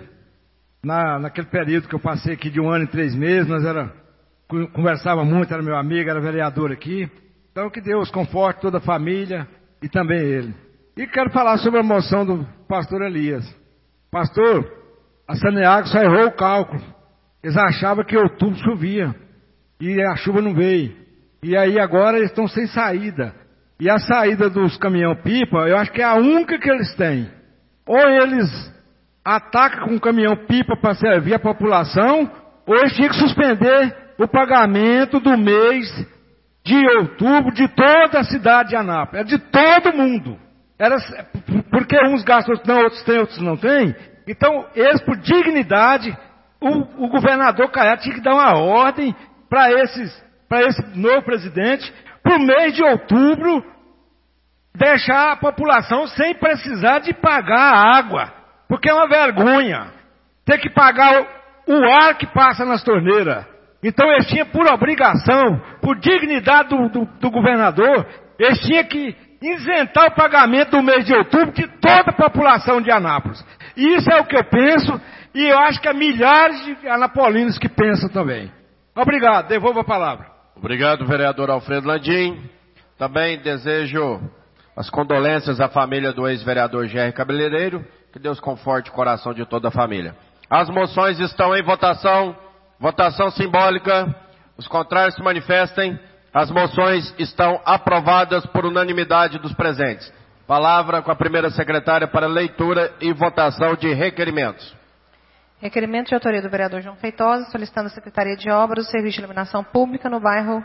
Na, naquele período que eu passei aqui de um ano e três meses, nós era, conversava muito, era meu amigo, era vereador aqui. Então que Deus conforte toda a família e também ele. E quero falar sobre a moção do pastor Elias. Pastor, a Saneago só errou o cálculo. Eles achavam que outubro chovia e a chuva não veio. E aí agora eles estão sem saída. E a saída dos caminhão-pipa, eu acho que é a única que eles têm. Ou eles atacam com o caminhão-pipa para servir a população, ou eles tinham que suspender o pagamento do mês de outubro de toda a cidade de Anápolis. É de todo mundo. Era, porque uns gastam, outros não, outros têm, outros não têm. Então, eles, por dignidade, o, o governador Caiado tinha que dar uma ordem para esses, para esse novo presidente, para o mês de outubro, deixar a população sem precisar de pagar a água. Porque é uma vergonha ter que pagar o, o ar que passa nas torneiras. Então eles tinham por obrigação, por dignidade do, do, do governador, eles tinham que isentar o pagamento do mês de outubro de toda a população de Anápolis. E isso é o que eu penso, e eu acho que há milhares de anapolinos que pensam também. Obrigado, devolvo a palavra.
Obrigado, vereador Alfredo Landim. Também desejo as condolências à família do ex-vereador Gerry Cabeleireiro. Que Deus conforte o coração de toda a família. As moções estão em votação. Votação simbólica. Os contrários se manifestem. As moções estão aprovadas por unanimidade dos presentes. Palavra com a primeira secretária para leitura e votação de requerimentos.
Requerimento de autoria do vereador João Feitosa, solicitando a Secretaria de Obras do Serviço de Iluminação Pública no bairro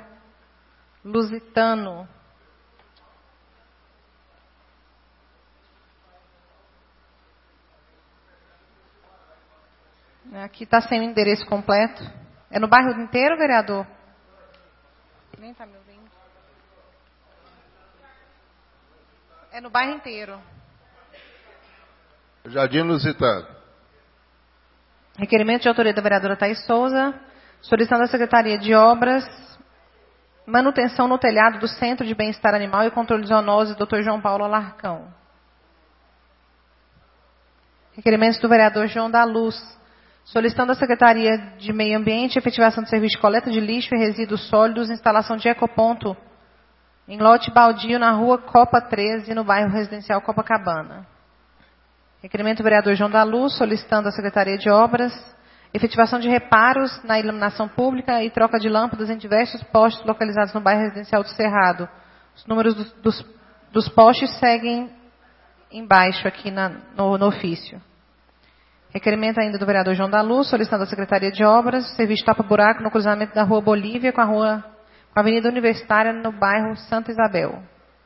Lusitano. Aqui está sem o endereço completo. É no bairro inteiro, vereador? Nem está me ouvindo. É no bairro inteiro.
Jardim Lusitano.
Requerimento de autoria da vereadora Thaís Souza, solicitando à Secretaria de Obras, manutenção no telhado do Centro de Bem-Estar Animal e Controle de Zoonose, doutor João Paulo Alarcão. Requerimentos do vereador João da Luz, solicitando à Secretaria de Meio Ambiente efetivação de serviço de coleta de lixo e resíduos sólidos, instalação de ecoponto em lote baldio na rua Copa treze, no bairro residencial Copacabana. Requerimento do vereador João da Luz, solicitando à Secretaria de Obras efetivação de reparos na iluminação pública e troca de lâmpadas em diversos postes localizados no bairro residencial do Cerrado. Os números dos, dos, dos postes seguem embaixo aqui na, no, no ofício. Requerimento ainda do vereador João da Luz, solicitando à Secretaria de Obras serviço tapa-buraco no cruzamento da rua Bolívia com a, rua, com a Avenida Universitária no bairro Santa Isabel.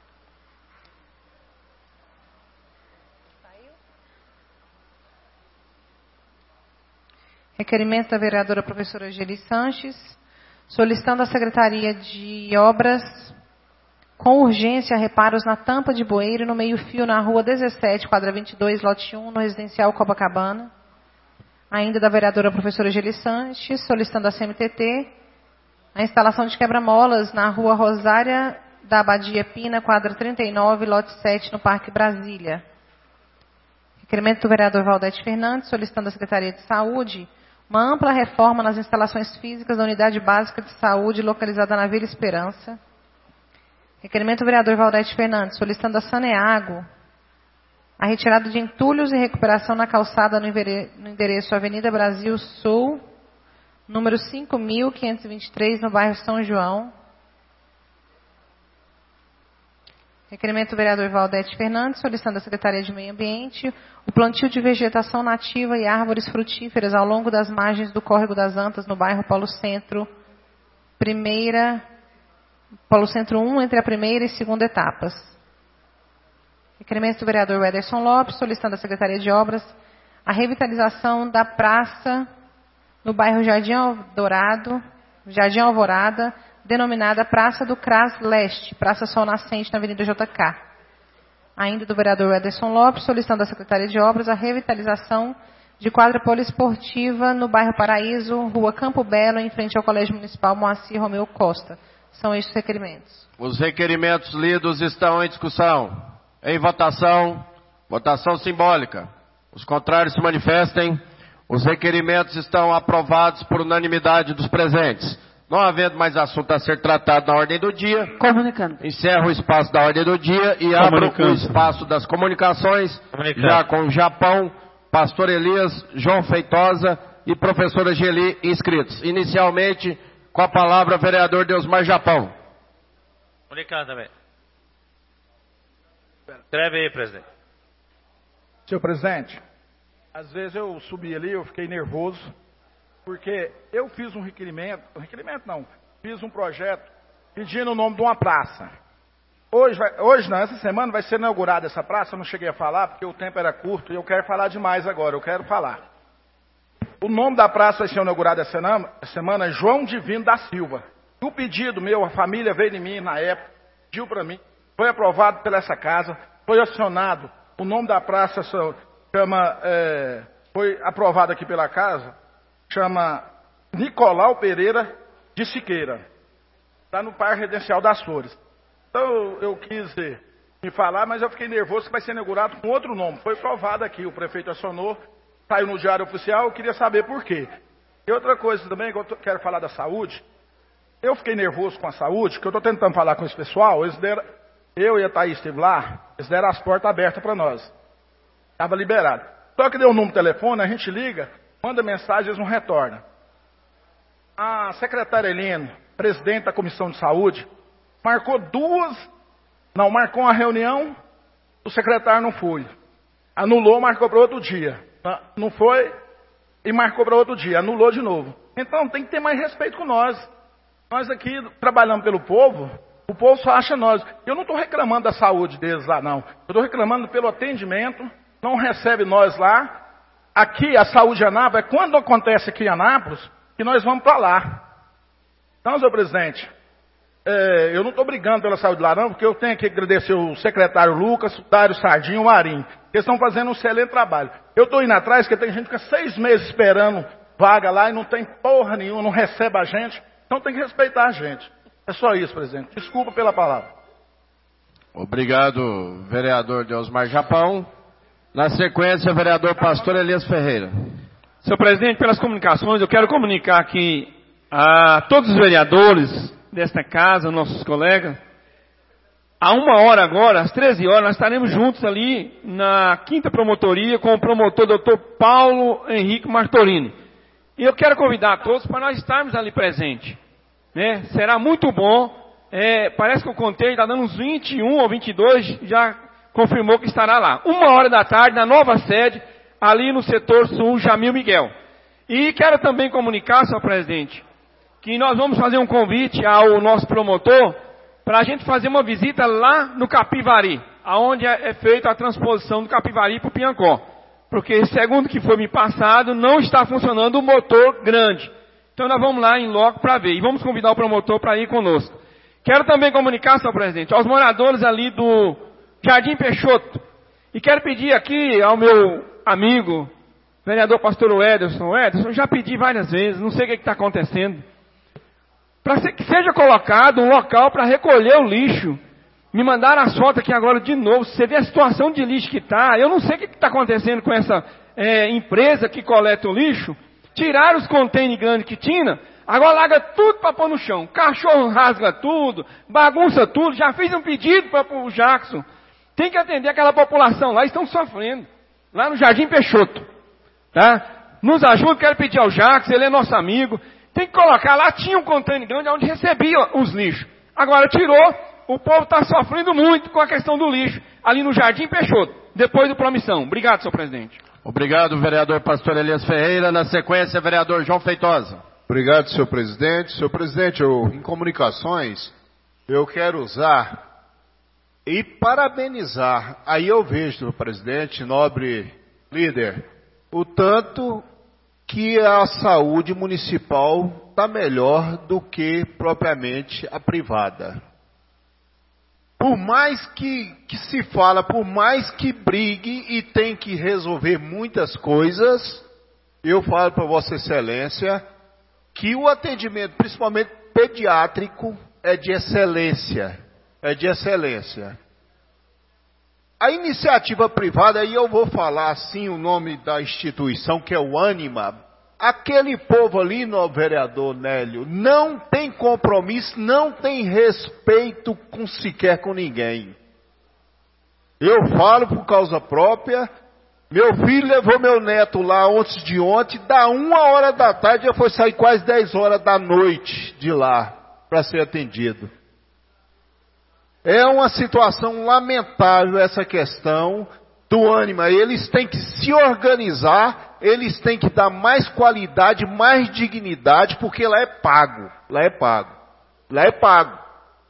Requerimento da vereadora professora Geli Sanches, solicitando à Secretaria de Obras, com urgência, reparos na tampa de bueiro no meio-fio na rua dezessete, quadra vinte e dois, lote um, no residencial Copacabana. Ainda da vereadora professora Geli Sanches, solicitando à C M T T a instalação de quebra-molas na rua Rosária da Abadia Pina, quadra trinta e nove, lote sete, no Parque Brasília. Requerimento do vereador Valdete Fernandes, solicitando à Secretaria de Saúde uma ampla reforma nas instalações físicas da Unidade Básica de Saúde localizada na Vila Esperança. Requerimento do vereador Valdete Fernandes, solicitando a Saneago a retirada de entulhos e recuperação na calçada no endereço Avenida Brasil Sul, número cinco mil quinhentos e vinte e três, no bairro São João. Requerimento do vereador Valdete Fernandes, solicitando à Secretaria de Meio Ambiente o plantio de vegetação nativa e árvores frutíferas ao longo das margens do Córrego das Antas, no bairro Polo Centro, primeira, Polo Centro um, entre a primeira e segunda etapas. Requerimento do vereador Wederson Lopes, solicitando à Secretaria de Obras a revitalização da praça no bairro Jardim Dourado, Jardim Alvorada, denominada Praça do Cras Leste, Praça Sol Nascente, na Avenida J K. Ainda do vereador Ederson Lopes, solicitando à Secretaria de Obras a revitalização de quadra poliesportiva no bairro Paraíso, Rua Campo Belo, em frente ao Colégio Municipal Moacir Romeu Costa. São estes requerimentos.
Os requerimentos lidos estão em discussão. Em votação, votação simbólica. Os contrários se manifestem. Os requerimentos estão aprovados por unanimidade dos presentes. Não havendo mais assunto a ser tratado na ordem do dia,
comunicando.
Encerro o espaço da ordem do dia e abro o espaço das comunicações, já com o Japão, pastor Elias, João Feitosa e professora Geli inscritos. Inicialmente, com a palavra, vereador Deusmar Japão.
Comunicando também. Escreve aí, presidente.
Senhor presidente, às vezes eu subi ali, eu fiquei nervoso, porque eu fiz um requerimento, um requerimento não, fiz um projeto pedindo o nome de uma praça. Hoje, vai, hoje não, essa semana vai ser inaugurada essa praça, eu não cheguei a falar porque o tempo era curto e eu quero falar demais agora, eu quero falar. O nome da praça vai ser inaugurada essa semana, João Divino da Silva. O pedido meu, a família veio em mim na época, pediu para mim, foi aprovado pela essa casa, foi acionado, o nome da praça chama, é, foi aprovado aqui pela casa, chama Nicolau Pereira de Siqueira. Está no Parque Residencial das Flores. Então eu, eu quis eh, me falar, mas eu fiquei nervoso que vai ser inaugurado com outro nome. Foi aprovado aqui, o prefeito acionou, saiu no Diário Oficial, eu queria saber por quê. E outra coisa também, que eu tô, quero falar da saúde. Eu fiquei nervoso com a saúde, que eu estou tentando falar com esse pessoal, eles deram, eu e a Thaís esteve lá, eles deram as portas abertas para nós. Estava liberado. Só que deu um número de telefone, a gente liga, manda mensagem, eles não retornam. A secretária Helena, presidente da Comissão de Saúde, marcou duas, não, marcou uma reunião, o secretário não foi. Anulou, marcou para outro dia. Não foi e marcou para outro dia, anulou de novo. Então tem que ter mais respeito com nós. Nós aqui trabalhamos pelo povo, o povo só acha nós. Eu não estou reclamando da saúde deles lá, não. Eu estou reclamando pelo atendimento, não recebe nós lá. Aqui, a saúde de Anápolis, é quando acontece aqui em Anápolis, que nós vamos para lá. Então, senhor presidente, é, eu não estou brigando pela saúde lá não, porque eu tenho que agradecer o secretário Lucas, o Dário Sardinho, o Marinho, que estão fazendo um excelente trabalho. Eu estou indo atrás, porque tem gente que fica seis meses esperando vaga lá e não tem porra nenhuma, não recebe a gente, então tem que respeitar a gente. É só isso, presidente. Desculpa pela palavra.
Obrigado, vereador Deusmar Japão. Na sequência, vereador Pastor Elias Ferreira.
Senhor presidente, pelas comunicações, eu quero comunicar aqui a todos os vereadores desta casa, nossos colegas, a uma hora agora, às treze horas, nós estaremos juntos ali na quinta promotoria com o promotor doutor Paulo Henrique Martolini. E eu quero convidar a todos para nós estarmos ali presentes. Né? Será muito bom. É, parece que eu contei, está dando uns vinte e um ou vinte e dois, já confirmou que estará lá. Uma hora da tarde, na nova sede, ali no setor sul, Jamil Miguel. E quero também comunicar, senhor presidente, que nós vamos fazer um convite ao nosso promotor para a gente fazer uma visita lá no Capivari, aonde é feita a transposição do Capivari para o Piancó. Porque, segundo que foi me passado, não está funcionando o motor grande. Então nós vamos lá em loco para ver. E vamos convidar o promotor para ir conosco. Quero também comunicar, senhor presidente, aos moradores ali do Jardim Peixoto. E quero pedir aqui ao meu amigo, vereador pastor Ederson. Ederson, já pedi várias vezes, não sei o que está acontecendo. Para que seja colocado um local para recolher o lixo. Me mandaram as fotos aqui agora de novo. Você vê a situação de lixo que está. Eu não sei o que está acontecendo com essa é, empresa que coleta o lixo. Tiraram os contêineres grandes que tinha. Agora larga tudo para pôr no chão. Cachorro rasga tudo. Bagunça tudo. Já fiz um pedido para o Jackson. Tem que atender aquela população lá. Estão sofrendo. Lá no Jardim Peixoto. Tá? Nos ajuda. Quero pedir ao Jackson. Ele é nosso amigo. Tem que colocar. Lá tinha um contêiner grande onde recebia os lixos. Agora tirou. O povo está sofrendo muito com a questão do lixo, ali no Jardim Peixoto, depois do Promissão. Obrigado, senhor presidente.
Obrigado, vereador Pastor Elias Ferreira. Na sequência, vereador João Feitosa.
Obrigado, senhor presidente. Senhor presidente, eu, em comunicações, eu quero usar e parabenizar. Aí eu vejo, senhor presidente, nobre líder, o tanto que a saúde municipal está melhor do que propriamente a privada. Por mais que, que se fala, por mais que brigue e tem que resolver muitas coisas, eu falo para Vossa Excelência que o atendimento, principalmente pediátrico, é de excelência. É de excelência. A iniciativa privada, aí eu vou falar assim o nome da instituição, que é o Ânima. Aquele povo ali, no vereador Nélio, não tem compromisso, não tem respeito com sequer com ninguém. Eu falo por causa própria. Meu filho levou meu neto lá antes de ontem, da uma hora da tarde já foi sair quase dez horas da noite de lá para ser atendido. É uma situação lamentável essa questão do Ânima. Eles têm que se organizar, eles têm que dar mais qualidade, mais dignidade, porque lá é pago, lá é pago, lá é pago.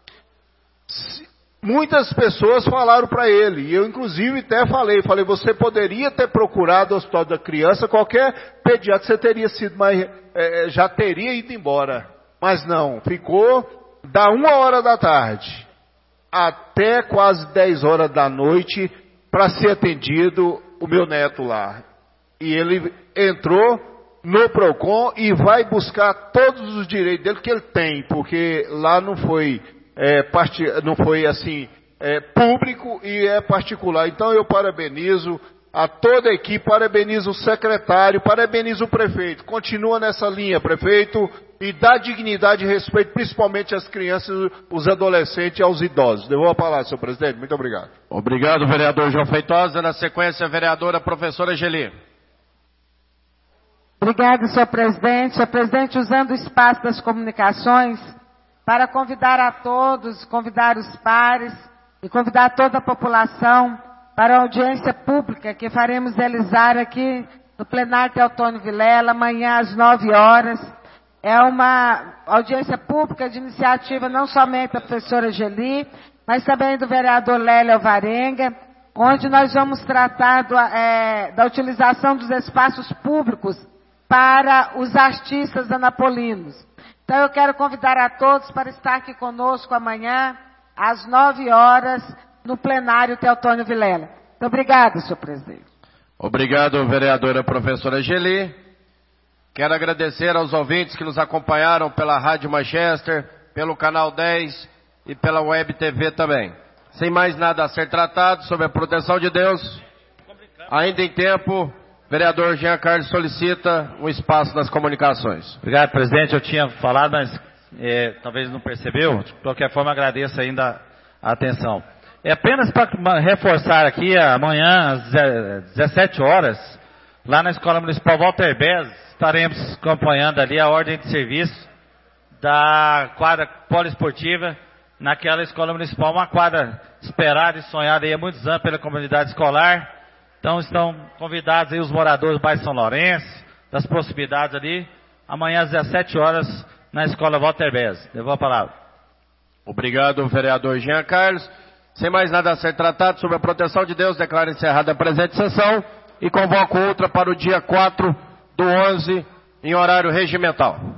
Muitas pessoas falaram para ele, e eu inclusive até falei, falei, você poderia ter procurado o Hospital da Criança, qualquer pediatra, você teria sido mais, é, já teria ido embora. Mas não, ficou da uma hora da tarde até quase dez horas da noite, para ser atendido o meu neto lá. E ele entrou no PROCON e vai buscar todos os direitos dele que ele tem, porque lá não foi, é, part... não foi assim, é, público e é particular. Então eu parabenizo a toda a equipe, parabenizo o secretário, parabenizo o prefeito. Continua nessa linha, prefeito, e dá dignidade e respeito, principalmente às crianças, os adolescentes e aos idosos. Devolvo a palavra, senhor presidente. Muito obrigado.
Obrigado, vereador João Feitosa. Na sequência, a vereadora professora Geli.
Obrigado, senhor presidente. Senhor presidente, usando o espaço das comunicações para convidar a todos, convidar os pares e convidar toda a população para a audiência pública que faremos realizar aqui no plenário Teotônio Vilela, amanhã às nove horas. É uma audiência pública de iniciativa não somente da professora Geli, mas também do vereador Lélio Alvarenga, onde nós vamos tratar do, é, da utilização dos espaços públicos para os artistas anapolinos. Então eu quero convidar a todos para estar aqui conosco amanhã, às nove horas, no plenário Teotônio Vilela. Muito obrigada, senhor presidente.
Obrigado, vereadora professora Geli. Quero agradecer aos ouvintes que nos acompanharam pela Rádio Manchester, pelo Canal dez e pela Web T V também. Sem mais nada a ser tratado, sob a proteção de Deus, ainda em tempo, vereador Jean Carlos solicita um espaço nas comunicações.
Obrigado, presidente. Eu tinha falado, mas é, talvez não percebeu. De qualquer forma, agradeço ainda a atenção. É apenas para reforçar aqui, amanhã, às dezessete horas, lá na Escola Municipal Walter Bez, estaremos acompanhando ali a ordem de serviço da quadra poliesportiva naquela Escola Municipal, uma quadra esperada e sonhada aí há muitos anos pela comunidade escolar. Então estão convidados aí os moradores do bairro São Lourenço, das proximidades ali, amanhã às dezessete horas na Escola Walter Bez. Devolvo a palavra.
Obrigado, vereador Jean Carlos. Sem mais nada a ser tratado, sob a proteção de Deus, declaro encerrada a presente sessão e convoco outra para o dia quatro do onze, em horário regimental.